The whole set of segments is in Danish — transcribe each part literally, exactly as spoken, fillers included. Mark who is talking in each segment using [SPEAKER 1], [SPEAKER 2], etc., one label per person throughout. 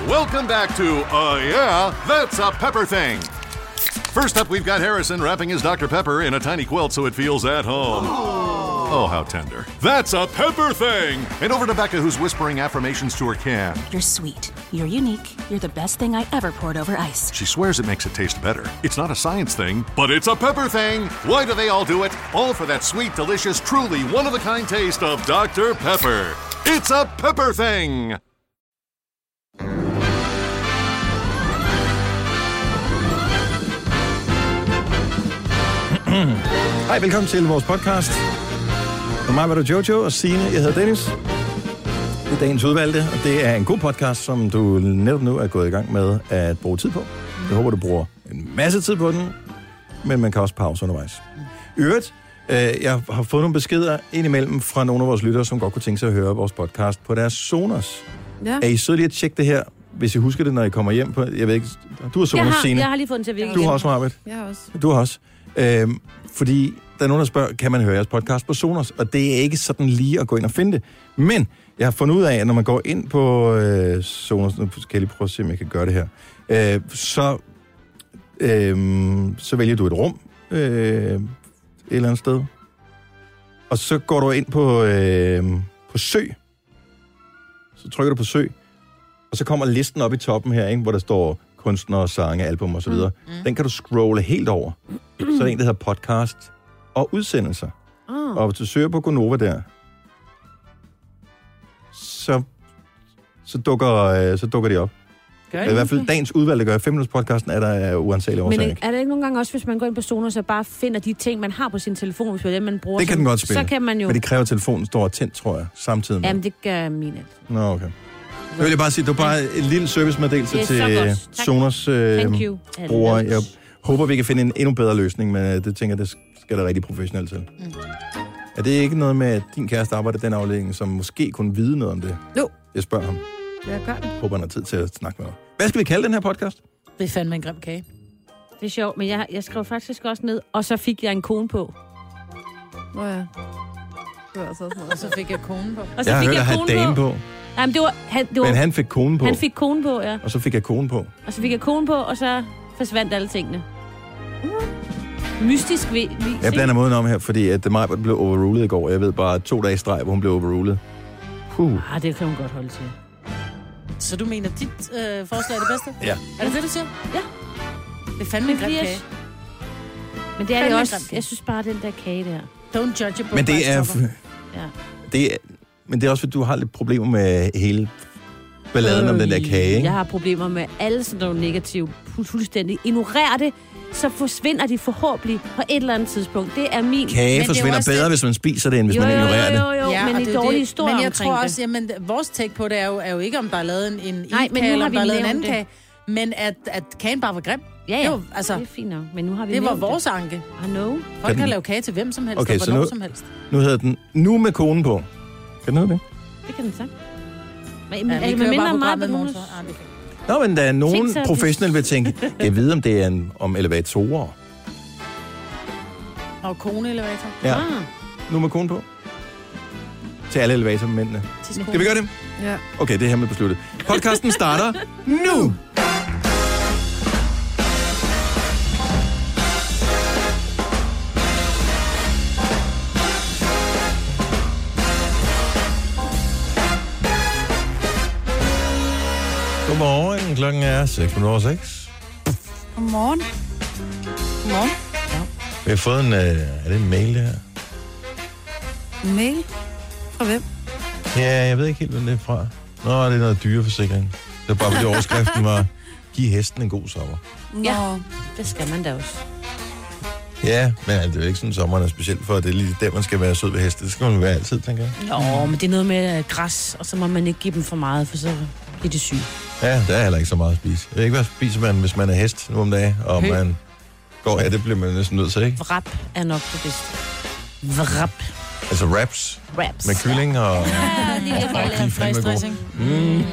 [SPEAKER 1] Welcome back to, uh, yeah, that's a pepper thing. First up, we've got Harrison wrapping his Doctor Pepper in a tiny quilt so it feels at home. Oh, how tender. That's a pepper thing! And over to Becca, who's whispering affirmations to her can.
[SPEAKER 2] You're sweet. You're unique. You're the best thing I ever poured over ice.
[SPEAKER 1] She swears it makes it taste better. It's not a science thing, but it's a pepper thing! Why do they all do it? All for that sweet, delicious, truly one-of-a-kind taste of Doctor Pepper. It's a pepper thing!
[SPEAKER 3] Hej, velkommen til vores podcast. For mig var det Jojo og Signe. Jeg hedder Dennis. Det er dagens udvalgte, og det er en god podcast, som du netop nu er gået i gang med at bruge tid på. Jeg håber, du bruger en masse tid på den, men man kan også pause undervejs. I øvrigt, øh, jeg har fået nogle beskeder indimellem fra nogle af vores lyttere, som godt kunne tænke sig at høre vores podcast på deres Sonos. Ja. Er I søde lige at tjekke det her, hvis I husker det, når I kommer hjem på... Jeg ved ikke, du har Sonos, Signe.
[SPEAKER 2] Jeg har lige fået den til at virke.
[SPEAKER 3] Du har også, Marvitt.
[SPEAKER 4] Jeg har også.
[SPEAKER 3] Du har også. Øhm, fordi der er nogen, der spørger, kan man høre jeres podcast på Sonos? Og det er ikke sådan lige at gå ind og finde det. Men jeg har fundet ud af, at når man går ind på øh, Sonos, nu skal jeg lige prøve at se, om jeg kan gøre det her, øh, så, øh, så vælger du et rum øh, et eller andet sted. Og så går du ind på, øh, på søg. Så trykker du på søg. Og så kommer listen op i toppen her, ikke, hvor der står kunstnere, sange, album og så videre. Mm. Den kan du scrolle helt over. Så er der en, der hedder podcast og udsendelser. Oh. Og hvis du søger på Gonova der, så, så, dukker, så dukker de op. I hvert fald dagens udvalg, der gør fem minutters podcasten, er der uansagelige årsager.
[SPEAKER 2] Men er det ikke nogle gange også, hvis man går ind på Sonos og bare finder de ting, man har på sin telefon, hvis det er det, man bruger?
[SPEAKER 3] Det kan den godt spille.
[SPEAKER 2] Så kan man jo...
[SPEAKER 3] Men det kræver, at telefonen står tændt, tror jeg, samtidig med.
[SPEAKER 2] Jamen, det gør min alt.
[SPEAKER 3] Nå, okay. Jeg vil bare sige, det var bare en lille servicemeddelelse til Sonos øh, brugere. Jeg håber, vi kan finde en endnu bedre løsning, men øh, det tænker jeg, det skal der rigtig professionelt til. Mm. Er det ikke noget med, at din kæreste arbejder den afdeling, som måske kunne vide noget om det?
[SPEAKER 4] Jo.
[SPEAKER 3] Jeg spørger ham.
[SPEAKER 4] Jeg gør det.
[SPEAKER 3] Håber, han har tid til at snakke med mig. Hvad skal vi kalde den her podcast?
[SPEAKER 4] Det er fandme en grim kage.
[SPEAKER 2] Det er sjovt, men jeg, jeg skrev faktisk også ned, og så fik jeg en kone på.
[SPEAKER 4] Nå ja. Det var så sådan. Og så fik jeg kone på.
[SPEAKER 2] Og så
[SPEAKER 3] jeg har
[SPEAKER 2] fik
[SPEAKER 3] hørt
[SPEAKER 2] jeg
[SPEAKER 3] at have dame på. på.
[SPEAKER 2] Jamen, det var, han, det var,
[SPEAKER 3] men han fik kone på.
[SPEAKER 2] Han fik kone på, ja.
[SPEAKER 3] Og så fik jeg kone på.
[SPEAKER 2] Og så fik jeg kone på, og så forsvandt alle tingene. Mm. Mystisk vis.
[SPEAKER 3] Jeg blander moden om her, fordi at Maja blev overrulet i går. Jeg ved bare to dage i streg, hvor hun blev overrulet.
[SPEAKER 2] Huh. Ah, det kan hun godt holde til.
[SPEAKER 4] Så du mener, dit øh, forslag er det bedste?
[SPEAKER 3] Ja.
[SPEAKER 4] Er det det, du siger?
[SPEAKER 2] Ja.
[SPEAKER 4] Det er fandme en grim kage.
[SPEAKER 2] Men det er det også. Jeg synes bare, den der kage der.
[SPEAKER 4] Don't judge a book.
[SPEAKER 3] Men det er... F-
[SPEAKER 2] ja.
[SPEAKER 3] det er men det er også, fordi du har lidt problemer med hele balladen øh, om den der kage, ikke?
[SPEAKER 2] Jeg har problemer med alle sådan nogle negative, fuldstændig. Ignorer det, så forsvinder de forhåbentlig på et eller andet tidspunkt. Det er min...
[SPEAKER 3] Kage forsvinder bedre, det... hvis man spiser det, end hvis jo, man ignorerer det.
[SPEAKER 2] Jo, jo, jo,
[SPEAKER 4] ja,
[SPEAKER 2] men i dårlige historier
[SPEAKER 4] Men jeg tror
[SPEAKER 2] det.
[SPEAKER 4] også, jamen, vores take på det er jo, er jo ikke, om der er lavet en, en
[SPEAKER 2] Nej,
[SPEAKER 4] kage, eller om der er lavet en anden
[SPEAKER 2] det.
[SPEAKER 4] kage, men at, at kagen bare var grim.
[SPEAKER 2] Ja, ja,
[SPEAKER 4] det, var, altså,
[SPEAKER 2] det er fint nok, men nu har vi
[SPEAKER 4] det var vores anke.
[SPEAKER 2] I know.
[SPEAKER 4] Folk kan lave kage til hvem som helst,
[SPEAKER 3] okay,
[SPEAKER 4] og hvornår
[SPEAKER 3] nu,
[SPEAKER 4] som helst.
[SPEAKER 3] Nu hedder den Nu med konen på. Kan den hedde det?
[SPEAKER 2] Det kan den sagt. Men,
[SPEAKER 4] ja,
[SPEAKER 2] vi kører bare programmet
[SPEAKER 4] nogen.
[SPEAKER 3] Nå, men der er nogen professionelle vil tænke, jeg ved, om det er en, om elevatorer.
[SPEAKER 4] Og koneelevator.
[SPEAKER 3] Ja. Ah. Nu med konen på. Til alle elevatormændene. Skal vi gøre det?
[SPEAKER 4] Ja.
[SPEAKER 3] Okay, det er hermed besluttet. Podcasten starter nu! Godmorgen, klokken er seks minutter over seks.
[SPEAKER 4] Godmorgen. Godmorgen.
[SPEAKER 3] Ja. Vi har fået en, uh, er det en mail, det her?
[SPEAKER 4] En mail? Fra hvem?
[SPEAKER 3] Ja, jeg ved ikke helt, hvem det er fra. Nå, det er noget dyreforsikring. Det var bare, fordi overskriften var, giv hesten en god sommer.
[SPEAKER 2] Ja, det skal man da også.
[SPEAKER 3] Ja, men det er jo ikke sådan, sommeren er specielt for, at det er lige der, man skal være sød ved heste. Det skal man være altid, tænker jeg.
[SPEAKER 2] Nå, men det er noget med græs, og så må man ikke give dem for meget, for så bliver det syge.
[SPEAKER 3] Ja, der er heller ikke så meget at spise. Jeg ved ikke, hvad spiser man, hvis man er hest nu om dagen, og Hø. man går, ja, det bliver man næsten nødt til, ikke?
[SPEAKER 2] Vrap er nok det bedste. Vrap.
[SPEAKER 3] Altså wraps?
[SPEAKER 2] Wraps.
[SPEAKER 3] Med kylling og...
[SPEAKER 2] Ja, lige
[SPEAKER 4] efter at lave fræsdressing.
[SPEAKER 3] Mm.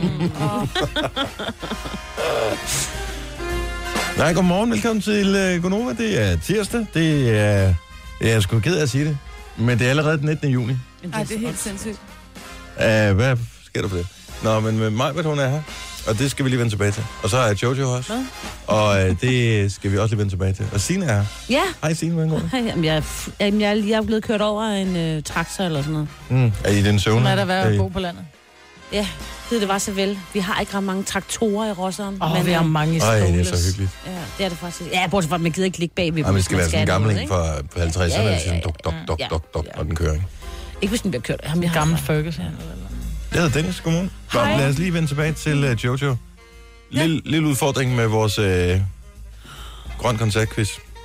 [SPEAKER 3] Nej, godmorgen. Velkommen til uh, Gonova. Det er tirsdag. Det er... Jeg er sgu ked af at sige det, men det er allerede den nittende juni.
[SPEAKER 4] Ej, det er helt sindssygt.
[SPEAKER 3] Uh, hvad sker der for det? Nå, men med mig, hvad hun er her. og det skal vi lige vende tilbage til. Og så er Jojo også.
[SPEAKER 4] Hvad?
[SPEAKER 3] Og øh, det skal vi også lige vende tilbage til. Og Signe er her.
[SPEAKER 2] Ja.
[SPEAKER 3] Hej Signe, hvordan går det?
[SPEAKER 2] Hej, jamen, jeg, er f- jamen, jeg, er- jeg er blevet kørt over af en øh, traktor eller sådan noget.
[SPEAKER 3] Mm. Er I den søvn?
[SPEAKER 4] Sådan er der været
[SPEAKER 3] Er
[SPEAKER 4] at
[SPEAKER 3] I-
[SPEAKER 4] bo på landet.
[SPEAKER 2] Ja, det, det var så vel. Vi har ikke ret mange traktorer i Rosseren.
[SPEAKER 4] Åh, oh, vi har mange i
[SPEAKER 3] Ej, det er
[SPEAKER 4] Ståles.
[SPEAKER 3] så hyggeligt.
[SPEAKER 2] Ja, det er det faktisk. Ja, bortset fra, at man gider ikke ligge bagved.
[SPEAKER 3] Ej, men det skal
[SPEAKER 2] Man
[SPEAKER 3] være sådan en gammel
[SPEAKER 2] noget,
[SPEAKER 3] en fra fra halvtredserne,
[SPEAKER 2] Ja, ja,
[SPEAKER 3] ja, ja,
[SPEAKER 2] ja,
[SPEAKER 3] ja. Dok, dok, dok,
[SPEAKER 2] Ja.
[SPEAKER 3] dok, dok,
[SPEAKER 2] Ja.
[SPEAKER 3] og den kører, ikke?
[SPEAKER 2] Ikke hvis den bliver kørt. Jamen, jeg har
[SPEAKER 4] Gammel Ferguson.
[SPEAKER 3] Jeg hedder Dennis, godmorgen. Godt,
[SPEAKER 2] Hej.
[SPEAKER 3] lad os lige vende tilbage til uh, Jojo. Lille, lille udfordring med vores uh, grøn koncertquiz.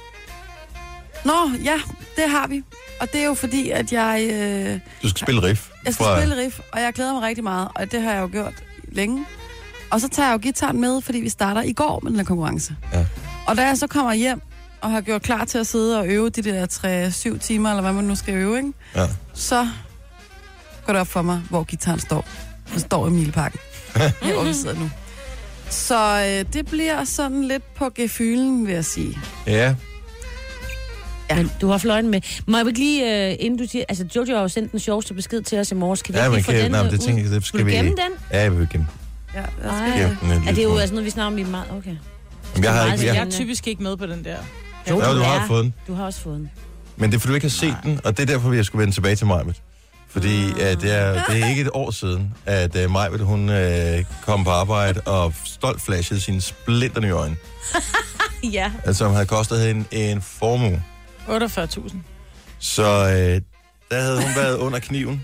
[SPEAKER 5] Nå, ja, det har vi. Og det er jo fordi, at jeg, øh,
[SPEAKER 3] Du skal spille riff.
[SPEAKER 5] jeg skal
[SPEAKER 3] fra-
[SPEAKER 5] spille riff, og jeg glæder mig rigtig meget, og det har jeg jo gjort længe. Og så tager jeg jo gitaren med, fordi vi starter i går med den her konkurrence.
[SPEAKER 3] Ja.
[SPEAKER 5] Og da jeg så kommer hjem og har gjort klar til at sidde og øve de der tre syv timer, eller hvad man nu skal øve, ikke?
[SPEAKER 3] Ja.
[SPEAKER 5] Så går det op for mig, hvor gitaren står. Den står i Mileparken. Her, hvor vi sidder nu. Så øh, det bliver sådan lidt på gefylen, vil jeg sige.
[SPEAKER 3] Ja.
[SPEAKER 5] Ja.
[SPEAKER 2] Men du har fløjen med. Må jeg ikke lige, uh, inden du siger... Altså, Jojo har jo sendt den sjoveste besked til os i morges. Kan vi
[SPEAKER 3] Ja,
[SPEAKER 2] ikke
[SPEAKER 3] men
[SPEAKER 2] lige få
[SPEAKER 3] kan,
[SPEAKER 2] den
[SPEAKER 3] nej, men
[SPEAKER 2] øh,
[SPEAKER 3] det
[SPEAKER 2] ud?
[SPEAKER 3] tænker jeg, det
[SPEAKER 2] Vil
[SPEAKER 3] skal
[SPEAKER 2] du
[SPEAKER 3] vi...
[SPEAKER 2] gemme den?
[SPEAKER 3] Ja, jeg vil gemme.
[SPEAKER 5] Ja, lad os
[SPEAKER 2] Ej.
[SPEAKER 5] spille det.
[SPEAKER 3] Ja, den
[SPEAKER 2] Er det jo
[SPEAKER 3] lidt-
[SPEAKER 2] altså noget, vi snakker om i meget? Okay.
[SPEAKER 3] Jamen, jeg har
[SPEAKER 2] meget
[SPEAKER 3] ikke...
[SPEAKER 4] Jeg
[SPEAKER 3] Jeg,
[SPEAKER 4] er typisk ikke med på den der.
[SPEAKER 2] Jo,
[SPEAKER 3] ja, du har
[SPEAKER 2] er.
[SPEAKER 3] fået den.
[SPEAKER 2] Du har også fået den.
[SPEAKER 3] Men det er, fordi du ikke har set den, og det er derfor, jeg skulle vende tilbage til Majbet. Fordi
[SPEAKER 2] Ah.
[SPEAKER 3] ja, det, er, det er ikke et år siden, at uh, Majbet, hun uh, kom på arbejde og stolt flashede sine splinter nye øjne,
[SPEAKER 2] Ja.
[SPEAKER 3] altså, som havde kostet hende en formue.
[SPEAKER 4] otteogfyrre tusind.
[SPEAKER 3] Så øh, der havde hun været under kniven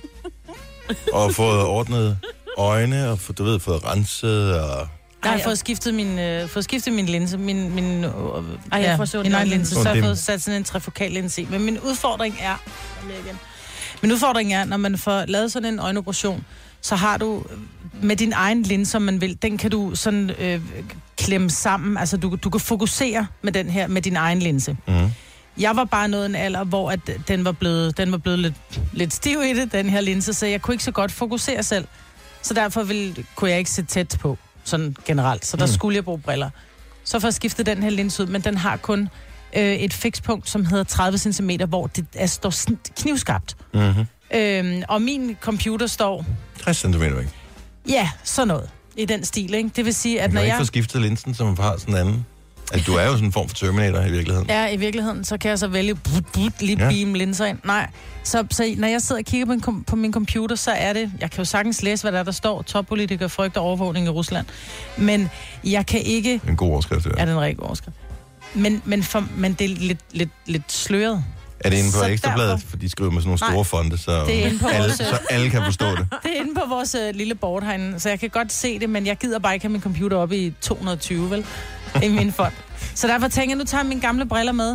[SPEAKER 3] og fået ordnet øjne og du ved, fået renset og...
[SPEAKER 4] Jeg har
[SPEAKER 2] Ej,
[SPEAKER 4] fået skiftet min, øh, fået skiftet min linse, min, min, øh,
[SPEAKER 2] Ej, jeg
[SPEAKER 4] ja,
[SPEAKER 2] får så
[SPEAKER 4] min
[SPEAKER 2] ondt
[SPEAKER 4] egen
[SPEAKER 2] i
[SPEAKER 4] linse,
[SPEAKER 3] øjnene.
[SPEAKER 4] så har jeg
[SPEAKER 3] Ondt i
[SPEAKER 4] fået sat sådan en trifokal linse i. Men min udfordring er, igen. min udfordring er, når man får lavet sådan en øjenoperation, så har du med din egen linse, som man vil, den kan du sådan øh, klemme sammen. Altså, du, du kan fokusere med den her, med din egen linse.
[SPEAKER 3] Mm.
[SPEAKER 4] Jeg var bare nået en alder, hvor at den var blevet, den var blevet lidt, lidt stiv i det, den her linse, så jeg kunne ikke så godt fokusere selv. Så derfor ville, kunne jeg ikke se tæt på, sådan generelt. Så der mm. skulle jeg bruge briller. Så for at skifte den her linse ud, men den har kun øh, et fikspunkt, som hedder tredive centimeter, hvor det er, står sådan knivskarpt.
[SPEAKER 3] Mm-hmm.
[SPEAKER 4] Øhm, og min computer står,
[SPEAKER 3] tres centimeter væk.
[SPEAKER 4] ja, sådan noget, i den stil, ikke? Det vil sige, at
[SPEAKER 3] Man
[SPEAKER 4] når
[SPEAKER 3] kan ikke
[SPEAKER 4] jeg
[SPEAKER 3] få skiftet linsen, som har sådan en anden. Altså, du er jo sådan en form for Terminator i virkeligheden.
[SPEAKER 4] er i virkeligheden, så kan jeg så vælge but, but, lige
[SPEAKER 3] Ja.
[SPEAKER 4] beam linser ind. Nej, så, så når jeg sidder og kigger på, en, kom- på min computer, så er det, jeg kan jo sagtens læse, hvad der, der står, toppolitiker frygter overvågning i Rusland. Men jeg kan ikke,
[SPEAKER 3] En god overskrift, det
[SPEAKER 4] er
[SPEAKER 3] er.
[SPEAKER 4] den rigtig overskrift, men, men, for, men det er lidt, lidt, lidt sløret.
[SPEAKER 3] Er det inde på
[SPEAKER 4] Så
[SPEAKER 3] Ekstrabladet?
[SPEAKER 4] derfor-
[SPEAKER 3] For de skriver med sådan nogle store
[SPEAKER 4] Nej,
[SPEAKER 3] fonde, så,
[SPEAKER 4] det er inde på
[SPEAKER 3] alle,
[SPEAKER 4] vores-
[SPEAKER 3] så alle kan forstå det.
[SPEAKER 4] Det er inde på vores øh, lille board herinde, så jeg kan godt se det, men jeg gider bare ikke have min computer op i to hundrede og tyve, vel? I min fond. Så derfor tænker jeg, nu tager jeg mine gamle briller med.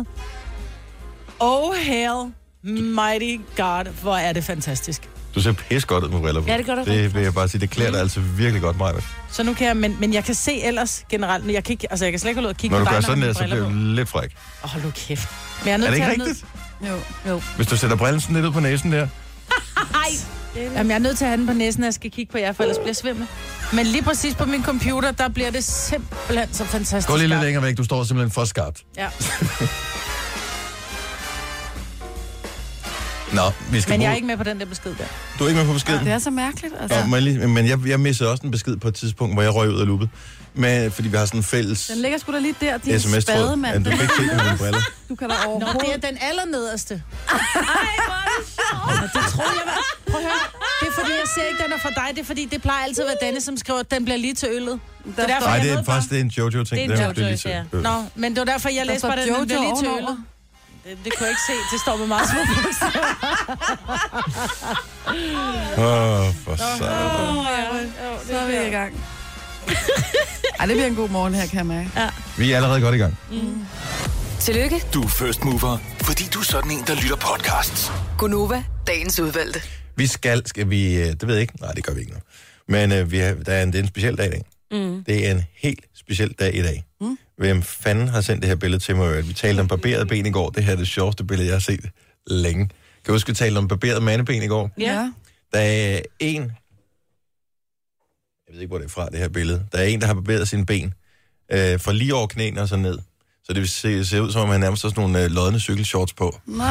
[SPEAKER 4] Oh hell mighty god, hvor er det fantastisk.
[SPEAKER 3] Du ser pis godt ud med briller på.
[SPEAKER 2] Ja, det gør du
[SPEAKER 3] Det
[SPEAKER 2] rigtig
[SPEAKER 3] vil jeg bare sige, det klæder dig altså virkelig godt, Majbet.
[SPEAKER 4] Så nu kan jeg, men, men jeg kan se ellers generelt, men jeg kan ikke, altså jeg kan slet ikke holde ud og kigge
[SPEAKER 3] Når du
[SPEAKER 4] på dig,
[SPEAKER 3] gør sådan
[SPEAKER 4] når
[SPEAKER 3] der,
[SPEAKER 4] jeg
[SPEAKER 3] så
[SPEAKER 4] har
[SPEAKER 3] bliver
[SPEAKER 4] mine
[SPEAKER 3] du
[SPEAKER 4] briller
[SPEAKER 3] lidt fræk.
[SPEAKER 4] på. Åh, hold nu kæft. Men jeg er nødt
[SPEAKER 3] Er det
[SPEAKER 4] til
[SPEAKER 3] ikke
[SPEAKER 4] at have
[SPEAKER 3] rigtigt?
[SPEAKER 5] Jo.
[SPEAKER 2] Jo.
[SPEAKER 3] Hvis du sætter brillen sådan lidt ud på næsen der.
[SPEAKER 2] Ej.
[SPEAKER 4] Den, jamen, jeg er nødt til at have den på næsen, når jeg skal kigge på jer, for ellers bliver jeg svimmel. Men lige præcis på min computer, der bliver det simpelthen så fantastisk.
[SPEAKER 3] Gå lige lidt
[SPEAKER 4] skarpt.
[SPEAKER 3] længere væk, du står simpelthen for skarpt.
[SPEAKER 4] Ja.
[SPEAKER 3] Nå, vi skal
[SPEAKER 4] Men jeg er
[SPEAKER 3] bruge...
[SPEAKER 4] ikke med på den der besked der.
[SPEAKER 3] Du er ikke med på beskeden?
[SPEAKER 5] Det er så mærkeligt, altså.
[SPEAKER 3] Nå, må jeg lige... Men jeg, jeg missede også en besked på et tidspunkt, hvor jeg røg ud af loopet. Men, fordi vi har sådan en fælles
[SPEAKER 5] Den ligger sgu da lige der, din
[SPEAKER 3] sms-tråd.
[SPEAKER 5] spademand.
[SPEAKER 3] Ja, du kan ikke se det med dine briller.
[SPEAKER 5] Du kan da
[SPEAKER 4] Nå,
[SPEAKER 5] overhovedet...
[SPEAKER 4] det er den allernederste.
[SPEAKER 2] Ej, hvor er det sjovt.
[SPEAKER 4] Og det tror jeg var... Prøv at høre. Det er fordi, jeg ser ikke, den er for dig. Det er fordi, det plejer altid at være Dennis, som skriver, at den bliver lige til øllet. Det er derfor,
[SPEAKER 3] Nej,
[SPEAKER 4] jeg
[SPEAKER 3] det er
[SPEAKER 4] ved bare-
[SPEAKER 3] faktisk det er en Jojo-ting.
[SPEAKER 2] Det er en
[SPEAKER 3] der.
[SPEAKER 2] Jojo,
[SPEAKER 3] lige til-
[SPEAKER 2] ja.
[SPEAKER 3] øh.
[SPEAKER 4] Nå, men det var derfor, jeg
[SPEAKER 5] Der
[SPEAKER 4] læste
[SPEAKER 5] står
[SPEAKER 4] bare, at den
[SPEAKER 5] Jojo
[SPEAKER 4] bliver lige til
[SPEAKER 5] ovenover.
[SPEAKER 4] øllet. Det, det kunne jeg ikke se. Det står med meget små bogstaver.
[SPEAKER 3] Åh, oh, for satan.
[SPEAKER 5] Så er vi i gang. Ej, det bliver en god morgen her, kan jeg mærke.
[SPEAKER 3] Vi er allerede godt i gang.
[SPEAKER 6] Tillykke,
[SPEAKER 7] Du er first mover, fordi du er sådan en, der lytter podcasts.
[SPEAKER 6] Gunova, dagens udvalgte.
[SPEAKER 3] Vi skal, skal vi, øh, det ved jeg ikke, nej, det gør vi ikke nu. Men øh, vi har, der er en, det er en speciel dag i dag. Mm. Det er en helt speciel dag i dag. Mm. Hvem fanden har sendt det her billede til mig? Vi talte om barberet ben i går. Det her er det sjoveste billede, jeg har set længe. Kan du huske, vi talte om barberet mandeben i går?
[SPEAKER 2] Ja.
[SPEAKER 3] Der er en, jeg ved ikke, hvor det er fra, det her billede. Der er en, der har barberet sine ben øh, fra lige over knæene og så ned. Så det ser, ser ud som om, han nærmest har sådan nogle øh, lodne cykelshorts på.
[SPEAKER 5] Nej.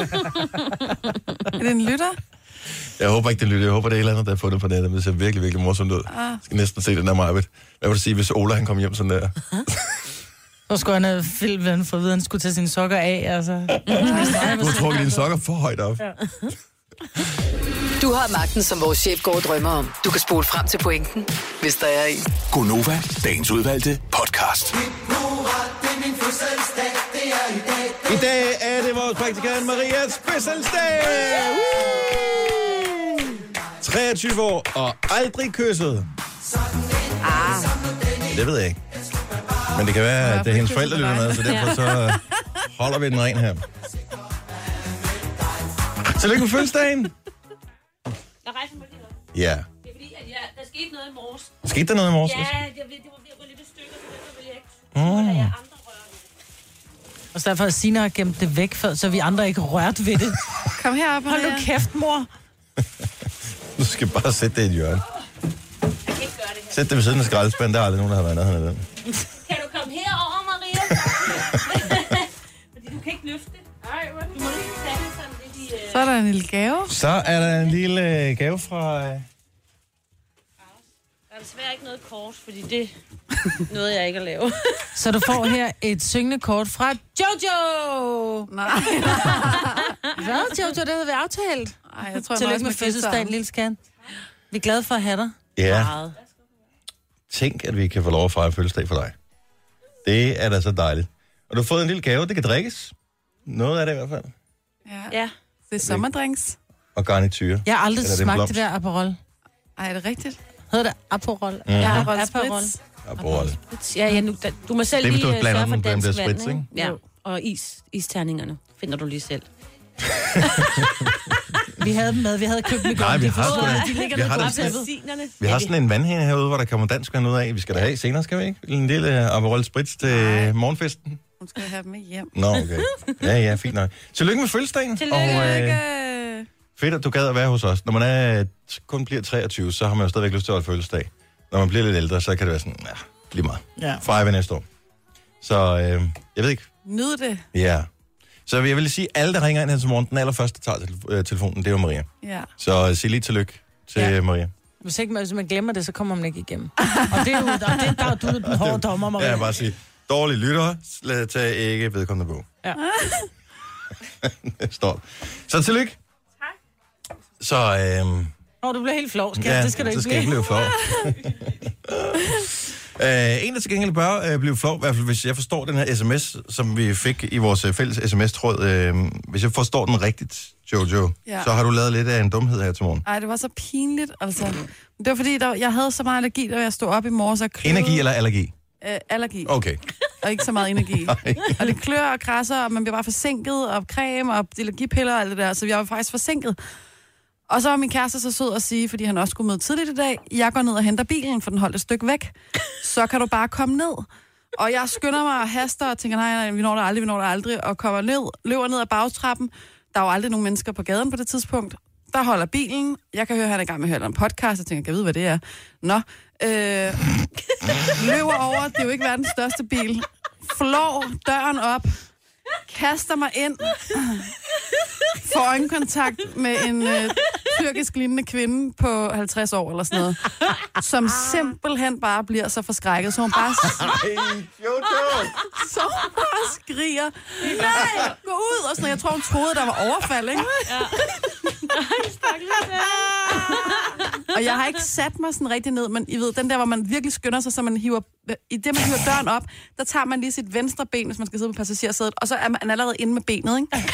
[SPEAKER 5] Er det en lytter?
[SPEAKER 3] Jeg håber ikke, det lytter. Jeg håber, det er et eller andet, der er fundet på nettet. Det ser virkelig, virkelig morsomt ud.
[SPEAKER 5] Ah.
[SPEAKER 3] Jeg skal næsten se den der Majbet. Hvad vil du sige, hvis Ola han kom hjem sådan der?
[SPEAKER 4] Så skulle han have filmen for at vide, at han skulle tage sine sokker af. Altså.
[SPEAKER 3] Du har trukket dine sokker for højt op. Ja.
[SPEAKER 6] Du har magten, som vores chef går og drømmer om. Du kan spole frem til pointen, hvis der er en.
[SPEAKER 7] Gonova, dagens udvalgte podcast.
[SPEAKER 3] I dag er det vores praktikant Marias fødselsdag! treogtyve år og aldrig kysset. Ah. Det ved jeg ikke. Men det kan være, at det er hendes forældre lytter med, så derfor så holder vi den ren her. Tillykke med fødselsdagen!
[SPEAKER 2] Jeg rejser mig lige op.
[SPEAKER 3] Ja.
[SPEAKER 2] Det er fordi, at jeg, der skete noget i morges.
[SPEAKER 3] Skete der noget i morges?
[SPEAKER 2] Ja, jeg, det var ved at gå lidt i stykker, så derfor vil jeg ikke mm. lade jer andre røre ved det.
[SPEAKER 4] Og så derfor, at Signe har gemt det væk, for, så vi andre ikke rørt ved det.
[SPEAKER 5] Kom herop,
[SPEAKER 4] Hold nu kæft, mor.
[SPEAKER 3] Du skal bare sætte det i et hjørne.
[SPEAKER 2] Jeg kan ikke gøre det her.
[SPEAKER 3] Sæt det ved siden af skraldespanden, der er aldrig nogen, der har været nærheden af den.
[SPEAKER 2] Kan du komme herover, Maria? Fordi du kan ikke løfte det. Nej, du må lige tage det sådan lidt i... Uh...
[SPEAKER 5] Så er der en lille gave.
[SPEAKER 3] Så er der en lille gave fra...
[SPEAKER 2] Der er desværre ikke noget kort, fordi det noget jeg ikke at lave.
[SPEAKER 4] Så du får her et syngende kort fra Jojo!
[SPEAKER 5] Nej.
[SPEAKER 4] Hvad, Jojo? Det havde vi aftalt.
[SPEAKER 5] Ej, jeg tror,
[SPEAKER 4] Tillykke med fødselsdagen, lille skan. Vi er glade for at have dig.
[SPEAKER 3] Ja.
[SPEAKER 2] Meget.
[SPEAKER 3] Tænk, at vi kan få lov at fejre fødselsdag for dig. Det er da så dejligt. Og du har fået en lille gave, det kan drikkes. Noget af det i hvert fald.
[SPEAKER 5] Ja.
[SPEAKER 2] Ja.
[SPEAKER 5] Det er sommerdrinks.
[SPEAKER 3] Og garnityr.
[SPEAKER 4] Jeg har aldrig
[SPEAKER 3] Eller er det en
[SPEAKER 4] smagt
[SPEAKER 3] blomst?
[SPEAKER 4] det der Aperol.
[SPEAKER 5] Ej, er det rigtigt?
[SPEAKER 4] Hedder det Aperol?
[SPEAKER 3] Mhm.
[SPEAKER 4] Ja,
[SPEAKER 5] Aperol
[SPEAKER 4] Aperol.
[SPEAKER 5] Spritz.
[SPEAKER 3] Aperol.
[SPEAKER 2] Ja, ja, nu, da, du må selv
[SPEAKER 3] Det er, hvis
[SPEAKER 2] lige
[SPEAKER 3] du
[SPEAKER 2] øh,
[SPEAKER 3] blander
[SPEAKER 2] sørge for
[SPEAKER 3] den, den
[SPEAKER 2] dansk
[SPEAKER 3] bliver
[SPEAKER 2] vand,
[SPEAKER 3] spritz,
[SPEAKER 2] ikke?
[SPEAKER 3] ikke?
[SPEAKER 2] Ja, og is, isterningerne finder du lige selv.
[SPEAKER 4] Vi havde dem med, vi havde købt dem i går.
[SPEAKER 3] Nej, vi
[SPEAKER 4] De
[SPEAKER 3] har
[SPEAKER 4] forstod,
[SPEAKER 3] sgu da-
[SPEAKER 4] at de ligger
[SPEAKER 3] vi
[SPEAKER 4] nede
[SPEAKER 3] har
[SPEAKER 4] på
[SPEAKER 3] da-
[SPEAKER 4] græstæppet.
[SPEAKER 3] Vi har sådan en vandhane herude, hvor der kommer dansk vand ud af. Vi skal da have senere, skal vi ikke? En lille Aperol Spritz til
[SPEAKER 5] Nej.
[SPEAKER 3] morgenfesten.
[SPEAKER 5] Hun skal have dem med hjem.
[SPEAKER 3] Nå, okay. Ja, ja, fint nok. Tillykke med fødselsdagen.
[SPEAKER 2] Tillykke.
[SPEAKER 3] Og, øh,
[SPEAKER 5] Ikke?
[SPEAKER 3] fedt, at du gad at være hos os. Når man er, kun bliver treogtyve, så har man jo stadigvæk lyst til at holde fødselsdag. Når man bliver lidt ældre, så kan det være sådan, ja, lige meget.
[SPEAKER 4] Ja.
[SPEAKER 3] Fejre ved næste år. Så øh, jeg ved ikke.
[SPEAKER 5] Nyd det.
[SPEAKER 3] Ja. Så jeg vil lige sige, alle, der ringer ind her til morgen, den allerførste, der tager tel- øh, telefonen, det er jo Maria.
[SPEAKER 5] Ja.
[SPEAKER 3] Så øh, sig lige tillykke til
[SPEAKER 4] Ja.
[SPEAKER 3] ja. Maria.
[SPEAKER 4] Hvis ikke man, hvis man glemmer det, så kommer man ikke igennem. Og det er jo, og det, der er du den hårde dommer, Maria.
[SPEAKER 3] Ja, bare sige, dårlige lyttere, lad tage ikke vedkommende på.
[SPEAKER 4] Ja.
[SPEAKER 3] Står. Så tillykke. Tak. Så, øh,
[SPEAKER 4] Åh, du bliver helt flov, skat.
[SPEAKER 3] ja,
[SPEAKER 4] Det skal du
[SPEAKER 3] så
[SPEAKER 4] ikke
[SPEAKER 3] skal jeg ikke
[SPEAKER 4] blive.
[SPEAKER 3] blive flov. Uh, en, der til gengæld bør uh, blive flov, i hvert fald hvis jeg forstår den her sms, som vi fik i vores uh, fælles sms-tråd. Uh, hvis jeg forstår den rigtigt, Jojo,
[SPEAKER 5] Ja.
[SPEAKER 3] så har du lavet lidt af en dumhed her til morgen.
[SPEAKER 5] Ej, det var så pinligt, altså. Det var fordi, der, jeg havde så meget allergi, da jeg stod op i morges og kløede.
[SPEAKER 3] Energi eller allergi?
[SPEAKER 5] Øh, allergi.
[SPEAKER 3] Okay.
[SPEAKER 5] Og ikke så meget energi. Og det klør og krasser, og man bliver bare forsinket, og creme og allergipiller og alt det der. Så jeg var faktisk forsinket. Og så var min kæreste så sød at sige, fordi han også skulle møde tidligt i dag, jeg går ned og henter bilen, for den holdt et stykke væk. Så kan du bare komme ned. Og jeg skynder mig og haster og tænker, nej, nej, vi når der aldrig, vi når der aldrig, og kommer ned, løber ned ad bagtrappen. Der er jo aldrig nogen mennesker på gaden på det tidspunkt. Der holder bilen. Jeg kan høre, at han er i gang med at høre en podcast, og tænker, kan jeg vide, hvad det er? Nå. Øh, løber over, det er jo ikke verdens største bil. Flår døren op. Kaster mig ind. Får øjenkontakt med en øh, tyrkisk lignende kvinde på halvtreds år eller sådan noget. Som simpelthen bare bliver så forskrækket, så hun bare, så hun bare skriger, nej, gå ud! Og sådan, jeg tror, hun troede, der var overfald, ikke? Og jeg har ikke sat mig sådan rigtig ned, men I ved, den der, hvor man virkelig skynder sig, så man hiver, i det, man hiver døren op, der tager man lige sit venstre ben, hvis man skal sidde på passagersædet, og så er man allerede inde med benet, ikke?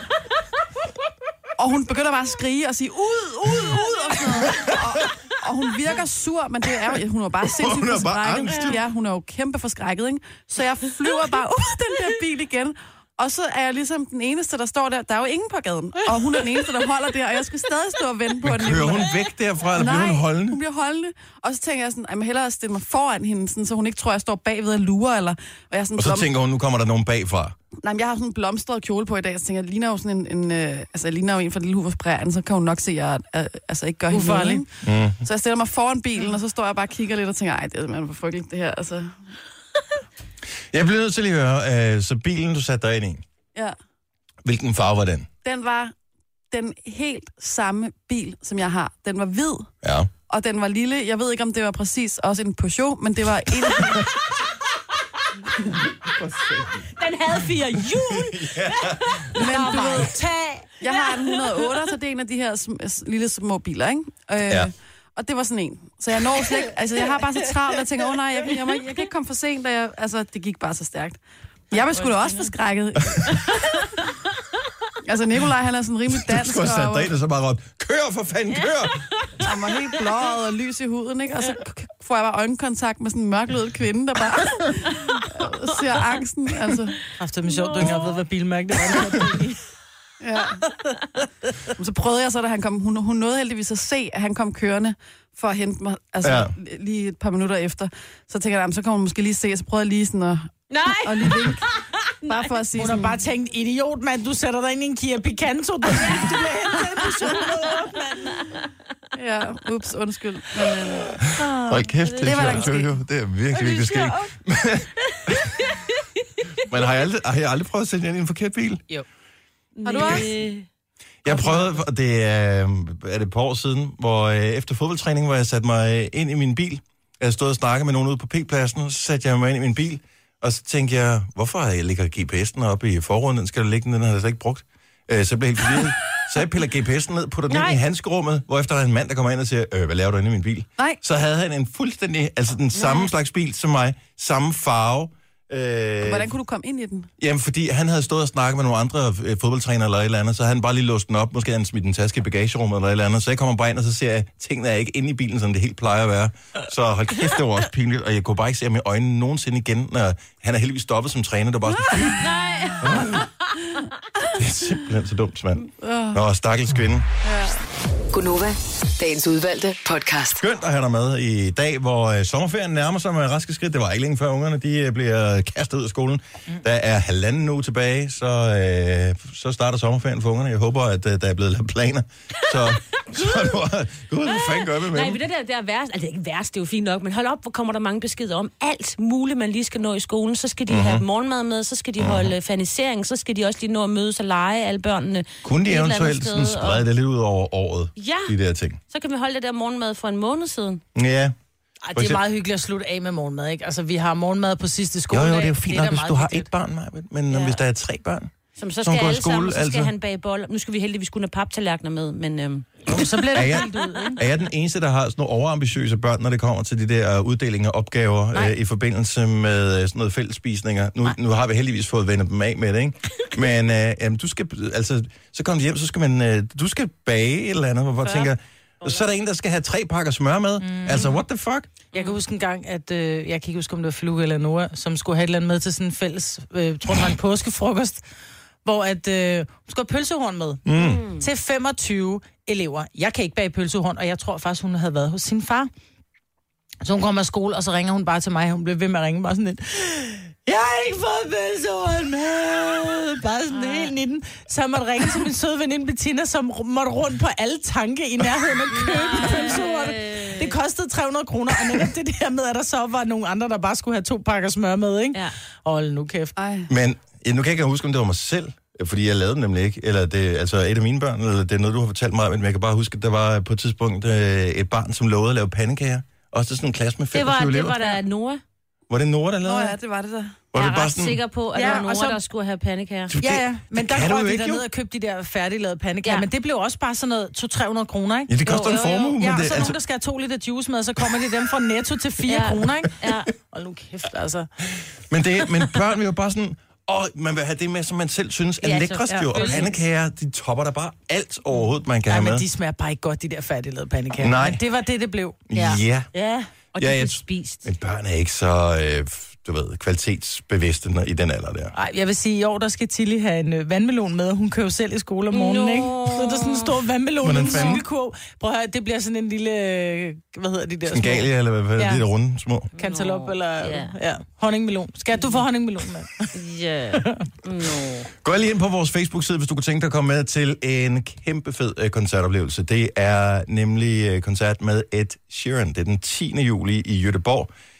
[SPEAKER 5] Og hun begynder bare at skrige og sige, ud, ud, ud, og sådan noget. Og, og hun virker sur, men det er jo, hun er bare sindssygt
[SPEAKER 3] Hun er bare
[SPEAKER 5] forskrækket.
[SPEAKER 3] angst.
[SPEAKER 5] Ja, hun er jo kæmpe forskrækket, ikke? Så jeg flyver bare ud af den der bil igen. Og så er jeg ligesom den eneste, der står der. Der er jo ingen på gaden. Og hun er den eneste, der holder der. Og jeg skal stadig stå og vente på, at den
[SPEAKER 3] Kører hun væk derfra, eller bliver hun holdende?
[SPEAKER 5] hun bliver holdende. Og så tænker jeg sådan, at jeg må hellere stille mig foran hende, sådan, så hun ikke tror, jeg står bagved og lurer. Eller, og, jeg er sådan,
[SPEAKER 3] Og så
[SPEAKER 5] blom...
[SPEAKER 3] tænker hun, nu kommer der nogen bagfra.
[SPEAKER 5] Nej, men jeg har sådan en blomstret kjole på i dag, så tænker jeg, jeg ligner jo sådan en, en øh, altså jeg ligner jo en fra Lille Hufers Prærien, så kan hun nok se, at jeg øh, altså ikke gør hende noget,
[SPEAKER 4] Ufarlig.
[SPEAKER 5] ikke? Mm. Så jeg stiller mig foran bilen, og så står jeg bare og kigger lidt og tænker, ej, det er simpelthen for frygteligt det her, altså.
[SPEAKER 3] Jeg bliver nødt til lige at høre, øh, så bilen, du satte dig ind i,
[SPEAKER 5] Ja.
[SPEAKER 3] hvilken farve var den?
[SPEAKER 5] Den var den helt samme bil, som jeg har. Den var hvid,
[SPEAKER 3] Ja.
[SPEAKER 5] og den var lille. Jeg ved ikke, om det var præcis også en Peugeot, men det var en af de...
[SPEAKER 2] Den havde fire hjul.
[SPEAKER 5] Men du ved,
[SPEAKER 2] Tag.
[SPEAKER 5] jeg har en et hundrede og otte, så det er en af de her sm- s- lille små biler, ikke? Øh,
[SPEAKER 3] Ja.
[SPEAKER 5] Og det var sådan en. Så jeg når slet ikke... Altså, jeg har bare så travlt, at jeg tænker, åh oh, nej, jeg kan, jeg, må, jeg kan ikke komme for sent, da jeg... Altså, det gik bare så stærkt. Jeg var sgu da også forskrækket. Altså, Nikolaj, han er sådan rimelig dansk.
[SPEAKER 3] Du skulle have sat dig ind og så bare råbt, kør for fanden, kør!
[SPEAKER 5] Han var helt blåret og lys i huden, ikke? Og så k- får jeg bare øjenkontakt med sådan en mørklødet kvinde, der bare ser angsten, altså.
[SPEAKER 4] Efter mig sjovt, du ikke har ved, hvad bilmærke det var.
[SPEAKER 5] Ja. Men så prøvede jeg så, da han kom, hun, hun nåede heldigvis at se, at han kom kørende for at hente mig, altså
[SPEAKER 3] Ja.
[SPEAKER 5] ja. lige et par minutter efter. Så tænker jeg, jamen, så kan hun måske lige se, og så prøvede jeg lige sådan at,
[SPEAKER 2] Nej.
[SPEAKER 5] og lige vinke. Bare for at sige
[SPEAKER 4] Hun har
[SPEAKER 5] sådan,
[SPEAKER 4] bare tænkt, idiot, mand, du sætter dig ind i en Kia Picanto. Du, du bliver hentet på syvhundrede, mand.
[SPEAKER 5] ja, ups, undskyld. Men, øh,
[SPEAKER 3] Hold kæft, det,
[SPEAKER 5] Det var
[SPEAKER 3] er
[SPEAKER 5] der
[SPEAKER 3] sjovt,
[SPEAKER 5] kan
[SPEAKER 3] Jojo. Det er virkelig, virkelig skægt. Men har jeg, aldrig, har jeg aldrig prøvet at sætte jer ind i en forkert bil?
[SPEAKER 4] Jo.
[SPEAKER 5] har du også?
[SPEAKER 3] Jeg prøvede, og det er, er det et par år siden, hvor øh, efter fodboldtræning, hvor jeg satte mig ind i min bil. Jeg stod og snakkede med nogen ude på P-pladsen, så satte jeg mig ind i min bil, og så tænkte jeg, hvorfor har jeg ligger G P S'en oppe i forruden? Den skal der ligge, den har jeg slet ikke brugt. Øh, så blev jeg helt forvirret. Så jeg piller G P S'en ned, putter den ind
[SPEAKER 2] Nej.
[SPEAKER 3] i handskerummet, hvor efter der er en mand, der kommer ind og siger, øh, hvad laver du inde i min bil?
[SPEAKER 5] Nej.
[SPEAKER 3] Så havde han en fuldstændig, altså den samme slags bil som mig, samme farve. Øh,
[SPEAKER 5] Hvordan kunne du komme ind i den?
[SPEAKER 3] Jamen, fordi han havde stået og snakket med nogle andre øh, fodboldtrænere eller et eller andet, så havde han bare lige låst den op, måske han smidt en taske i bagagerummet eller et eller andet, så jeg kommer bare ind, og så ser jeg, tingene er ikke inde i bilen, som det helt plejer at være. Så hold kæft, det var også pinligt, og jeg kunne bare ikke se ham i øjnene nogensinde igen, når han er heldigvis stoppet som træner, der bare sådan,
[SPEAKER 2] Nej.
[SPEAKER 3] det er simpelthen så dumt, mand. Nå, stakkels kvinde.
[SPEAKER 6] Gunova, dagens udvalgte podcast.
[SPEAKER 3] Skønt at have dig med i dag, hvor øh, sommerferien nærmer sig med raske skridt. Det var ikke længe før ungerne, de øh, bliver kastet ud af skolen. Mm. Der er halvanden uge tilbage, så, øh, så starter sommerferien for ungerne. Jeg håber, at øh, der er blevet lavet planer. Så, så nu, gud, hvad fanden gør vi med
[SPEAKER 2] Nej,
[SPEAKER 3] dem?
[SPEAKER 2] men det der, det er værst. Altså, det er ikke værst, det er jo fint nok, men hold op, hvor kommer der mange beskeder om alt muligt, man lige skal nå i skolen. Så skal de mm-hmm. have morgenmad med, så skal de
[SPEAKER 3] Mhm.
[SPEAKER 2] holde fanisering, så skal de også lige nå at mødes og lege, alle børnene.
[SPEAKER 3] Kunne de
[SPEAKER 2] et eller andet
[SPEAKER 3] eventuelt
[SPEAKER 2] sted,
[SPEAKER 3] sådan sprede
[SPEAKER 2] og-
[SPEAKER 3] det lidt ud over året,
[SPEAKER 2] Ja.
[SPEAKER 3] de der ting?
[SPEAKER 2] Så kan vi holde det der morgenmad for en måned siden.
[SPEAKER 3] Ja.
[SPEAKER 4] Ej, det
[SPEAKER 3] eksempel-
[SPEAKER 4] er meget hyggeligt at slutte af med morgenmad, ikke? Altså, vi har morgenmad på sidste
[SPEAKER 3] Jo,
[SPEAKER 4] skoledag.
[SPEAKER 3] jo, det er jo fint
[SPEAKER 4] da
[SPEAKER 3] nok, hvis
[SPEAKER 4] meget
[SPEAKER 3] du har
[SPEAKER 4] hyggeligt.
[SPEAKER 3] et barn, Maja, men
[SPEAKER 2] Ja.
[SPEAKER 3] hvis der er tre børn,
[SPEAKER 2] Som så
[SPEAKER 3] Som
[SPEAKER 2] skal
[SPEAKER 3] går i
[SPEAKER 2] alle sammen,
[SPEAKER 3] skole,
[SPEAKER 2] så skal
[SPEAKER 3] altså.
[SPEAKER 2] han bage boller. Nu skal vi heldigvis kunne have paptallerkener med, men... Øhm,
[SPEAKER 4] Så bliver
[SPEAKER 3] Er
[SPEAKER 4] det
[SPEAKER 3] jeg-
[SPEAKER 4] helt ud, ikke?
[SPEAKER 3] er jeg den eneste, der har sådan nogle overambitiøse børn, når det kommer til de der uddeling af opgaver øh, i forbindelse med øh, sådan noget fællesspisninger? Nu, nu har vi heldigvis fået vendt dem af med det, ikke? Men øh, jamen, du skal, altså, så kommer de hjem, så skal man, øh, du skal bage et eller andet, hvor jeg tænker, så er der en, der skal have tre pakker smør med. Mm. Altså, what the fuck?
[SPEAKER 4] Jeg kan huske en gang, at øh, jeg kan ikke huske, om det var Fluke eller Nora, som skulle have et eller andet med til sådan en fælles, øh, tror det var en påskefrokost, hvor at, øh, hun skulle have pølsehorn med mm. til femogtyve elever. Jeg kan ikke bage pølsehorn, og jeg tror faktisk, hun havde været hos sin far. Så hun kommer af skole, og så ringer hun bare til mig. Hun blev ved med at ringe bare sådan lidt. Jeg har ikke fået pølsehorn med. Bare sådan Ej. helt nitten. Så jeg måtte ringe til min søde veninde Bettina, som måtte rundt på alle tanke i nærheden og købe pølsehorn. Det kostede tre hundrede kroner, og netop det der med, at der så var nogle andre, der bare skulle have to pakker smør med, ikke?
[SPEAKER 2] ja.
[SPEAKER 4] Hold nu kæft.
[SPEAKER 5] Ej.
[SPEAKER 3] Men ja, nu kan jeg ikke huske, om det var mig selv, fordi jeg lavede den nemlig ikke, eller det altså et af mine børn, eller det er noget, du har fortalt mig, men jeg kan bare huske, at der var på et tidspunkt øh, et barn, som lovede at lave pandekager. Også sådan en klasse med
[SPEAKER 2] Det var,
[SPEAKER 3] femogtyve
[SPEAKER 2] det
[SPEAKER 3] elever.
[SPEAKER 2] var der Nora.
[SPEAKER 3] Var det Nora, der lavede
[SPEAKER 5] Nå
[SPEAKER 3] det?
[SPEAKER 5] ja, det var det der.
[SPEAKER 3] Var
[SPEAKER 2] Jeg
[SPEAKER 3] det
[SPEAKER 2] er
[SPEAKER 3] bare
[SPEAKER 2] ret
[SPEAKER 3] sådan-
[SPEAKER 2] sikker på, at
[SPEAKER 4] Ja,
[SPEAKER 2] det var
[SPEAKER 4] og
[SPEAKER 2] Nora,
[SPEAKER 4] så-
[SPEAKER 2] der skulle have pandekager.
[SPEAKER 3] Det-
[SPEAKER 4] Ja, ja. Men der
[SPEAKER 3] kan du
[SPEAKER 4] røg
[SPEAKER 3] jo
[SPEAKER 4] vi
[SPEAKER 3] ikke,
[SPEAKER 4] derned
[SPEAKER 3] jo.
[SPEAKER 4] og købte de der færdiglavede pandekager.
[SPEAKER 2] Ja.
[SPEAKER 4] Men det blev også bare sådan noget to til tre hundrede kroner, ikke?
[SPEAKER 3] Ja, det koster
[SPEAKER 2] Jo,
[SPEAKER 3] en
[SPEAKER 2] jo, jo.
[SPEAKER 3] formue, men
[SPEAKER 4] Ja, og
[SPEAKER 3] det
[SPEAKER 4] så
[SPEAKER 3] altså...
[SPEAKER 4] nogen, der skal have to liter juice med, og så kommer de dem fra Netto til fire
[SPEAKER 2] Ja.
[SPEAKER 4] kroner, ikke?
[SPEAKER 2] Ja.
[SPEAKER 4] Hold nu kæft, altså.
[SPEAKER 3] Men, det, men børn vil jo bare sådan... Åh, man vil have det med, som man selv synes er
[SPEAKER 2] Ja, så-
[SPEAKER 3] lækrest
[SPEAKER 2] ja,
[SPEAKER 3] jo. Og
[SPEAKER 2] selvfølgelig.
[SPEAKER 3] pandekager, de topper der bare alt overhovedet, man kan
[SPEAKER 4] Ja,
[SPEAKER 3] have
[SPEAKER 4] men
[SPEAKER 3] med.
[SPEAKER 4] de smager bare ikke godt, de der færdiglavede pandekager.
[SPEAKER 3] Nej.
[SPEAKER 4] Men det var det, det blev.
[SPEAKER 3] Ja. ja.
[SPEAKER 2] Ja, og de
[SPEAKER 3] Ja,
[SPEAKER 2] ja,
[SPEAKER 3] jeg-
[SPEAKER 2] blev spist.
[SPEAKER 3] Men børn er ikke så, øh, du ved, kvalitetsbevidste når- i den alder der.
[SPEAKER 4] Ej, jeg vil sige, i år, der skal Tilly have en øh, vandmelon med, og hun kører jo selv i skole om morgenen,
[SPEAKER 2] Nå.
[SPEAKER 4] ikke? Så er der sådan en stor vandmelon med
[SPEAKER 3] Hvordan
[SPEAKER 4] en
[SPEAKER 3] fanden?
[SPEAKER 4] cykelkurv. Prøv at høre, det bliver sådan en lille, øh, hvad hedder de der
[SPEAKER 3] Sådan galia, eller hvad, hvad
[SPEAKER 4] Ja.
[SPEAKER 3] ja. de der runde små.
[SPEAKER 4] Cantaloupe,
[SPEAKER 2] Nå,
[SPEAKER 4] eller
[SPEAKER 2] ja.
[SPEAKER 4] ja, honningmelon. Skal du få honningmelon med?
[SPEAKER 2] Ja. Nå.
[SPEAKER 3] Gå lige ind på vores Facebook-side, hvis du kunne tænke dig at komme med til en kæmpe fed øh, koncertoplevelse. Det er nemlig øh, koncert med Ed Sheeran. Det er den tiende juli i Göteborg.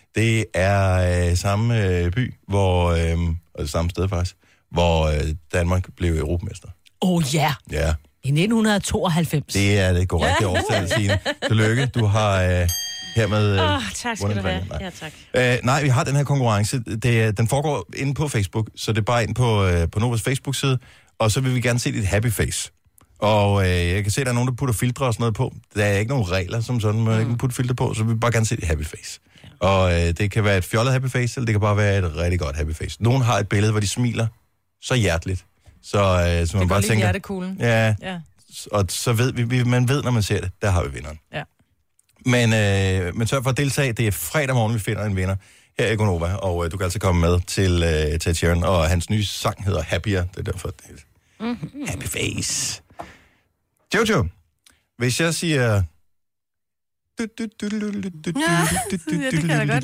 [SPEAKER 3] Det er øh, samme øh, by, hvor, øh, og det samme sted faktisk, hvor øh, Danmark blev europamester.
[SPEAKER 4] Åh oh, ja,
[SPEAKER 3] Ja,
[SPEAKER 4] i nitten tooghalvfems.
[SPEAKER 3] det er det korrekte årstal, Signe. Tillykke, du har øh, hermed... Øh,
[SPEAKER 2] Åh, oh, tak skal
[SPEAKER 3] vundet
[SPEAKER 2] du have.
[SPEAKER 3] præmien.
[SPEAKER 2] Ja, tak.
[SPEAKER 3] Øh, nej, vi har den her konkurrence. Det, er- den foregår inde på Facebook, så det er bare ind på, øh, på Novas Facebook-side, og så vil vi gerne se dit happy face. Og øh, jeg kan se, at der er nogen, der putter filtre og sådan noget på. Der er ikke nogen regler som sådan, man mm. ikke putte filtre på, så vi vil bare gerne se dit happy face. Ja. Og øh, det kan være et fjollet happy face, eller det kan bare være et rigtig godt happy face. Nogen har et billede, hvor de smiler så hjerteligt, så, øh, så man
[SPEAKER 4] det
[SPEAKER 3] bare
[SPEAKER 4] lige
[SPEAKER 3] tænker...
[SPEAKER 4] hjertekuglen.
[SPEAKER 3] Ja,
[SPEAKER 4] Ja.
[SPEAKER 3] og så ved vi, vi, man ved, når man ser det, der har vi vinderen.
[SPEAKER 4] Ja.
[SPEAKER 3] Men, øh, men sørg for at deltage. Det er fredag morgen, vi finder en vinder her i Gonova, og øh, du kan altså komme med til øh, Ted Sheeran, og hans nye sang hedder Happier. Det er derfor, det er mm-hmm. Happy Face. Jojo, hvis jeg siger...
[SPEAKER 5] Ja, det kan jeg da godt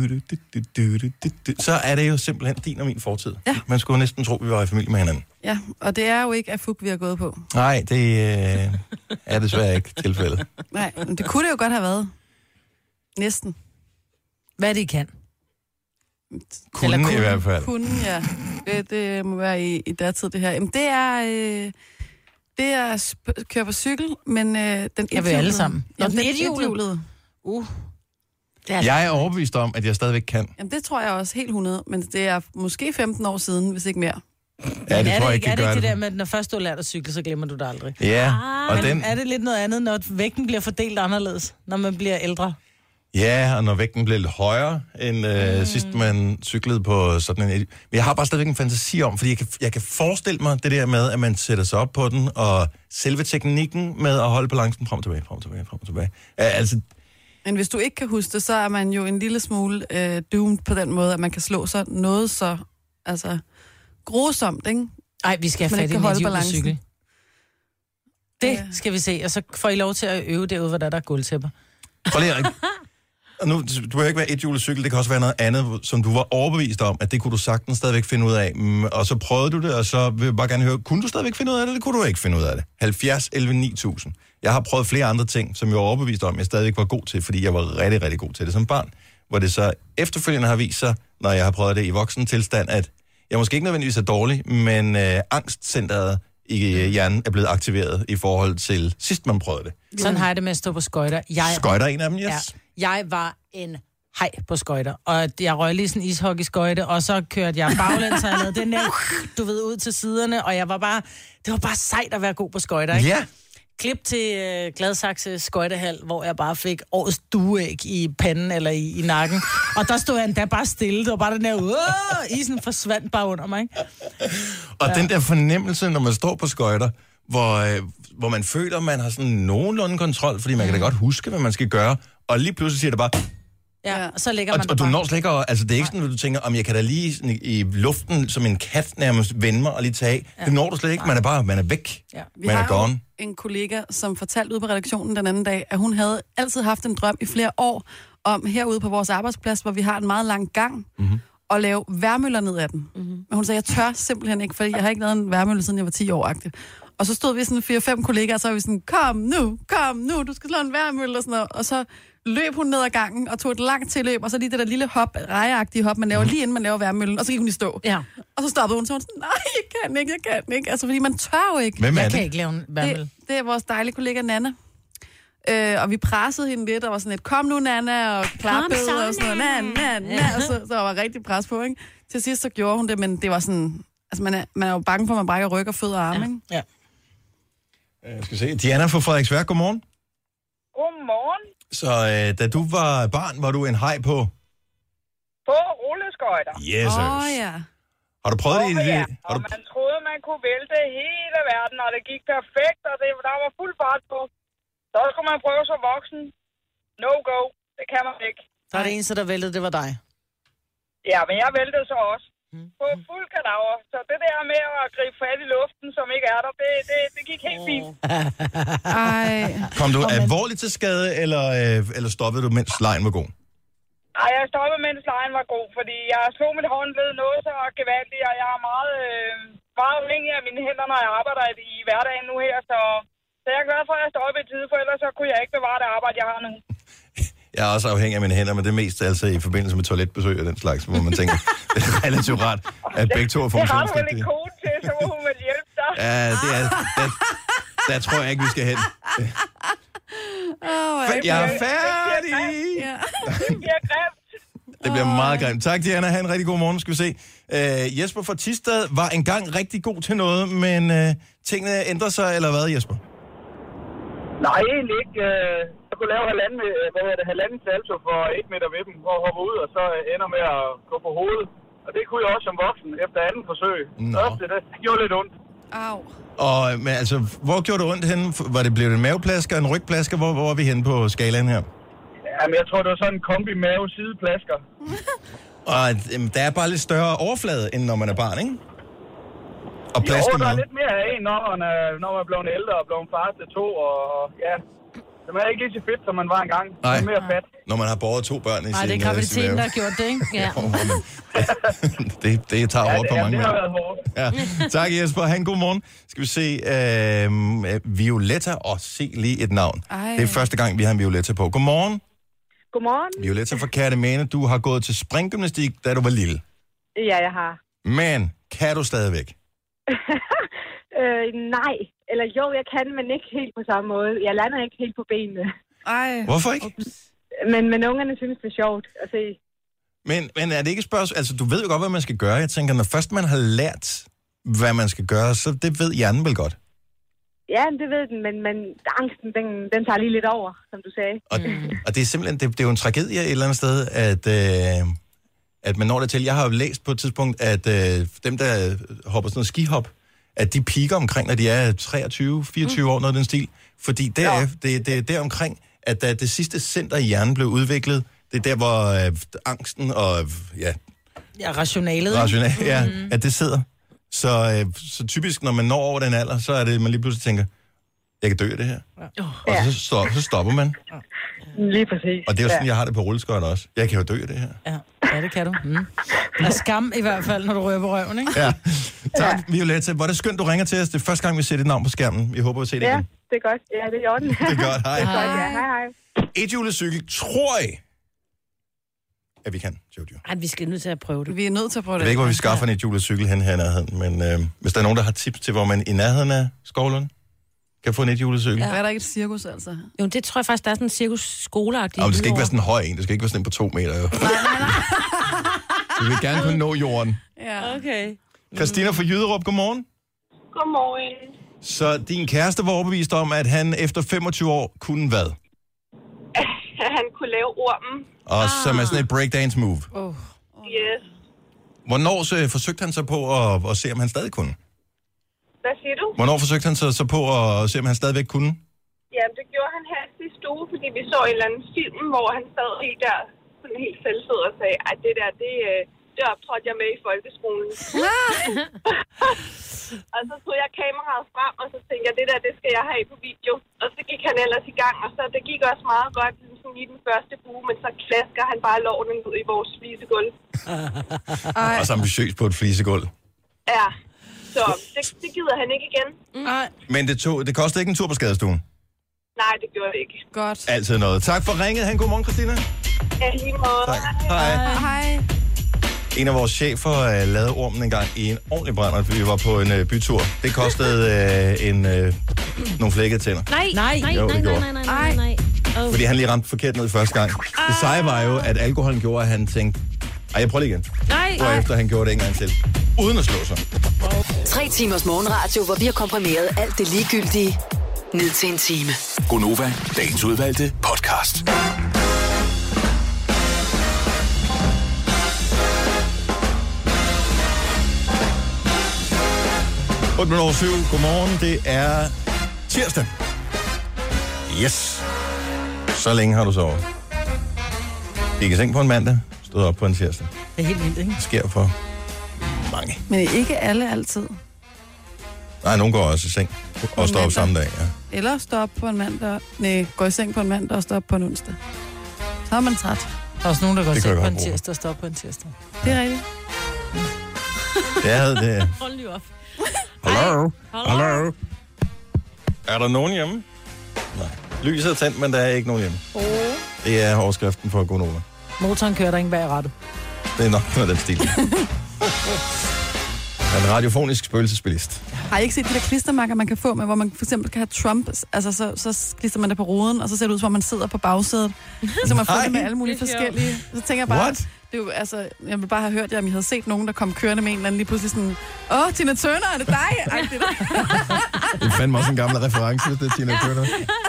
[SPEAKER 5] lide.
[SPEAKER 3] Så er det jo simpelthen din og min fortid. Ja. Man skulle næsten tro, vi var i familie med hinanden.
[SPEAKER 5] Ja, og det er jo ikke af fug, vi har gået på.
[SPEAKER 3] Nej, det øh, er desværre ikke tilfældet.
[SPEAKER 5] Nej, men det kunne det jo godt have været. Næsten.
[SPEAKER 4] Hvad det kan.
[SPEAKER 3] Kunden i hvert fald.
[SPEAKER 5] Kunden, ja. Det, det må være i, i datid, det her. Jamen, det er... Øh, det er at sp- køre på cykel, men øh, den
[SPEAKER 4] Jeg vil alle sammen.
[SPEAKER 5] Nå,
[SPEAKER 4] Nå,
[SPEAKER 5] den
[SPEAKER 4] den
[SPEAKER 5] ethjulede.
[SPEAKER 4] Uh.
[SPEAKER 2] Det er
[SPEAKER 3] Jeg er overbevist om, at jeg stadigvæk kan.
[SPEAKER 5] Jamen, det tror jeg også helt hundrede, men det er måske femten år siden, hvis ikke mere.
[SPEAKER 3] Ja, det
[SPEAKER 4] er
[SPEAKER 3] tror
[SPEAKER 4] det
[SPEAKER 3] jeg
[SPEAKER 4] ikke,
[SPEAKER 3] ikke,
[SPEAKER 4] er det
[SPEAKER 3] gør
[SPEAKER 4] ikke det
[SPEAKER 3] det.
[SPEAKER 4] der med, at når først du har lært at cykle, så glemmer du det aldrig?
[SPEAKER 3] Ja, og
[SPEAKER 4] Men
[SPEAKER 3] den...
[SPEAKER 4] er det lidt noget andet, når vægten bliver fordelt anderledes, når man bliver ældre?
[SPEAKER 3] Ja, og når vægten bliver lidt højere, end øh, mm. sidst man cyklede på sådan en... Men jeg har bare stadigvæk en fantasi om, fordi jeg kan, jeg kan forestille mig det der med, at man sætter sig op på den, og selve teknikken med at holde balancen frem og tilbage, frem og tilbage, frem og tilbage. Uh, altså,
[SPEAKER 5] Men hvis du ikke kan huske det, så er man jo en lille smule øh, doomed på den måde, at man kan slå sig noget så altså, grusomt, ikke?
[SPEAKER 4] Nej, vi skal
[SPEAKER 5] Man
[SPEAKER 4] have
[SPEAKER 5] ikke
[SPEAKER 4] fat i
[SPEAKER 5] kan
[SPEAKER 4] en
[SPEAKER 5] holde
[SPEAKER 4] idiot
[SPEAKER 5] balancen.
[SPEAKER 4] cykel. Det
[SPEAKER 5] Ja.
[SPEAKER 4] skal vi se, og så får I lov til at øve derude, hvor der, der er gulvtæpper.
[SPEAKER 3] prøv lige, at- og nu, du behøver ikke være et julecykel, det kan også være noget andet, som du var overbevist om, at det kunne du sagtens stadigvæk finde ud af. Mm, Og så prøvede du det, og så vil jeg bare gerne høre, kunne du stadigvæk finde ud af det, eller kunne du ikke finde ud af det? halvfjerds elleve ni tusind. Jeg har prøvet flere andre ting, som jeg var overbevist om, jeg stadigvæk var god til, fordi jeg var rigtig, rigtig god til det som barn. Hvor det så efterfølgende har vist sig, når jeg har prøvet det i voksen tilstand, at jeg måske ikke nødvendigvis er dårlig, men øh, angstcenteret i øh, hjernen er blevet aktiveret i forhold til sidst man prøvede det.
[SPEAKER 4] Sådan har jeg det med at stå på skøjter. Jeg,
[SPEAKER 3] Skøjter er en af dem, yes.
[SPEAKER 4] ja, jeg var en hej på skøjter, og jeg røg lige sådan en ishockeyskøjte, og så kørte jeg baglæns, og jeg lavede den der, du ved, ud til siderne, og jeg var bare, det var bare sejt at være god på skøjter, ikke?
[SPEAKER 3] Ja.
[SPEAKER 4] Klip til øh, Gladsaxe skøjtehal, hvor jeg bare fik årets dueæg i panden eller i, i nakken. Og der stod jeg endda bare stille. Det var bare den der, uh, isen forsvandt bare under mig. Ikke?
[SPEAKER 3] Og ja. den der fornemmelse, når man står på skøjter, hvor, øh, hvor man føler, at man har sådan nogenlunde kontrol, fordi man kan da godt huske, hvad man skal gøre, og lige pludselig siger det bare...
[SPEAKER 4] Ja, og så ligger
[SPEAKER 3] Og,
[SPEAKER 4] man
[SPEAKER 3] og du
[SPEAKER 4] bare.
[SPEAKER 3] når slet ikke, at- altså det er ikke sådan, at du tænker, om jeg kan da lige sådan, i, i luften som en kat nærmest vende mig og lige tage af. Ja. Det når du slet ikke, man er bare, man er væk.
[SPEAKER 4] Ja.
[SPEAKER 5] Vi
[SPEAKER 3] Man er
[SPEAKER 5] har jo
[SPEAKER 3] gone.
[SPEAKER 5] en kollega, som fortalte ude på redaktionen den anden dag, at hun havde altid haft en drøm i flere år om herude på vores arbejdsplads, hvor vi har en meget lang gang, mm-hmm. at lave værmøller ned ad den. Mm-hmm. Men hun sagde, jeg tør simpelthen ikke, fordi jeg har ikke lavet en værmølle, siden jeg var ti år-agtig. Og så stod vi sådan fire fem kollegaer, og så var vi sådan, kom nu, kom nu, du skal slå en værmølle og sådan noget. Og så løb hun ned ad gangen og tog et langt tilløb, og så lige det der lille hop, rejeagtige hop, man laver lige inden man laver værmøllen, og så gik hun i stå.
[SPEAKER 2] Ja.
[SPEAKER 5] Og så stoppede hun, så hun sådan, nej, jeg kan ikke, jeg kan ikke. Altså, fordi man tør jo ikke.
[SPEAKER 3] Hvem er
[SPEAKER 4] Jeg
[SPEAKER 3] det?
[SPEAKER 4] kan ikke lave en værmel.
[SPEAKER 5] Det, det er vores dejlige kollega Nana. Øh, og vi pressede hende lidt, og var sådan lidt, kom nu Nana, og klappede,
[SPEAKER 2] så,
[SPEAKER 5] og sådan noget, Nana, Nana, og så, så der var rigtig pres på, ikke? Til sidst så gjorde hun det, men det var sådan, altså man er, man er jo bange for, at man brækker ryg og fødder og arme, ikke?
[SPEAKER 4] Ja.
[SPEAKER 3] Jeg skal se. Diana fra Frederiksværk, godmorgen.
[SPEAKER 8] Godmorgen.
[SPEAKER 3] Så øh, da du var barn, var du en hej på?
[SPEAKER 8] På rulleskøjter.
[SPEAKER 3] Yes,
[SPEAKER 5] Åh, oh, ja.
[SPEAKER 3] Har du prøvet det i
[SPEAKER 8] Åh,
[SPEAKER 3] det?
[SPEAKER 8] ja.
[SPEAKER 3] Har
[SPEAKER 8] Og
[SPEAKER 3] du...
[SPEAKER 8] man troede, man kunne vælte hele verden, og det gik perfekt, og det, der var fuld fart på. Så skulle man prøve som voksen. No go. Det kan man ikke.
[SPEAKER 4] Så er det eneste, der væltede, det var dig.
[SPEAKER 8] Ja, men jeg væltede så også. På fuld kadaver. Så det der med at gribe fat i luften, som ikke er der, det, det, det gik helt fint.
[SPEAKER 5] Ej.
[SPEAKER 3] Kom du alvorligt til skade, eller, øh, eller stoppede du, mens lejen var god?
[SPEAKER 8] Ej, jeg stoppede, mens lejen var god, fordi jeg slog mit håndled noget så gevaldigt, og jeg er meget, øh, meget afhængig af mine hænder, når jeg arbejder i hverdagen nu her, så, så jeg er glad for, at jeg stoppede i tide, for ellers så kunne jeg ikke bevare det arbejde, jeg har nu.
[SPEAKER 3] Jeg er også afhængig af mine hænder, men det er mest altså i forbindelse med toiletbesøg og den slags, hvor man tænker, det er relativt rart, at begge to er funktionsdygtige.
[SPEAKER 8] Det har du vel en kone til, så må hun vel hjælpe dig.
[SPEAKER 3] Ja, det er... Der, der tror jeg ikke, vi skal hen.
[SPEAKER 5] Oh,
[SPEAKER 3] jeg er færdig!
[SPEAKER 5] Ja.
[SPEAKER 8] Det bliver grimt.
[SPEAKER 3] Det bliver meget grimt. Tak, Diana. Ha' en rigtig god morgen, skal vi se. Uh, Jesper fra Thisted var engang rigtig god til noget, men uh, tingene ændrer sig, eller hvad, Jesper?
[SPEAKER 9] Nej, egentlig ikke. Jeg kunne lave halvanden, hvad hedder det, halvanden salto for et meter ved dem, hvor jeg hopper ud, og så ender med at gå på hovedet. Og det kunne jeg også som voksen, efter anden forsøg. Første, det gjorde lidt ondt.
[SPEAKER 5] Au.
[SPEAKER 3] Og, men altså, hvor gjorde det ondt henne? Var det blevet en maveplasker, en rygplasker? Hvor, hvor var vi henne på skalaen her?
[SPEAKER 9] Jamen, jeg tror, det var sådan en kombi mave-sideplasker.
[SPEAKER 3] Og jamen, der er bare lidt større overflade, end når man er barn, ikke? Og
[SPEAKER 9] Jo,
[SPEAKER 3] plasker
[SPEAKER 9] der er
[SPEAKER 3] med.
[SPEAKER 9] lidt mere af en, når man er, når man er blevet ældre og blevet far til to, og ja... Det er ikke lige så fedt, som man var engang.
[SPEAKER 3] Nej,
[SPEAKER 9] det er mere fat.
[SPEAKER 3] Når man har båret to børn i
[SPEAKER 4] Nej,
[SPEAKER 3] sin...
[SPEAKER 4] det er graviditeten, der har gjort det, ikke?
[SPEAKER 2] Ja.
[SPEAKER 3] det, det tager
[SPEAKER 9] Ja,
[SPEAKER 3] hårdt
[SPEAKER 9] det,
[SPEAKER 3] på mange
[SPEAKER 9] det har
[SPEAKER 3] mennesker.
[SPEAKER 9] været hårdt.
[SPEAKER 3] Ja. Tak, Jesper. Ha' en god morgen. Skal vi se... Øh, Violetta. Og oh, se lige et navn.
[SPEAKER 5] Ej.
[SPEAKER 3] Det er første gang, vi har en Violetta på. Godmorgen.
[SPEAKER 8] Godmorgen.
[SPEAKER 3] Violetta fra Kærtemane. Du har gået til springgymnastik, da du var lille.
[SPEAKER 8] Ja, jeg har.
[SPEAKER 3] Men kan du stadigvæk?
[SPEAKER 8] øh, nej. Eller jo, jeg kan, men ikke helt på samme måde. Jeg lander ikke helt på benene.
[SPEAKER 5] Ej.
[SPEAKER 3] Hvorfor ikke?
[SPEAKER 8] Men, men ungerne synes, det er sjovt at se.
[SPEAKER 3] Men, men er det ikke et spørgsmål? Altså, du ved jo godt, hvad man skal gøre. Jeg tænker, når først man har lært, hvad man skal gøre, så det ved hjernen vel godt.
[SPEAKER 8] Ja, det ved den, men, men angsten, den, den tager lige lidt over, som du sagde.
[SPEAKER 3] Og, mm. og det er simpelthen, det, det er jo en tragedie et eller andet sted, at, øh, at man når det til. Jeg har jo læst på et tidspunkt, at øh, dem, der hopper sådan noget skihop, at de piker omkring, når de er treogtyve fireogtyve mm. år, noget af den stil. Fordi der, ja. det, det er der omkring, at da det sidste center i hjernen blev udviklet, det er der, hvor øh, angsten og ja,
[SPEAKER 4] Ja, rationalet.
[SPEAKER 3] rational,
[SPEAKER 4] ikke?
[SPEAKER 3] ja,
[SPEAKER 4] Mm.
[SPEAKER 3] at det sidder. Så, øh, så typisk, når man når over den alder, så er det, man lige pludselig tænker, jeg kan dø af det her.
[SPEAKER 4] Ja.
[SPEAKER 3] Og så, så, så stopper man.
[SPEAKER 8] Lige præcis.
[SPEAKER 3] Og det er jo sådan,
[SPEAKER 8] ja.
[SPEAKER 3] jeg har det på rulleskøjt også. Jeg kan jo dø af det her.
[SPEAKER 4] Ja, ja det kan du. Mm. Og skam i hvert fald, når du rører på røven, ikke?
[SPEAKER 3] Ja. Tak, Violetta. Hvor er det skønt, du ringer til os. Det er første gang, vi ser dit navn på skærmen. Vi håber, vi ser det
[SPEAKER 8] Ja,
[SPEAKER 3] igen.
[SPEAKER 8] det er godt. Ja, det er i orden.
[SPEAKER 3] Det er godt. Hej.
[SPEAKER 8] Det er godt, ja. Hej, hej.
[SPEAKER 3] Et julecykel, tror jeg, at vi kan, Jojo.
[SPEAKER 2] Ej, vi skal nødt til at prøve det.
[SPEAKER 5] Vi er nødt til at prøve
[SPEAKER 3] Jeg
[SPEAKER 5] det.
[SPEAKER 3] ved ikke, hvor vi skaffer en et julecykel hen her i nærheden, men øh, hvis der er nogen, der har tips til, hvor man i nærheden af Skovlund kan få en et julecykel.
[SPEAKER 5] Ja.
[SPEAKER 3] Ja.
[SPEAKER 5] Er der ikke et cirkus, altså?
[SPEAKER 2] Jo, det tror jeg faktisk, der er sådan en cirkus skoleagtig.
[SPEAKER 3] Og det skal ikke være sådan en høj en. Det skal ikke være sådan en på to meter, jo.
[SPEAKER 5] Nej, nej, nej.
[SPEAKER 3] Vi vil gerne kunne nå jorden.
[SPEAKER 5] Ja.
[SPEAKER 2] Okay.
[SPEAKER 3] Christina fra Jyderup, godmorgen.
[SPEAKER 8] Godmorgen.
[SPEAKER 3] Så din kæreste var overbevist om, at han efter femogtyve år kunne hvad?
[SPEAKER 8] Han kunne lave ormen.
[SPEAKER 3] Og ah. som er sådan et breakdance move.
[SPEAKER 5] Oh.
[SPEAKER 8] Yes.
[SPEAKER 3] Hvornår så forsøgte han så på at, at se, om han stadig kunne?
[SPEAKER 8] Hvad siger du?
[SPEAKER 3] Hvornår forsøgte han så, så på at se, om han stadigvæk kunne?
[SPEAKER 8] Jamen, det gjorde han her sidste uge, fordi vi så en eller anden film, hvor han sad helt der, sådan helt selvfed og sagde, ej, det der, det, det optrådte jeg med i folkeskolen. Og så tog jeg kameraet frem, og så tænkte jeg, det der, det skal jeg have på video. Og så gik han ellers i gang, og så det gik også meget godt sådan i den første uge, men så klasker han bare lårene ud i vores flisegulv.
[SPEAKER 3] Og så ambitiøs på et flisegulv.
[SPEAKER 8] Ja, så det, det gider han ikke igen.
[SPEAKER 5] Nej.
[SPEAKER 3] Men det, tog, det kostede ikke en tur på skadestuen?
[SPEAKER 8] Nej, det gjorde det ikke.
[SPEAKER 5] Godt.
[SPEAKER 3] Altid noget. Tak for ringet. Ha' en god morgen, Christina.
[SPEAKER 8] Ja, lige måde.
[SPEAKER 3] Tak. Hej.
[SPEAKER 5] Hej.
[SPEAKER 3] En af vores chefer uh, lavede ormen en gang i en ordentlig brænder, fordi vi var på en uh, bytur. Det kostede uh, en, uh, nogle flækkede tænder.
[SPEAKER 2] Nej, nej, nej,
[SPEAKER 3] Jo, det
[SPEAKER 2] nej,
[SPEAKER 3] gjorde.
[SPEAKER 2] nej, nej, nej, nej, nej. Oh.
[SPEAKER 3] Fordi han lige ramte forkert ned første gang. Det seje var jo, at alkoholen gjorde, at han tænkte, ej, jeg prøver lige igen.
[SPEAKER 2] Nej,
[SPEAKER 3] Og efter han gjorde det en gang til. Uden at slå sig.
[SPEAKER 6] Tre timers morgenradio, hvor vi har komprimeret alt det ligegyldige ned til en time.
[SPEAKER 7] Gonova, dagens udvalgte podcast.
[SPEAKER 3] otte minutter over syv. Godmorgen. Det er tirsdag. Yes. Så længe har du sovet. Gik i seng på en mandag. Stod op på en tirsdag.
[SPEAKER 4] Det er helt vildt, ikke?
[SPEAKER 3] Det sker for mange.
[SPEAKER 5] Men ikke alle altid.
[SPEAKER 3] Nej, nogen går også i seng og står op samme dag. Ja.
[SPEAKER 5] Eller stå op på en mandag. Nej, gå i seng på en mandag og stå op på en onsdag. Så er man træt.
[SPEAKER 4] Der er også nogen, der går
[SPEAKER 3] Det
[SPEAKER 4] til
[SPEAKER 3] kan jeg
[SPEAKER 4] på
[SPEAKER 3] godt
[SPEAKER 4] en
[SPEAKER 3] bruge.
[SPEAKER 4] tirsdag og står på en tirsdag.
[SPEAKER 5] Det er rigtigt.
[SPEAKER 3] Det havde det.
[SPEAKER 2] Hold lige op.
[SPEAKER 3] Hallo?
[SPEAKER 2] Hallo?
[SPEAKER 3] Hallo? Er der nogen hjemme? Nej. Lyset er tændt, men der er ikke nogen hjemme.
[SPEAKER 2] Oh.
[SPEAKER 3] Det er overskriften for Gonova.
[SPEAKER 4] Motoren kører der ikke bag rattet.
[SPEAKER 3] Det er nok noget af den stil. En radiofonisk spøgelsesbilist.
[SPEAKER 5] Har I ikke set de der klistermærker, man kan få med, hvor man for eksempel kan have Trump, altså så, så klister man det på ruden, og så ser det ud, som om man sidder på bagsædet. Så man får det med alle mulige forskellige. Så tænker jeg bare,
[SPEAKER 3] What?
[SPEAKER 5] det er jo, altså, jeg vil bare have hørt jer, om I havde set nogen, der kom kørende med en eller anden lige pludselig sådan, åh, Tina Turner, er det dig?
[SPEAKER 3] Det fandme også en gammel reference, hvis det er Tina Turner.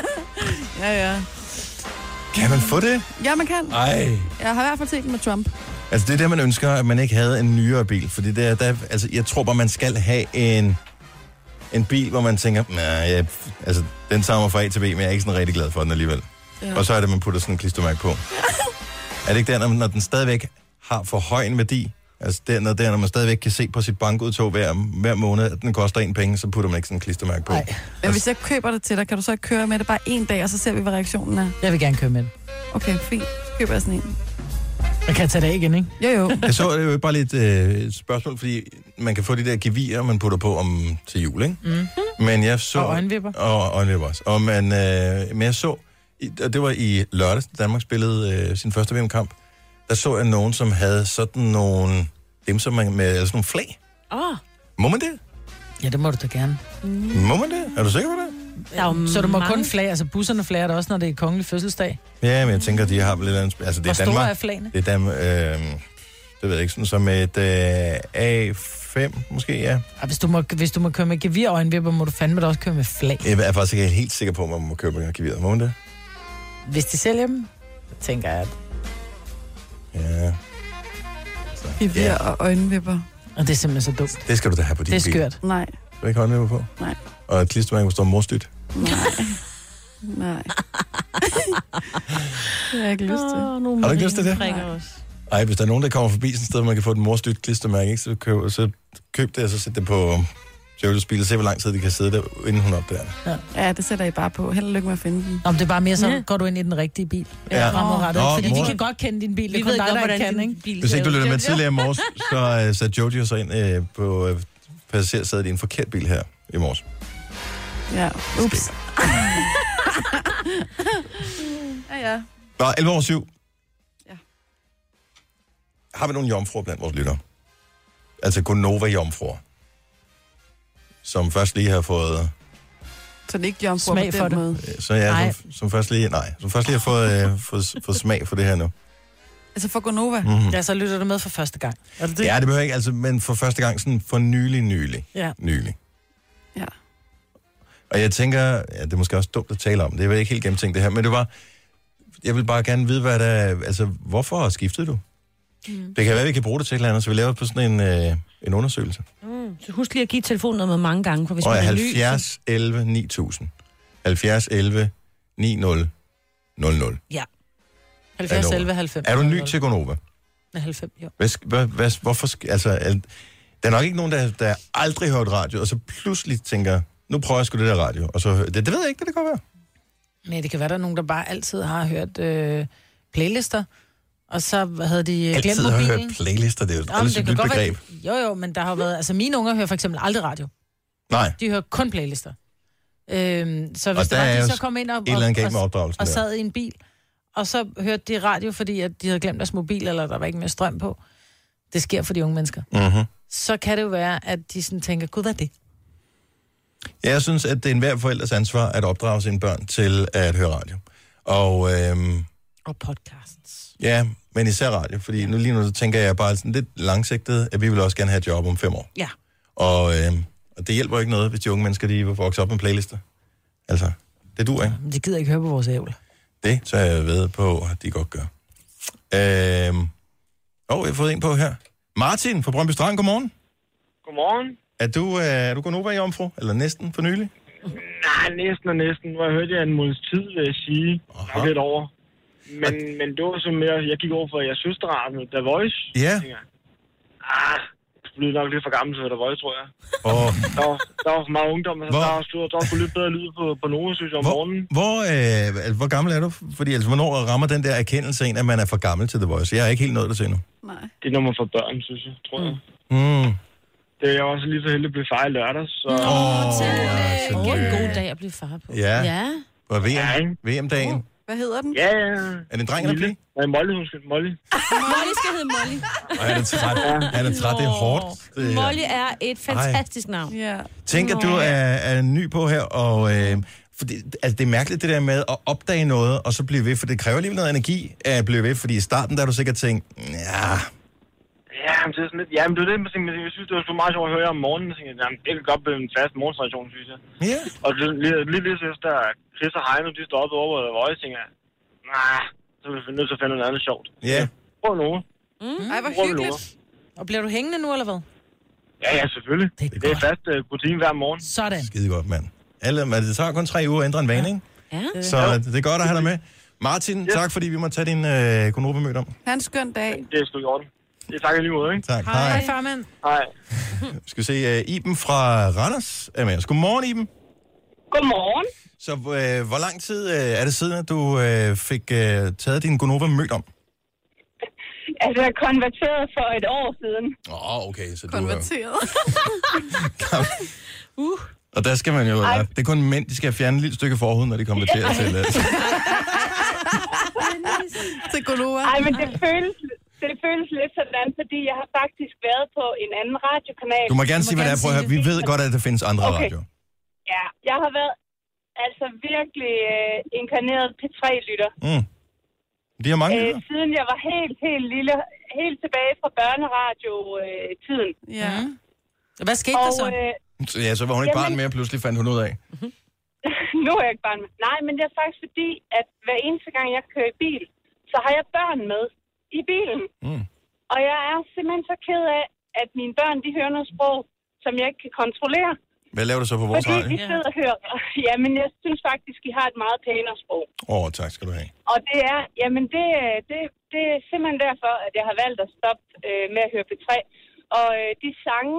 [SPEAKER 5] Ja, ja.
[SPEAKER 3] Kan man få det?
[SPEAKER 5] Ja, man kan.
[SPEAKER 3] Ej.
[SPEAKER 5] Jeg har i hvert fald set den med Trump.
[SPEAKER 3] Altså, det er det, man ønsker, at man ikke havde en nyere bil. Fordi det er, der, altså, jeg tror bare, man skal have en, en bil, hvor man tænker, nej, jeg, altså, den tager mig fra A til B, men jeg er ikke sådan rigtig glad for den alligevel. Ja. Og så er det, man putter sådan en klistermærke på. Er det ikke der, når, når den stadigvæk har for høj en værdi? Altså, det er når, der, når man stadigvæk kan se på sit bankudtog hver, hver måned, at den koster en penge, så putter man ikke sådan en klistermærke på.
[SPEAKER 5] Nej. Men hvis jeg køber det til dig, kan du så ikke køre med det bare en dag, og så ser vi, hvad reaktionen er?
[SPEAKER 4] Jeg vil gerne køre med det.
[SPEAKER 5] Okay, fint. Så køber jeg sådan en.
[SPEAKER 4] Man kan tage det af igen, ikke?
[SPEAKER 5] Jo, jo.
[SPEAKER 3] Jeg så det jo bare lidt øh, et spørgsmål, fordi man kan få de der gevirer, man putter på om til jul, ikke?
[SPEAKER 4] Mm.
[SPEAKER 3] Men jeg så...
[SPEAKER 4] Og øjenvipper.
[SPEAKER 3] Og øjenvipper også. Og man, øh, men jeg så, og det var i lørdags, Danmark spillede øh, sin første V M-kamp, der så jeg nogen, som havde sådan nogle... Dem, som man med altså sådan nogle flag.
[SPEAKER 2] Åh. Oh.
[SPEAKER 3] Må man det?
[SPEAKER 4] Ja, det må du da gerne.
[SPEAKER 2] Mm.
[SPEAKER 3] Må man det? Er du sikker på det?
[SPEAKER 4] Ja, så du må mange... kun flage, altså busserne flager det også, når det er kongelig fødselsdag.
[SPEAKER 3] Ja, men jeg tænker, de har vel et eller andet... Altså, det er
[SPEAKER 4] Hvor
[SPEAKER 3] Danmark,
[SPEAKER 4] store er flagene?
[SPEAKER 3] Det er Danmark... Øh, det ved jeg ikke, sådan som et øh, A fem, måske, ja.
[SPEAKER 4] Ja, hvis, du må, hvis du må køre med gevir og øjenvipper, må du fandme da også køre med flag.
[SPEAKER 3] Jeg er faktisk ikke helt sikker på, om man må køre med geviret. Må man det?
[SPEAKER 4] Hvis de sælger dem, så tænker jeg, at...
[SPEAKER 3] Ja.
[SPEAKER 5] Gevir ja. Og øjenvipper.
[SPEAKER 4] Og det er simpelthen så dumt.
[SPEAKER 3] Det skal du da have på din bil.
[SPEAKER 4] Det er skørt.
[SPEAKER 5] Nej.
[SPEAKER 3] Du ikke øjenvipper på?
[SPEAKER 5] Nej.
[SPEAKER 3] Og et klistermærke, hvor står morstyt?
[SPEAKER 5] Nej. Nej. Det har jeg ikke lyst til.
[SPEAKER 2] Oh,
[SPEAKER 3] har du ikke lyst til det?
[SPEAKER 2] Nej.
[SPEAKER 3] Ej, hvis der er nogen, der kommer forbi sådan et sted, hvor man kan få et morstyt klistermærke, ikke? Så, køb, så køb det, og så sæt det på Jojo's bil, og se, hvor lang tid de kan sidde der, inden hun opdager det.
[SPEAKER 5] Ja. Ja, det sætter I bare på. Held og lykke med at finde den.
[SPEAKER 4] Nå, det er bare mere så,
[SPEAKER 2] Ja.
[SPEAKER 4] går du ind i den rigtige bil.
[SPEAKER 3] Ja.
[SPEAKER 4] Fremadrettet.
[SPEAKER 3] Nå,
[SPEAKER 4] Fordi
[SPEAKER 3] mor.
[SPEAKER 4] de kan godt kende din bil.
[SPEAKER 2] Vi
[SPEAKER 4] Det
[SPEAKER 2] ved
[SPEAKER 4] kun dig,
[SPEAKER 2] godt,
[SPEAKER 4] der
[SPEAKER 2] hvordan
[SPEAKER 4] kan,
[SPEAKER 2] din
[SPEAKER 4] ikke?
[SPEAKER 2] bil
[SPEAKER 3] Hvis ikke du
[SPEAKER 2] ser ud.
[SPEAKER 3] lytter med tidligere i morges, så uh, satte Jojo sig ind uh, på uh, passagersædet i en forkert bil her i morges.
[SPEAKER 5] Ja, ups. ja, ja.
[SPEAKER 3] Nå, elleve over syv.
[SPEAKER 5] Ja.
[SPEAKER 3] Har vi nogle jomfruer blandt vores lyttere? Altså Gonova-jomfruer, som først lige har fået...
[SPEAKER 5] Så det er ikke jomfruer
[SPEAKER 4] Smag
[SPEAKER 5] på
[SPEAKER 4] for
[SPEAKER 5] den
[SPEAKER 4] det.
[SPEAKER 5] måde.
[SPEAKER 3] Så ja, som, som først lige... Nej, som først lige har fået, uh, fået, fået smag for det her nu.
[SPEAKER 5] Altså for Gonova.
[SPEAKER 3] Mm-hmm.
[SPEAKER 4] Ja, så lytter du med for første gang. Er det det?
[SPEAKER 3] Ja, det behøver ikke, altså, men for første gang sådan for nylig, nylig.
[SPEAKER 4] Ja.
[SPEAKER 3] Nylig.
[SPEAKER 5] Ja.
[SPEAKER 3] Og jeg tænker, ja, det er måske også dumt at tale om, det er ikke helt gennemtænkt det her, men det var, jeg vil bare gerne vide, hvad der er, altså, hvorfor skiftede du? Mm. Det kan være, vi kan bruge det til et eller andet, så vi laver på sådan en, øh, en undersøgelse.
[SPEAKER 2] Mm. Så husk lige at give telefonnummeret mange gange, for hvis
[SPEAKER 3] Og
[SPEAKER 2] man er
[SPEAKER 3] halvfjerds elleve ni tusind. halvfjerds elleve ni nul nul nul.
[SPEAKER 2] Ja.
[SPEAKER 4] halvfjerds elleve halvfems.
[SPEAKER 3] Er du ny til Gonova?
[SPEAKER 4] halvfems, jo.
[SPEAKER 3] Hvad, hvad, hvad, hvorfor, sk- altså, er, der er nok ikke nogen, der, der aldrig hørt radio, og så pludselig tænker, nu prøver jeg sgu det der radio, og så det, det ved jeg ikke, det, det kan være.
[SPEAKER 4] Men det kan være, der er nogen, der bare altid har hørt øh, playlister, og så havde de øh, glemt
[SPEAKER 3] Altid har
[SPEAKER 4] mobilen.
[SPEAKER 3] hørt playlister, det er jo et
[SPEAKER 4] Jamen,
[SPEAKER 3] relativt nyt begreb.
[SPEAKER 4] Være, jo, jo, men der har været... Altså, mine unger hører for eksempel aldrig radio.
[SPEAKER 3] Nej.
[SPEAKER 4] De hører kun playlister. Øhm, så hvis
[SPEAKER 3] Og
[SPEAKER 4] det
[SPEAKER 3] der
[SPEAKER 4] var,
[SPEAKER 3] er
[SPEAKER 4] de
[SPEAKER 3] jo
[SPEAKER 4] så kom ind og,
[SPEAKER 3] et eller andet galt med
[SPEAKER 4] og,
[SPEAKER 3] opdragelsen
[SPEAKER 4] og
[SPEAKER 3] der.
[SPEAKER 4] sad i en bil, og så hørte de radio, fordi at de havde glemt deres mobil, eller der var ikke mere strøm på. Det sker for de unge mennesker.
[SPEAKER 3] Mm-hmm.
[SPEAKER 4] Så kan det jo være, at de sådan tænker, gud, hvad er det?
[SPEAKER 3] Ja, jeg synes, at det er enhver forældres ansvar at opdrage sine børn til at høre radio. Og, øhm,
[SPEAKER 2] Og podcasts.
[SPEAKER 3] ja, men især radio, fordi nu lige nu så tænker jeg bare sådan lidt langsigtet, at vi vil også gerne have et job om fem år.
[SPEAKER 2] Ja.
[SPEAKER 3] Og, øhm, og det hjælper ikke noget, hvis de unge mennesker, de vil vokse op med playlister. Altså, det dur ikke.
[SPEAKER 4] Men de gider ikke høre på vores ævle.
[SPEAKER 3] Det tager jeg ved på, at de godt gør. Øhm, åh, jeg har fået en på her. Martin fra Brøndby Strand, godmorgen.
[SPEAKER 10] Godmorgen.
[SPEAKER 3] Er du, øh, er du Gonova-jomfru? Eller næsten for nylig?
[SPEAKER 10] Nej, næsten og næsten. Nu har jeg hørt jer en måneds tid, vil jeg sige.
[SPEAKER 3] Aha.
[SPEAKER 10] Nok lidt over. Men, men det var så mere, jeg gik over for jeres søsterradio, The Voice.
[SPEAKER 3] Ja.
[SPEAKER 10] Jeg, ah, jeg blev nok lidt for gammel til The Voice, tror jeg.
[SPEAKER 3] Og
[SPEAKER 10] Der var, der var for meget ungdom, så
[SPEAKER 3] Hvor-
[SPEAKER 10] der var, der var sgu lidt bedre lyd på, på nogen, synes jeg, om
[SPEAKER 3] hvor,
[SPEAKER 10] morgenen.
[SPEAKER 3] hvor, øh, hvor gammel er du? Fordi altså, hvornår rammer den der erkendelse en, at man er for gammel til The Voice? Jeg er ikke helt nået det til endnu.
[SPEAKER 5] Nej.
[SPEAKER 10] Det er når man får børn, synes jeg, tror jeg.
[SPEAKER 3] Mm.
[SPEAKER 10] Det er jeg også lige så heldig at blive far i lørdag, så...
[SPEAKER 3] Åh,
[SPEAKER 2] Åh, en
[SPEAKER 3] tillykke.
[SPEAKER 2] god dag at blive far på.
[SPEAKER 3] Ja.
[SPEAKER 2] Ja.
[SPEAKER 3] Og V
[SPEAKER 10] Ja, ikke?
[SPEAKER 3] M, V M-dagen.
[SPEAKER 5] Hvad hedder den?
[SPEAKER 10] Ja, ja.
[SPEAKER 3] Er det en dreng eller pige?
[SPEAKER 10] Nej, Molly, hun skal Molly.
[SPEAKER 2] Molly skal hedde Molly.
[SPEAKER 3] Og han er træt. Han er træt, det er hårdt. Det,
[SPEAKER 2] Molly er et fantastisk Ej. navn.
[SPEAKER 5] Ja.
[SPEAKER 3] Tænk, at du er, er ny på her, og øh, fordi, altså, det er mærkeligt det der med at opdage noget, og så blive ved, for det kræver alligevel noget energi at blive ved, fordi i starten der har du sikkert tænkt, ja...
[SPEAKER 10] Ja, men det er sådan lidt... Ja, men det er det, men jeg synes, det var så meget sjovt at høre om morgenen. Jeg tænkte, jamen, det kan godt blive en fast morgenstration, synes jeg.
[SPEAKER 3] Ja.
[SPEAKER 10] Og det, lige, lige lige synes, der Chris og Heino, de står oppe over The Voice, tænker jeg, nej, så er vi nødt til at finde noget andet sjovt.
[SPEAKER 3] Ja.
[SPEAKER 10] Prøv nu.
[SPEAKER 5] Mm. Ej, hvor hyggeligt. Og bliver du hængende nu, eller hvad?
[SPEAKER 10] Ja, ja, selvfølgelig. Det er, det er fast uh, rutine hver morgen.
[SPEAKER 4] Sådan.
[SPEAKER 3] Skide godt, mand. Alle, men det tager kun tre uger at ændre en vane, ikke?
[SPEAKER 2] Ja.
[SPEAKER 3] Så det er godt at have dig med. Martin, yes. tak fordi vi må tage din øh, Konoba-møde om.
[SPEAKER 5] Ha' en skøn dag.
[SPEAKER 10] Det er sgu i orden. Det er tak i lige måde, ikke?
[SPEAKER 3] Tak.
[SPEAKER 4] Hej, Hej farmand.
[SPEAKER 10] Hej.
[SPEAKER 3] Skal vi se, uh, Iben fra Randers er med os. Godmorgen, Iben.
[SPEAKER 8] Godmorgen.
[SPEAKER 3] Så øh, hvor lang tid øh, er det siden, at du øh, fik øh, taget din Konoba-møde om?
[SPEAKER 8] Altså, jeg konverterede for et år siden.
[SPEAKER 3] Åh, oh, okay. Så
[SPEAKER 5] konverteret.
[SPEAKER 3] Du, øh... uh. Og der skal man jo... Ej. Det er kun mænd, de skal fjerne et lille stykke forhud, når de konverterer til... Altså.
[SPEAKER 5] til Konoba.
[SPEAKER 8] Ej, men det føles, det føles lidt sådan, fordi jeg har faktisk været på en anden radiokanal.
[SPEAKER 3] Du må gerne sige, hvad det er. Prøv at høre. Vi ved godt, at der findes andre okay. radioer.
[SPEAKER 8] Ja, jeg har været altså virkelig øh, inkarneret P tre lytter.
[SPEAKER 3] Mm. De har mange
[SPEAKER 8] øh, Siden jeg var helt, helt lille, helt tilbage fra børneradio-tiden.
[SPEAKER 5] Øh, ja.
[SPEAKER 4] Mm. Hvad skete
[SPEAKER 8] og,
[SPEAKER 4] der så?
[SPEAKER 8] Øh,
[SPEAKER 3] så? Ja, så var hun ikke
[SPEAKER 8] jamen,
[SPEAKER 3] barn mere, pludselig fandt hun ud af.
[SPEAKER 8] nu er jeg ikke barn med. Nej, men det er faktisk fordi, at hver eneste gang, jeg kører i bil, så har jeg børn med i bilen.
[SPEAKER 3] Mm.
[SPEAKER 8] Og jeg er simpelthen så ked af, at mine børn, de hører noget sprog, som jeg ikke kan kontrollere.
[SPEAKER 3] Hvad laver du så på vores
[SPEAKER 8] Fordi
[SPEAKER 3] radio?
[SPEAKER 8] Fordi de sidder og hører... Ja, men jeg synes faktisk, I har et meget pænere sprog.
[SPEAKER 3] Åh, oh, tak skal du have.
[SPEAKER 8] Og det er... Jamen, det, det, det er simpelthen derfor, at jeg har valgt at stoppe øh, med at høre P tre. Og øh, de sange,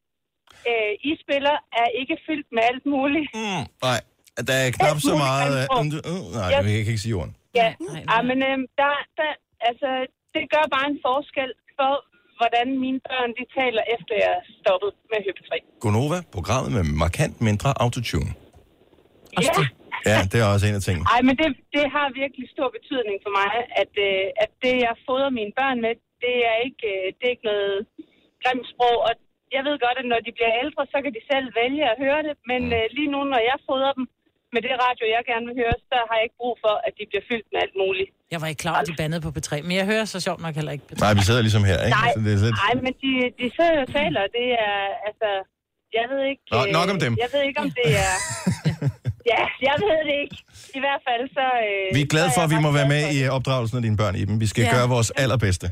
[SPEAKER 8] øh, I spiller, er ikke fyldt med alt muligt.
[SPEAKER 3] Mm, nej, der er knap så meget... Uh, uh, nej, jeg kan ikke sige orden.
[SPEAKER 8] Ja, ah, men øh, der, der, altså, det gør bare en forskel for... hvordan mine børn, de taler, efter jeg er stoppet med at høre P tre.
[SPEAKER 3] Gonova, programmet med markant mindre autotune.
[SPEAKER 8] Ja.
[SPEAKER 3] Ja, det er også en af tingene.
[SPEAKER 8] Ej, men det, det har virkelig stor betydning for mig, at, at det, jeg fodrer mine børn med, det er ikke, det er ikke noget grimt sprog. Og jeg ved godt, at når de bliver ældre, så kan de selv vælge at høre det. Men mm. lige nu, når jeg fodrer dem med det radio, jeg gerne vil høre, så har jeg ikke brug for, at de bliver fyldt med alt muligt.
[SPEAKER 4] Jeg var ikke klar, at de bandede på P tre, men jeg hører så sjovt nok heller ikke P tre.
[SPEAKER 3] Nej, vi sidder ligesom her, ikke?
[SPEAKER 8] Nej,
[SPEAKER 3] så det er lidt...
[SPEAKER 8] nej men de, de sidder og taler, det er, altså, jeg ved ikke...
[SPEAKER 3] Nå, nok om dem.
[SPEAKER 8] Jeg ved ikke, om det er... ja, jeg ved det ikke. I hvert fald så... Øh,
[SPEAKER 3] vi er glade for, at vi må være med i opdragelsen af dine børn i dem. Vi skal ja. gøre vores allerbedste.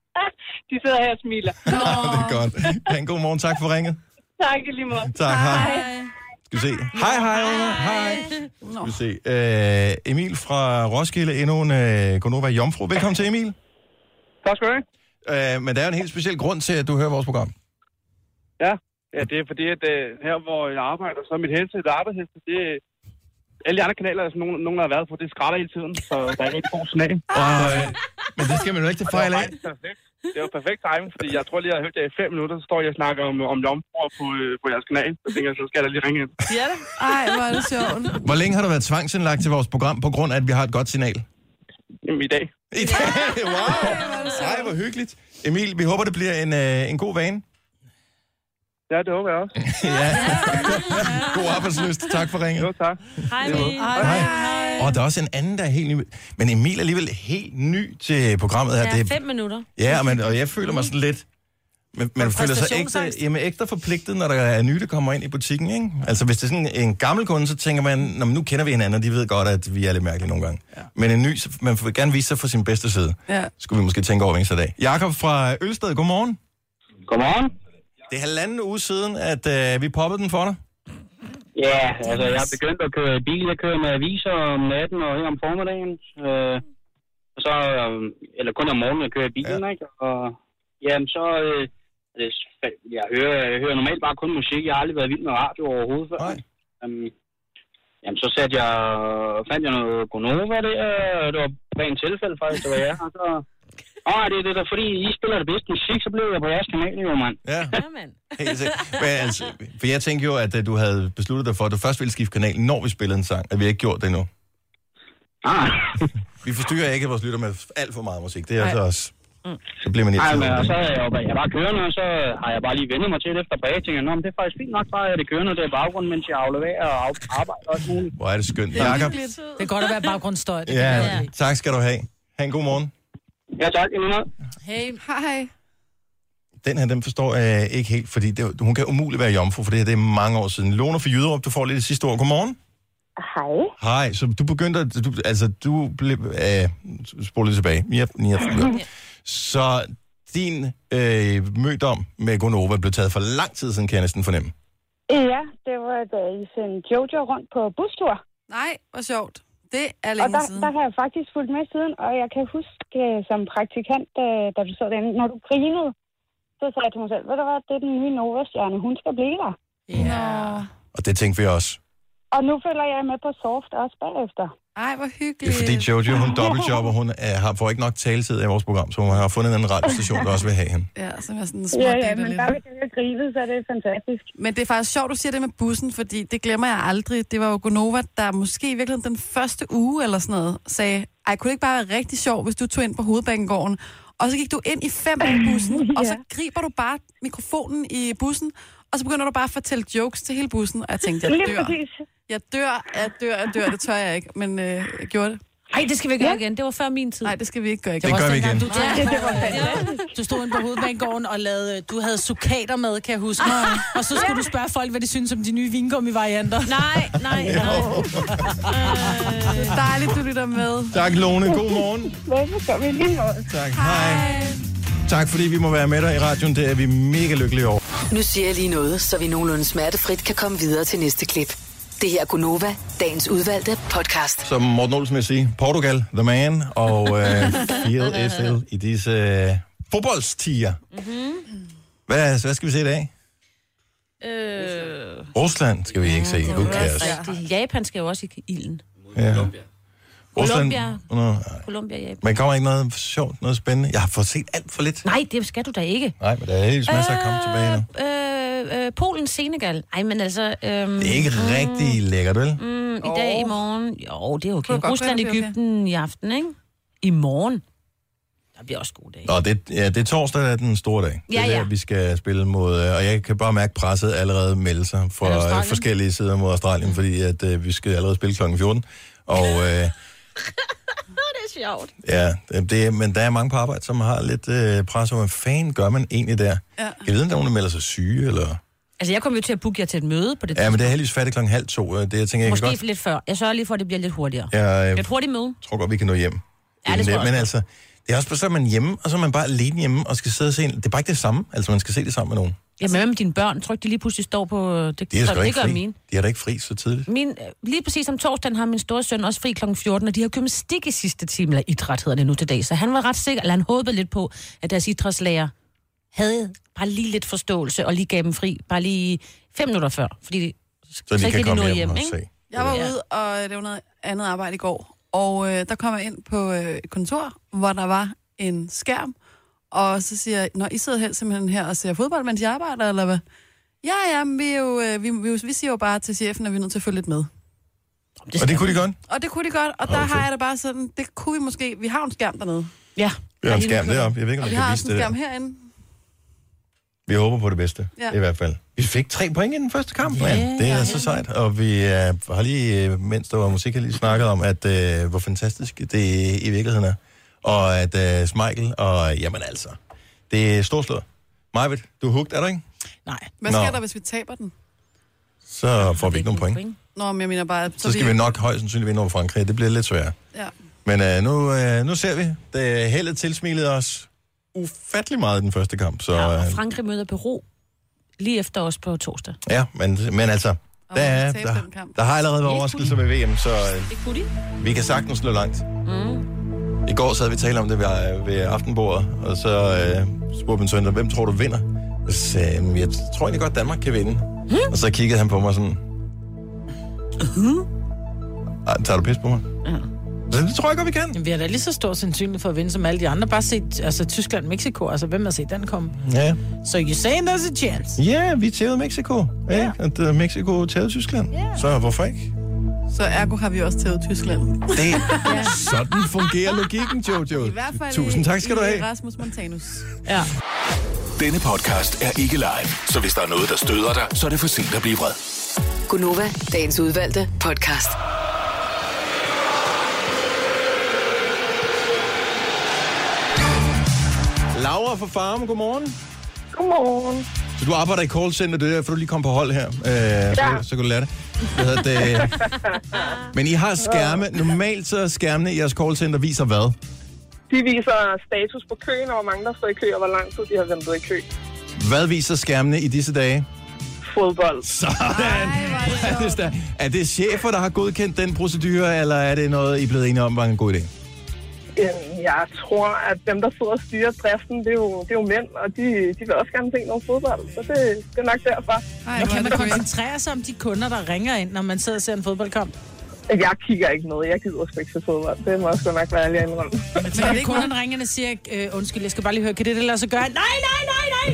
[SPEAKER 8] De sidder her og smiler.
[SPEAKER 3] Oh. Det er godt. Ha' en god morgen. Tak for ringet.
[SPEAKER 8] Tak i lige måde.
[SPEAKER 3] Tak, hej. hej. Skal vi se. Hej, hej. Hej. Skal vi se. Uh, Emil fra Roskilde, endnu en uh, Gonova Jomfru. Velkommen til, Emil.
[SPEAKER 9] Tak skal du have.
[SPEAKER 3] Uh, men der er en helt speciel grund til, at du hører vores program.
[SPEAKER 9] Ja, ja det er fordi, at uh, her hvor jeg arbejder, så er mit headset og arbejdsheadset, det er... Alle de andre kanaler, som nogen, nogen har været på, det skrætter hele tiden, så der er rigtig god signal.
[SPEAKER 3] Uh, men det skal man jo ikke til fejl af.
[SPEAKER 9] Det er jo perfekt timing, fordi jeg tror lige, jeg har hørt jer i fem minutter, så står jeg og snakker om, om jomfruer på, på jeres kanal. Så tænker jeg, så skal jeg da lige ringe ind.
[SPEAKER 5] Ja det. Ej, hvor er det sjovt.
[SPEAKER 3] Hvor længe har du været tvangsindlagt til vores program, på grund af, at vi har et godt signal?
[SPEAKER 9] Jamen, i dag.
[SPEAKER 3] I dag? Wow! Ej, hvor hyggeligt. Emil, vi håber, det bliver en, øh, en god vane.
[SPEAKER 9] Ja, det håber jeg også.
[SPEAKER 3] Ja. God arbejdslyst. Tak for ringen.
[SPEAKER 9] Jo, tak.
[SPEAKER 2] Hej, Emil.
[SPEAKER 3] Hej. Hej. Og der er også en anden, der er helt ny. Men Emil er alligevel helt ny til programmet her.
[SPEAKER 2] Ja,
[SPEAKER 3] det er
[SPEAKER 2] fem minutter.
[SPEAKER 3] Ja, men, og jeg føler mig sådan lidt... Men man føler sig ekstra, jamen, ekstra forpligtet, når der er nye, der kommer ind i butikken, ikke? Altså, hvis det er sådan en gammel kunde, så tænker man, nu kender vi hinanden, og de ved godt, at vi er lidt mærkelige nogle gange. Ja. Men en ny, man vil gerne vise sig fra sin bedste side. Ja. Skulle vi måske tænke over en dag. Jakob fra Ølsted, godmorgen.
[SPEAKER 11] Godmorgen.
[SPEAKER 3] Det er halvanden uge siden, at øh, vi poppede den for dig.
[SPEAKER 11] Ja, altså jeg har begyndt at køre bil. Jeg kører med aviser om natten og her om formiddagen. Øh, og så, øh, eller kun om morgenen, jeg kører i bilen, ja. Ikke? Og jamen så, øh, jeg, hører, jeg hører normalt bare kun musik. Jeg har aldrig været vild med radio overhovedet før. Um, jamen så satte jeg, fandt jeg noget Gonova der. Det var rent tilfælde faktisk, det var jeg. Og så... Åh, det er det der, fordi I spiller det bedste musik, så blev jeg på jeres kanal, jo, mand.
[SPEAKER 3] Ja, helt sikkert. Men altså, for jeg tænkte jo, at du havde besluttet dig for, at du først ville skifte kanal, når vi spillede en sang, at vi ikke gjort det endnu.
[SPEAKER 11] Ah.
[SPEAKER 3] Vi forstyrrer ikke vores lytter med alt for meget musik. Det er altså også... Så bliver man
[SPEAKER 11] Nej,
[SPEAKER 3] irriteret.
[SPEAKER 11] men så er jeg, jo- jeg er bare kørende, og så har jeg bare lige vendt mig til det efter bag. Jeg tænker, nå, men det er faktisk fint nok, bare at det kørende der i baggrunden, mens jeg afleverer og af- arbejder og alt muligt.
[SPEAKER 3] Hvor er det skønt. Jakob?
[SPEAKER 4] Det er godt at være baggrundsstøj. Det
[SPEAKER 3] Ja,
[SPEAKER 4] kan jeg.
[SPEAKER 3] tak skal du have. Ha' en god morgen.
[SPEAKER 11] Ja, tak. Endnu
[SPEAKER 4] Hey.
[SPEAKER 5] Hej, hej.
[SPEAKER 3] Den her, den forstår jeg ikke helt, fordi det, hun kan umuligt være jomfru, for det her det er mange år siden. Lone fra Jyderup, du får lidt det sidste ord. Godmorgen.
[SPEAKER 12] Hej.
[SPEAKER 3] Hej, så du begyndte at... Du, altså, du blev... Øh, spol lidt tilbage. Ja, ja, ja. Så din øh, mødom med Gonova blev taget for lang tid siden, kan jeg næsten fornemme.
[SPEAKER 12] Ja, det var da I sendte Jojo rundt på bustur.
[SPEAKER 5] Nej, hvor sjovt. Det er
[SPEAKER 12] Og
[SPEAKER 5] længe
[SPEAKER 12] der,
[SPEAKER 5] siden.
[SPEAKER 12] der har jeg faktisk fulgt med siden, og jeg kan huske øh, som praktikant, da, da du sad derinde, når du grinede, så sagde jeg til mig selv, ved du hvad, det er den nye Nova-stjerne, hun skal blive der.
[SPEAKER 5] Ja.
[SPEAKER 3] Og det tænkte vi også.
[SPEAKER 12] Og nu følger jeg med på Soft også bagefter.
[SPEAKER 5] Ej, hvor
[SPEAKER 3] Det
[SPEAKER 5] hyggeligt.
[SPEAKER 3] er fordi Jojo, hun dobbeltjobber, hun er, har, får ikke nok taletid i vores program, så hun har fundet en radiostation, der også vil have hende.
[SPEAKER 5] Ja, som er sådan en
[SPEAKER 12] Ja,
[SPEAKER 5] små
[SPEAKER 12] ja, men der vil jeg grine, så det er fantastisk.
[SPEAKER 5] Men det er faktisk sjovt, du siger det med bussen, fordi det glemmer jeg aldrig. Det var jo Gonova, der måske i virkeligheden den første uge eller sådan noget, sagde, ej, kunne det ikke bare være rigtig sjovt, hvis du tog ind på Hovedbanegården, og så gik du ind i fem af bussen, og så griber du bare mikrofonen i bussen, og så begynder du bare at fortælle jokes til hele bussen, og jeg tænkte, jeg
[SPEAKER 12] Lige
[SPEAKER 5] dør.
[SPEAKER 12] præcis.
[SPEAKER 5] Jeg dør, jeg dør, jeg dør, det tør jeg ikke, men øh, jeg gjorde det.
[SPEAKER 2] Ej, det skal vi gøre igen. Det var før min tid.
[SPEAKER 5] Nej, det skal vi ikke gøre igen.
[SPEAKER 3] Det
[SPEAKER 4] var
[SPEAKER 3] gør
[SPEAKER 4] også
[SPEAKER 3] vi
[SPEAKER 4] dengang,
[SPEAKER 3] igen.
[SPEAKER 4] Du,
[SPEAKER 12] Ja, det var fantastisk.
[SPEAKER 4] du stod inde på Hovedbanegården og lavede, du havde sukater med, kan jeg huske. Og så skulle du spørge folk, hvad de synes om de nye vingummi-varianter.
[SPEAKER 2] Nej, nej, nej.
[SPEAKER 5] Det er dejligt, du lytter med.
[SPEAKER 3] Tak, Lone. God morgen.
[SPEAKER 12] Velbekomme i lige måde.
[SPEAKER 3] Tak. Hej. Tak, fordi vi må være med dig i radioen. Det er vi mega lykkelige over.
[SPEAKER 6] Nu siger jeg lige noget, så vi nogenlunde smertefrit kan komme videre til næste klip. Det her er Gonova, dagens udvalgte podcast.
[SPEAKER 3] Som Morten Olsen vil sige, Portugal, the man, og uh, fire S L i disse uh, fodboldstiger.
[SPEAKER 2] Mm-hmm.
[SPEAKER 3] Hvad, hvad skal vi se i dag?
[SPEAKER 2] Øh,
[SPEAKER 3] Rusland skal vi ikke se. Who cares?
[SPEAKER 2] rigtigt. Japan skal jo også i ilden.
[SPEAKER 3] Ja. Rusland.
[SPEAKER 2] Colombia.
[SPEAKER 3] Nå,
[SPEAKER 2] Colombia, Japan.
[SPEAKER 3] men kommer ikke noget sjovt, noget spændende? Jeg har fået set alt for lidt.
[SPEAKER 2] Nej, det skal du da ikke.
[SPEAKER 3] Nej, men der er helt masser af komme tilbage nu.
[SPEAKER 2] Øh, øh, Polen, Senegal. Ej, men altså... Øhm,
[SPEAKER 3] Det er ikke rigtig lækkert, vel?
[SPEAKER 2] Mm, I dag,
[SPEAKER 5] Åh.
[SPEAKER 2] i morgen. Jo, det er okay.
[SPEAKER 5] Kunne det godt
[SPEAKER 2] Rusland,
[SPEAKER 5] være, det er
[SPEAKER 2] Egypten i aften, ikke? I morgen. Der bliver også gode dage.
[SPEAKER 3] Nå, det, ja, det er torsdag, der er den store dag. Det
[SPEAKER 2] Ja,
[SPEAKER 3] er der,
[SPEAKER 2] ja.
[SPEAKER 3] vi skal spille mod... øh, Og jeg kan bare mærke presset allerede melde sig
[SPEAKER 2] Er det
[SPEAKER 3] fra
[SPEAKER 2] Australien?
[SPEAKER 3] øh, forskellige sider mod Australien, fordi at, øh, vi skal allerede spille klokken fjorten. Og øh,
[SPEAKER 2] det er sjovt.
[SPEAKER 3] ja, det, det, men der er mange på arbejde, som har lidt øh, pres. Hvad fanden gør man egentlig der?
[SPEAKER 5] Ja.
[SPEAKER 3] Jeg ved ikke, om der er nogen, der melder sig syge, eller...
[SPEAKER 2] Altså, jeg kommer jo til at booke jer til et møde på det
[SPEAKER 3] Ja, men det er heldigvis færdigt klokken halv to. Det, jeg tænker, jeg
[SPEAKER 2] Måske
[SPEAKER 3] kan godt...
[SPEAKER 2] lidt før. Jeg sørger lige for, at det bliver lidt hurtigere.
[SPEAKER 3] Jeg øh,
[SPEAKER 2] Et hurtigt møde.
[SPEAKER 3] tror godt, vi kan nå hjem.
[SPEAKER 2] Ja, det tror jeg
[SPEAKER 3] Men
[SPEAKER 2] også.
[SPEAKER 3] altså, det er også bare så, at man er hjemme, og så er man bare alene hjemme, og skal sidde og se en... Det er bare ikke det samme. Altså, man skal se det sammen med nogen.
[SPEAKER 2] Jamen, hvad med dine børn? Tror ikke, de lige pludselig står på... Det,
[SPEAKER 3] De er
[SPEAKER 2] så,
[SPEAKER 3] sgu
[SPEAKER 2] det
[SPEAKER 3] ikke
[SPEAKER 2] gør
[SPEAKER 3] fri.
[SPEAKER 2] mine.
[SPEAKER 3] De er da ikke fri så tidligt.
[SPEAKER 2] Min, lige præcis om torsdagen har min store søn også fri klokken fjorten, og de har gymnastik i sidste time, eller idræt hedder det nu til dag. Så han var ret sikker, eller han håbede lidt på, at deres idrætslærer havde bare lige lidt forståelse, og lige gav dem fri, bare lige fem minutter før. Fordi
[SPEAKER 3] Så de
[SPEAKER 2] så
[SPEAKER 3] kan komme hjem,
[SPEAKER 2] hjem,
[SPEAKER 3] og
[SPEAKER 2] ikke?
[SPEAKER 3] se.
[SPEAKER 5] Jeg var
[SPEAKER 2] Ja.
[SPEAKER 5] ude og lave noget andet arbejde i går, og øh, der kom jeg ind på øh, et kontor, hvor der var en skærm, og så siger jeg, nå, I sidder her simpelthen her og ser fodbold, mens jeg arbejder, eller hvad? Ja, ja, men vi, er jo, øh, vi, vi, vi siger jo bare til chefen, at vi er nødt til at følge lidt med.
[SPEAKER 3] Og det kunne de godt?
[SPEAKER 5] Og det kunne de godt, og der
[SPEAKER 3] Okay.
[SPEAKER 5] har jeg da bare sådan, det kunne vi måske, vi har jo en skærm dernede.
[SPEAKER 2] Ja.
[SPEAKER 3] Vi har en skærm deroppe. Jeg ved ikke, om
[SPEAKER 5] Og
[SPEAKER 3] vi
[SPEAKER 5] vi har
[SPEAKER 3] kan
[SPEAKER 5] også
[SPEAKER 3] vise
[SPEAKER 5] en
[SPEAKER 3] det
[SPEAKER 5] skærm
[SPEAKER 3] der.
[SPEAKER 5] herinde.
[SPEAKER 3] Vi håber på det bedste,
[SPEAKER 5] Ja.
[SPEAKER 3] i hvert fald. Vi fik tre point i den første kamp,
[SPEAKER 2] Ja,
[SPEAKER 3] mand. Det er
[SPEAKER 2] ja.
[SPEAKER 3] så sejt. Og vi uh, har lige, øh, mens der var musik, har lige snakket om, at uh, hvor fantastisk det i virkeligheden er. Og at uh, Smeichel, og jamen altså, det er storslået. Majved, du er hooked, er du ikke?
[SPEAKER 4] Nej.
[SPEAKER 5] Hvad
[SPEAKER 3] Nå.
[SPEAKER 5] sker der, hvis vi taber den?
[SPEAKER 3] Så får vi ikke nogen point.
[SPEAKER 5] Nå, men jeg mener bare...
[SPEAKER 3] Så skal vi nok højst sandsynligt vinde over Frankrig. Det bliver lidt svært.
[SPEAKER 5] Ja.
[SPEAKER 3] Men uh, nu, uh, nu ser vi. Det heldet tilsmilede os ufattelig meget i den første kamp. Så,
[SPEAKER 2] Ja, og
[SPEAKER 3] uh,
[SPEAKER 2] Frankrig møder Peru lige efter os på torsdag.
[SPEAKER 3] ja, men, men altså, der, er,
[SPEAKER 5] tabe
[SPEAKER 3] der,
[SPEAKER 5] den kamp.
[SPEAKER 3] der har allerede været
[SPEAKER 2] Det
[SPEAKER 3] overraskelser ved V M, så uh,
[SPEAKER 2] Det kunne de.
[SPEAKER 3] vi kan sagtens slå langt.
[SPEAKER 2] Mm.
[SPEAKER 3] I går sad vi og talte om det ved, ved aftenbordet, og så uh, spurgte min søn, hvem tror du vinder? Jeg sagde, jeg tror egentlig godt, Danmark kan vinde. Hmm? Og så kiggede han på mig sådan...
[SPEAKER 2] Uh-huh.
[SPEAKER 3] Ej, tager du pis på mig?
[SPEAKER 2] Ja.
[SPEAKER 3] Så det tror jeg godt, vi kan.
[SPEAKER 4] Jamen, vi har da lige så stor sandsynlighed for at vinde som alle de andre. Bare set altså, Tyskland, Mexico. Altså, hvem har set den komme?
[SPEAKER 3] Ja.
[SPEAKER 4] So you saying there's a chance?
[SPEAKER 3] Ja, vi tævede Mexico. Ja. At uh, Mexico tævede Tyskland.
[SPEAKER 4] Ja.
[SPEAKER 3] Så hvorfor ikke?
[SPEAKER 5] Så ergo har vi også taget Tyskland.
[SPEAKER 3] Det ja. Sådan fungerer logikken, Jojo.
[SPEAKER 5] I hvert fald
[SPEAKER 3] Tusind tak skal
[SPEAKER 5] i,
[SPEAKER 3] du have.
[SPEAKER 5] i Rasmus Montanus.
[SPEAKER 4] Ja.
[SPEAKER 7] Denne podcast er ikke live, så hvis der er noget, der støder dig, så er det for sent at blive vred.
[SPEAKER 6] Gunova, dagens udvalgte podcast.
[SPEAKER 3] Laura fra Farm, godmorgen.
[SPEAKER 13] Godmorgen.
[SPEAKER 3] Så du arbejder i callcenter, det er derfor, du lige kom på hold her. Øh, ja. så, så kan du lære det. det. Men I har skærme. Normalt så er skærmene i jeres callcenter viser hvad?
[SPEAKER 13] De viser status på køen, og hvor mange der står i kø, og hvor lang tid de har ventet i kø.
[SPEAKER 3] Hvad viser skærmene i disse dage?
[SPEAKER 13] Fodbold.
[SPEAKER 3] Sådan! Ej, er, er det chefer, der har godkendt den procedure, eller er det noget, I er blevet enige om, var en god idé?
[SPEAKER 13] Jeg tror, at dem, der sidder og styrer driften, det er jo, det er jo mænd, og de, de vil også gerne se noget fodbold, så det, det er nok derfor.
[SPEAKER 4] Ej, kan man koncentrere sig om de kunder, der ringer ind, når man sidder og ser en fodboldkamp?
[SPEAKER 13] Jeg kigger ikke noget. Jeg gider sgu ikke se fodbold. Det må også godt nok være ærlig at indrømme.
[SPEAKER 4] Men så er det kunderne ringende og siger, øh, undskyld, jeg skal bare lige høre, kan det det lade sig gøre? Nej, nej, nej, nej,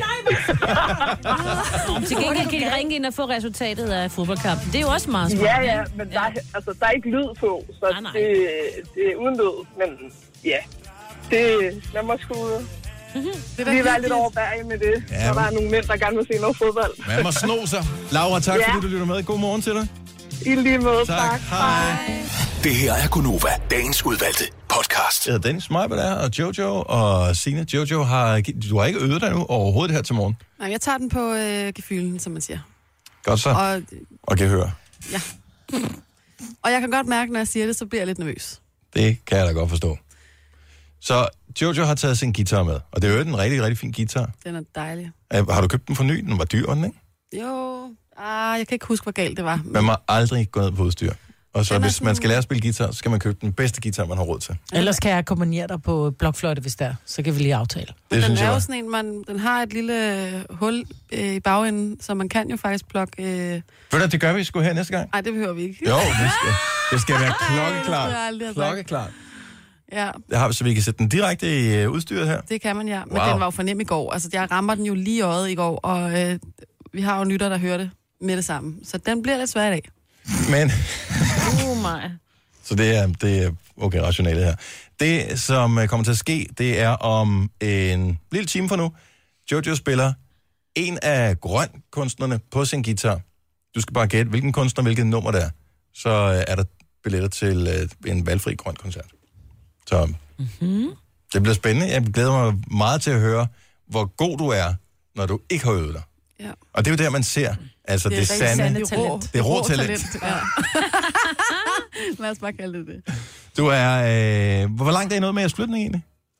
[SPEAKER 4] nej!
[SPEAKER 2] Til gengæld kan de ringe ind og få resultatet af fodboldkampen. Det er jo også meget smart.
[SPEAKER 13] Ja, ja, men der, altså, der er ikke lyd på, så nej, nej. Det, det er uden lyd. Men ja, det man må sgu det lige være lidt overbærget med det, ja, når der er nogle mænd, der gerne vil se noget fodbold.
[SPEAKER 3] Man må sno sig. Laura, tak ja. fordi du lytter med. God morgen til dig.
[SPEAKER 13] I lige måde, tak. tak.
[SPEAKER 7] Hej. Det her er Gunova, dagens udvalgte podcast.
[SPEAKER 3] Jeg hedder Dennis, mig, hvad der er, og Jojo og Signe. Jojo, har, du har ikke øvet dig nu overhovedet her til morgen?
[SPEAKER 5] Nej, jeg tager den på øh, gefylen, som man siger.
[SPEAKER 3] Godt så. Og, og kan høre.
[SPEAKER 5] Ja. Og jeg kan godt mærke, når jeg siger det, så bliver jeg lidt nervøs.
[SPEAKER 3] Det kan jeg da godt forstå. Så Jojo har taget sin guitar med, og det er jo en rigtig, rigtig fin guitar.
[SPEAKER 5] Den er dejlig.
[SPEAKER 3] Har du købt den for ny? Den var dyr, den, ikke?
[SPEAKER 5] Jo, ah, jeg kan ikke huske, hvor galt det var.
[SPEAKER 3] Man må aldrig gå ned på udstyr. Og så hvis sådan... man skal lære at spille guitar, så skal man købe den bedste guitar, man har råd til.
[SPEAKER 4] Ellers kan jeg akkompagnere dig på blokfløjte, hvis der. Så kan vi lige aftale.
[SPEAKER 5] Det den er jo sådan en, man, den har et lille hul øh, i bagenden, så man kan jo faktisk plukke... Øh...
[SPEAKER 3] Ved du, det gør vi sgu her næste gang?
[SPEAKER 5] Nej, det behøver vi ikke.
[SPEAKER 3] Jo, det skal, det skal være klokkeklart. Klokkeklart.
[SPEAKER 5] Ja.
[SPEAKER 3] Det har vi, så vi kan sætte den direkte i øh, udstyret her.
[SPEAKER 5] Det kan man, ja. Men wow. Den var jo for nem i går. Altså, jeg rammer den jo lige i øjet i går, og øh, vi har jo nytter, der hører det med det samme. Så den bliver lidt svær i dag.
[SPEAKER 3] Men...
[SPEAKER 2] oh my.
[SPEAKER 3] Så det er, det er okay rationale her. Det, som kommer til at ske, det er om en lille time fra nu. Jojo spiller en af grønkunstnerne på sin guitar. Du skal bare gætte, hvilken kunstner, hvilket nummer det er. Så er der billetter til en valgfri grøn koncert. Så mm-hmm. det bliver spændende. Jeg glæder mig meget til at høre, hvor god du er, når du ikke har øvet dig.
[SPEAKER 5] Ja.
[SPEAKER 3] Og det er jo der, man ser. Altså, det, det er sande,
[SPEAKER 4] sande talent.
[SPEAKER 3] Det er rå talent.
[SPEAKER 5] Ja. Lad os bare kalde det det.
[SPEAKER 3] Du er... Øh, hvor langt er I nået med jeres flytning egentlig?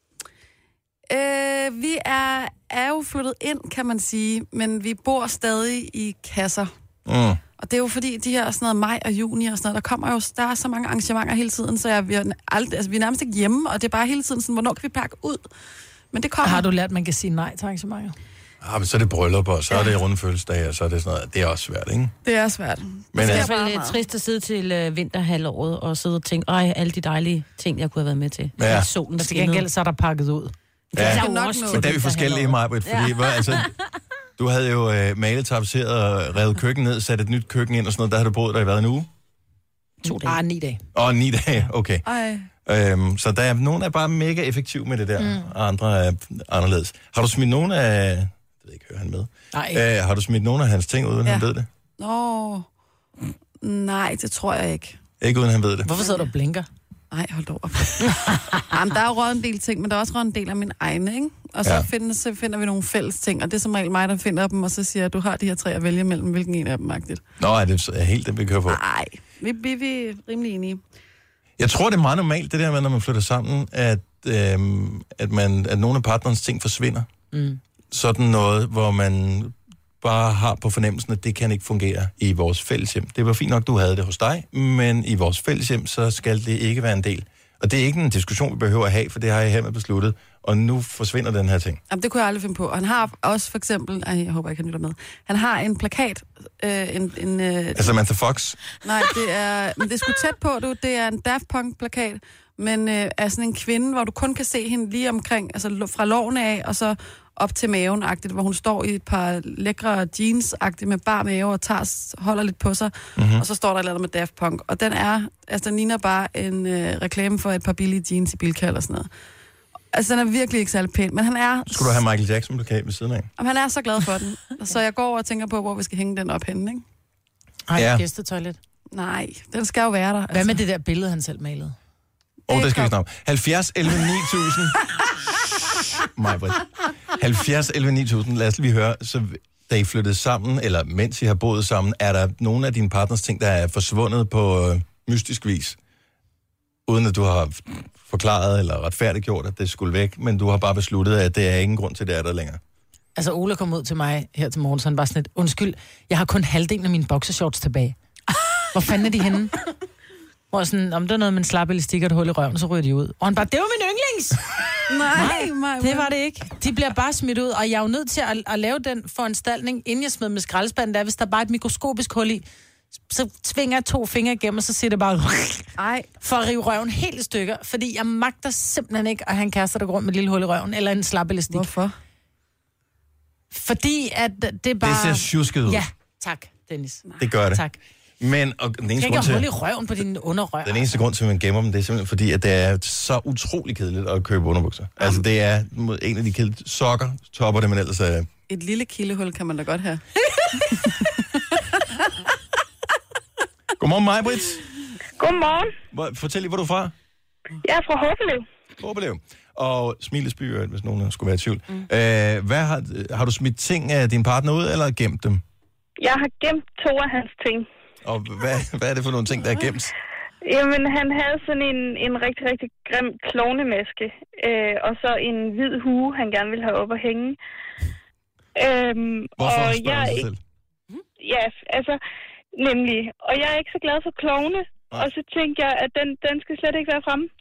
[SPEAKER 5] Øh, vi er, er jo flyttet ind, kan man sige, men vi bor stadig i kasser.
[SPEAKER 3] Mm.
[SPEAKER 5] Og det er jo fordi, de her sådan noget maj og juni og sådan noget, der kommer jo, der er så mange arrangementer hele tiden, så jeg, vi, er aldrig, altså, vi er nærmest ikke hjemme, og det er bare hele tiden sådan, hvornår kan vi pakke ud? Men det kommer...
[SPEAKER 4] Har du lært, at man kan sige nej til arrangementer?
[SPEAKER 3] Ja, men så er det bryllup, og så ja. er det runde fødselsdag, og så er det sådan noget. Det er også svært, ikke?
[SPEAKER 5] Det er svært.
[SPEAKER 2] Men det er vel lidt trist at sidde til øh, vinterhalvåret og sidde og tænke, ej, alle de dejlige ting, jeg kunne have været med til.
[SPEAKER 3] Ja.
[SPEAKER 2] Solen, der
[SPEAKER 4] til gengæld, så er der pakket ud.
[SPEAKER 3] Ja,
[SPEAKER 5] det er nok
[SPEAKER 3] men der er vi forskellige, Maj-Brit, fordi ja. altså, du havde jo øh, malet, tapetseret og revet køkken ned, sat et nyt køkken ind og sådan noget. Der har du boet der i hvad, en uge?
[SPEAKER 4] To dage. Ah, ni dage.
[SPEAKER 3] Åh, oh, ni dage, okay.
[SPEAKER 5] Ej.
[SPEAKER 3] Øhm, så der er nogen, der er bare mega effektiv med det der, mm. og andre er anderledes. Har du smidt nogen af... Jeg ved ikke, hører han med?
[SPEAKER 4] Nej.
[SPEAKER 3] Øh, har du smidt nogen af hans ting, uden ja. han ved det?
[SPEAKER 5] Nå, nej, det tror jeg ikke.
[SPEAKER 3] Ikke uden han ved det?
[SPEAKER 4] Hvorfor sidder du og blinker?
[SPEAKER 5] Nej, hold da op. Jamen, der er jo røget en del ting, men der er også røget en del af min egne, ikke? Og så, ja. finder, så finder vi nogle fælles ting, og det er som regel mig, der finder dem, og så siger jeg, du har de her tre at vælge mellem, hvilken en af dem magtigt.
[SPEAKER 3] Nå, er det er helt det, vi kører på?
[SPEAKER 5] Nej, vi, vi, vi er rimelig enige.
[SPEAKER 3] Jeg tror, det er meget normalt, det der med, når man flytter sammen, at, øhm, at, man, at nogle af partnerens ting forsvinder. Mm. Sådan noget, hvor man bare har på fornemmelsen, at det kan ikke fungere i vores fælleshjem. Det var fint nok, du havde det hos dig, men i vores fælleshjem, så skal det ikke være en del. Og det er ikke en diskussion, vi behøver at have, for det har jeg her med besluttet, og nu forsvinder den her ting.
[SPEAKER 5] Jamen, det kunne jeg aldrig finde på. Og han har også for eksempel, ej, jeg håber ikke, han lytter med, han har en plakat, øh, en... en øh,
[SPEAKER 3] altså Samantha Fox?
[SPEAKER 5] Nej, det er, men det er sgu tæt på, du. Det er en Daft Punk-plakat, men øh, er sådan en kvinde, hvor du kun kan se hende lige omkring, altså fra loven af, og så op til maven-agtigt, hvor hun står i et par lækre jeans-agtigt med bar mave og tager, holder lidt på sig, mm-hmm. og så står der et eller andet med Daft Punk. Og den er, altså den ligner bare en øh, reklame for et par billige jeans i Bilka eller sådan noget. Altså, den er virkelig ikke særlig pæn, men han er...
[SPEAKER 3] Skulle du have Michael Jackson-plakat ved siden af?
[SPEAKER 5] Jamen, han er så glad for den. Så jeg går og tænker på, hvor vi skal hænge den op henne, ikke?
[SPEAKER 4] Ej,
[SPEAKER 3] Ja.
[SPEAKER 4] gæstetoilet.
[SPEAKER 5] Nej, den skal jo være der. Altså.
[SPEAKER 4] Hvad med det der billede, han selv malede?
[SPEAKER 3] Åh, oh, det skal vi snakke om. halvfjerds elleve ni tusind. Mig, Britt. halvfjerds elleve ni tusind. Lad os lige høre. Så da I flyttede sammen, eller mens I har boet sammen, er der nogle af dine partners ting, der er forsvundet på øh, mystisk vis? Uden at du har forklaret eller retfærdiggjort, at det skulle væk, men du har bare besluttet, at det er ingen grund til, at det er der længere.
[SPEAKER 4] Altså, Ola kom ud til mig her til morgen, så han var sådan lidt, undskyld, jeg har kun halvdelen af mine boxershorts tilbage. Hvor fanden er de henne? Hvor sådan, om det er noget med en slap elastik og et hul i røven, så ryger de ud. Og han bare, det var min yndlings!
[SPEAKER 5] Nej,
[SPEAKER 4] Nej, det var det ikke. De bliver bare smidt ud, og jeg er jo nødt til at, at lave den foranstaltning, inden jeg smed med skraldespanden, der hvis der bare er et mikroskopisk hul i, så tvinger jeg to fingre igennem, og så siger det bare...
[SPEAKER 5] Ej.
[SPEAKER 4] For at rive røven helt i stykker, fordi jeg magter simpelthen ikke at have en kæreste, der går rundt med et lille hul i røven, eller en slap elastik.
[SPEAKER 5] Hvorfor?
[SPEAKER 4] Fordi at det er bare...
[SPEAKER 3] Det ser tjusket ud.
[SPEAKER 4] Ja, tak, Dennis.
[SPEAKER 3] Det gør det.
[SPEAKER 4] Tak.
[SPEAKER 3] Men og den
[SPEAKER 4] Du
[SPEAKER 3] eneste
[SPEAKER 4] kan ikke
[SPEAKER 3] grund
[SPEAKER 4] have hul
[SPEAKER 3] til...
[SPEAKER 4] i røven på din underrør.
[SPEAKER 3] Den eneste grund til, at man gemmer dem, det er simpelthen fordi, at det er så utrolig kedeligt at købe underbukser. Altså, det er en af de kedelige sokker, topper det, man ellers er...
[SPEAKER 5] Et lille kildehul kan man da godt have.
[SPEAKER 3] Godmorgen, Maj-Brit.
[SPEAKER 8] Godmorgen.
[SPEAKER 3] Hvor, fortæl lige, hvor du er fra.
[SPEAKER 8] Jeg er fra Håbelev.
[SPEAKER 3] Håbelev. Og Smilesby, hvis nogen skulle være i tvivl. Mm. Øh, hvad har, har du smidt ting af din partner ud, eller gemt dem?
[SPEAKER 8] Jeg har gemt to af hans ting.
[SPEAKER 3] Og hvad, hvad er det for nogle ting, der er gemt?
[SPEAKER 8] Jamen, han havde sådan en, en rigtig, rigtig grim klovnemaske, øh, og så en hvid hue, han gerne ville have op at hænge. Øhm,
[SPEAKER 3] Hvorfor
[SPEAKER 8] og
[SPEAKER 3] spørger
[SPEAKER 8] jeg,
[SPEAKER 3] du dig selv?
[SPEAKER 8] Ja, altså, nemlig. Og jeg er ikke så glad for klovne,
[SPEAKER 3] Nej.
[SPEAKER 8] og så tænkte jeg, at den, den skal slet ikke være fremme.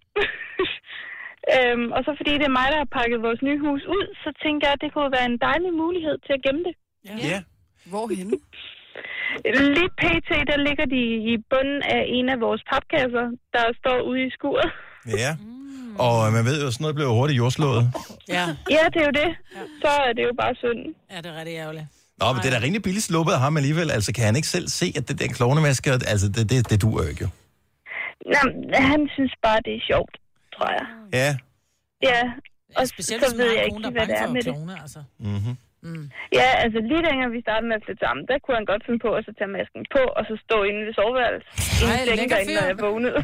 [SPEAKER 8] øhm, og så fordi det er mig, der har pakket vores nye hus ud, så tænkte jeg, at det kunne være en dejlig mulighed til at gemme det.
[SPEAKER 3] Ja. ja.
[SPEAKER 5] Hvorhenne?
[SPEAKER 8] Lige pt, der ligger de i bunden af en af vores papkasser, der står ude i skuret.
[SPEAKER 3] Ja. Og man ved jo, sådan noget bliver hurtigt jordslået.
[SPEAKER 4] Ja.
[SPEAKER 8] Ja, det er jo det. Så er det jo bare synd.
[SPEAKER 4] Ja, det er rigtig ærgerligt.
[SPEAKER 3] Nå, men det er da rimelig billigt sluppet af ham alligevel. Altså, kan han ikke selv se, at det der klovnemaske, altså, det, det, det duer jo ikke jo.
[SPEAKER 8] Nå, han synes bare, det er sjovt, tror jeg.
[SPEAKER 3] Ja.
[SPEAKER 8] Ja, og
[SPEAKER 4] ja, specielt
[SPEAKER 8] så
[SPEAKER 4] hvis
[SPEAKER 8] ved
[SPEAKER 4] man
[SPEAKER 8] jeg
[SPEAKER 4] har
[SPEAKER 8] ikke,
[SPEAKER 4] en kone, der
[SPEAKER 8] hvad
[SPEAKER 4] er
[SPEAKER 8] det er
[SPEAKER 4] bange
[SPEAKER 8] med
[SPEAKER 4] for
[SPEAKER 8] det.
[SPEAKER 4] klovne, altså.
[SPEAKER 3] Mm-hmm.
[SPEAKER 4] Mm.
[SPEAKER 8] Ja, altså lige dengang vi startede med at flytte sammen, der kunne han godt finde på at så tage masken på, og så stå inde ved soveværelset.
[SPEAKER 4] Ej, lækker
[SPEAKER 8] derinde,
[SPEAKER 4] fyr.
[SPEAKER 8] når jeg vågnede.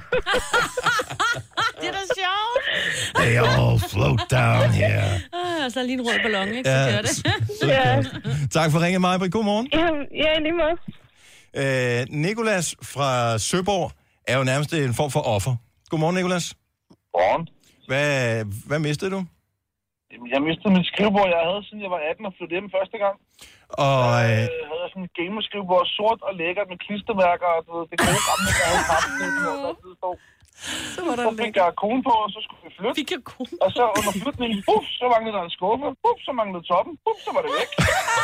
[SPEAKER 2] Det er da sjovt.
[SPEAKER 3] They all float down here.
[SPEAKER 2] Ah, og så lige en rød ballon, ikke? Så
[SPEAKER 3] Ja.
[SPEAKER 2] gør det.
[SPEAKER 8] Ja.
[SPEAKER 3] Tak for ringen, Maja. Godmorgen.
[SPEAKER 8] Ja, ja, i lige måde.
[SPEAKER 3] Øh, Nikolas fra Søborg er jo nærmest en form for offer. Godmorgen, Nikolas.
[SPEAKER 9] Godmorgen.
[SPEAKER 3] Hvad, hvad mistede du?
[SPEAKER 9] Jeg mistede mit skrivebord, jeg havde, siden jeg var atten og flyttede hjem første gang.
[SPEAKER 3] Og,
[SPEAKER 9] øh...
[SPEAKER 3] øh,
[SPEAKER 9] Jeg havde sådan et gamerskrivebord, sort og lækkert med klistermærker, og du ved, det gode gamle, der havde haft det, der tid stod.
[SPEAKER 5] Så var der
[SPEAKER 9] så fik jeg kone på, og så skulle vi flytte.
[SPEAKER 2] Fik jeg kone?
[SPEAKER 9] Og så under flytningen, puff, så manglede der en skuffe, puff, så manglede toppen, puff, så var det væk.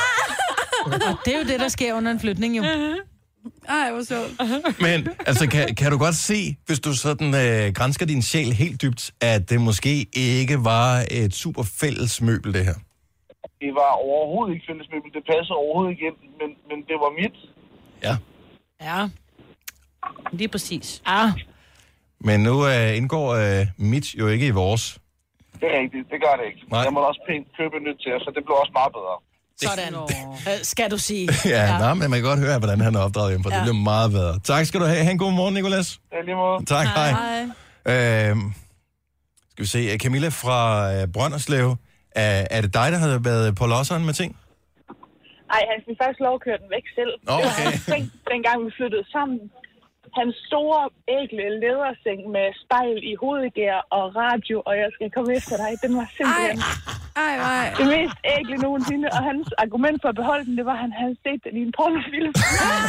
[SPEAKER 4] Og det er jo det, der sker under en flytning, jo.
[SPEAKER 5] Ej, hvor sjovt.
[SPEAKER 3] men altså, kan, kan du godt se, hvis du sådan øh, grænsker din sjæl helt dybt, at det måske ikke var et super fælles møbel, det her?
[SPEAKER 9] Det var overhovedet ikke fællesmøbel, det passede overhovedet ikke ind, men, men det var mit.
[SPEAKER 3] Ja.
[SPEAKER 4] Ja.
[SPEAKER 2] Lige præcis.
[SPEAKER 4] Ah.
[SPEAKER 3] Men nu øh, indgår øh, mit jo ikke i vores.
[SPEAKER 9] Det er rigtigt, det gør det ikke.
[SPEAKER 3] Nej.
[SPEAKER 9] Jeg måtte også pænt købe et nyt til jer, så det blev også meget bedre.
[SPEAKER 4] Sådan. Øh, skal du sige.
[SPEAKER 3] ja, ja. Nej, men man kan godt høre, hvordan han er opdraget hjemme, for ja. Det bliver meget bedre. Tak skal du have. Ha' en god morgen, Nikolas.
[SPEAKER 9] Ja, lige måde.
[SPEAKER 3] Tak, hej.
[SPEAKER 5] Hej.
[SPEAKER 3] Øhm, skal vi se, Camilla fra øh, Brønderslev. Er, er det dig, der har været på losseren med ting?
[SPEAKER 12] Ej, han fik faktisk lov at køre den væk selv.
[SPEAKER 3] Oh, okay.
[SPEAKER 12] Det var hans ting, dengang vi flyttede sammen. Hans store, ægle læderseng med spejl i hovedgær og radio, og jeg skal komme efter dig. Den var simpelthen
[SPEAKER 5] Ej, ej.
[SPEAKER 12] det mest ægle nogensinde. Og hans argument for at beholde den, det var, at han havde set den i en pornofilm.
[SPEAKER 2] Nej,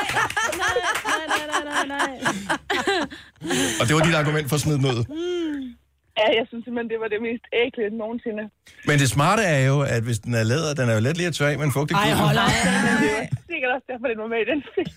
[SPEAKER 2] nej, nej, nej, nej.
[SPEAKER 3] Og det var dit argument for at smide den ud.
[SPEAKER 12] Ja, jeg synes simpelthen, det var det mest ægle nogensinde.
[SPEAKER 3] Men det smarte er jo, at hvis den er læder, den er jo let lige at tørre af med en fugtig
[SPEAKER 4] Ej, hold op.
[SPEAKER 12] Det var sikkert også derfor, den var med i den film.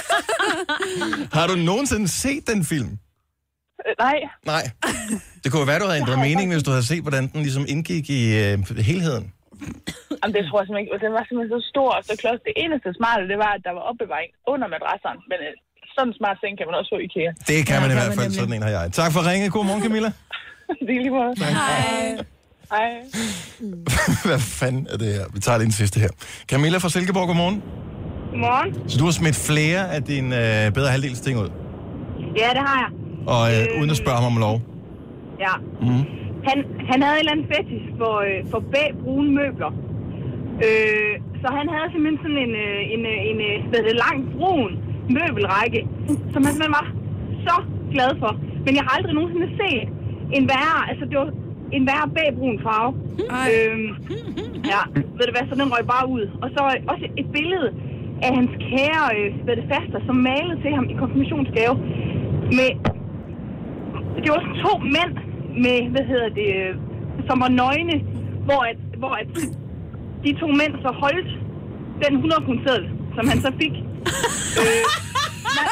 [SPEAKER 3] Har du nogensinde set den film?
[SPEAKER 12] Øh, Nej.
[SPEAKER 3] Nej. Det kunne jo være, du havde ændret mening, hvis du havde set, hvordan den ligesom indgik i øh, helheden.
[SPEAKER 12] Jamen, det tror jeg simpelthen ikke. Den var simpelthen så stor og så klods. Det eneste smarte, det var, at der var opbevaring under madrasseren. Men øh, sådan en smart seng kan man også få i IKEA.
[SPEAKER 3] Det kan man
[SPEAKER 12] ja,
[SPEAKER 3] i hvert fald, sådan en har jeg. Tak for ringet. God morgen, Camilla.
[SPEAKER 12] Det er lige måde.
[SPEAKER 3] Hej.
[SPEAKER 12] Hej.
[SPEAKER 3] Hvad fanden er det her? Vi tager lige den sidste her. Camilla fra Silkeborg, godmorgen.
[SPEAKER 14] Godmorgen.
[SPEAKER 3] Så du har smidt flere af dine øh, bedre halvdels ting ud?
[SPEAKER 14] Ja, det har jeg.
[SPEAKER 3] Og øh, øh, uden at spørge ham om lov?
[SPEAKER 14] Ja.
[SPEAKER 3] Mm.
[SPEAKER 14] Han, han havde en eller anden fetish for, øh, for bag brune møbler. Øh, så han havde simpelthen sådan en, øh, en, øh, en, en hvad det, lang brun møbelrække, som han simpelthen var så glad for. Men jeg har aldrig nogensinde set en værre, altså det var en værre bagbrun farve. Øhm, ja, ved du hvad, så den røg bare ud. Og så også et billede af hans kære, øh, hvad det faster, som malede til ham i konfirmationsgave. Med, det var sådan to mænd med, hvad hedder det, øh, som var nøgne, hvor at, hvor at de to mænd så holdt den hundrede kroner seddel, som han så fik. øh, man,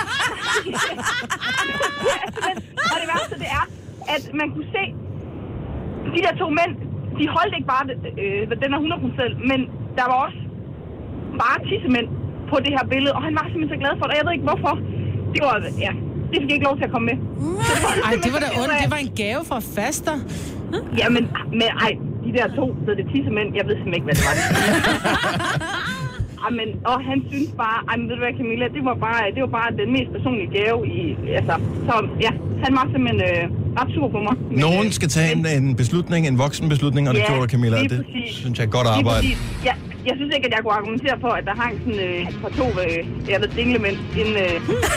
[SPEAKER 14] og det værste det er, at man kunne se, de der to mænd, de holdt ikke bare øh, den her hundrede kroner seddel, men der var også bare tissemænd på det her billede, og han var simpelthen så glad for det, og jeg ved ikke hvorfor. Det var, ja, det fik ikke lov til at komme med.
[SPEAKER 4] Ej, det var da ondt. Det var en gave fra faster.
[SPEAKER 14] Jamen, men ej, de der to, så det tissemænd, jeg ved simpelthen ikke, hvad det var. Ej, men, og han synes bare, ej, men ved du hvad, Camilla, det var bare, det var bare den mest personlige gave i, altså, så ja, han var simpelthen øh, ret sur på mig.
[SPEAKER 3] Nogen skal tage en, en beslutning, en voksen beslutning, og det
[SPEAKER 14] ja,
[SPEAKER 3] gjorde Camilla, og det
[SPEAKER 14] præcis.
[SPEAKER 3] synes jeg er godt arbejde.
[SPEAKER 14] Ja, jeg synes ikke, at jeg kunne argumentere for, at der hang sådan øh, et par to, øh, jeg ved, dinglemænd, en, øh,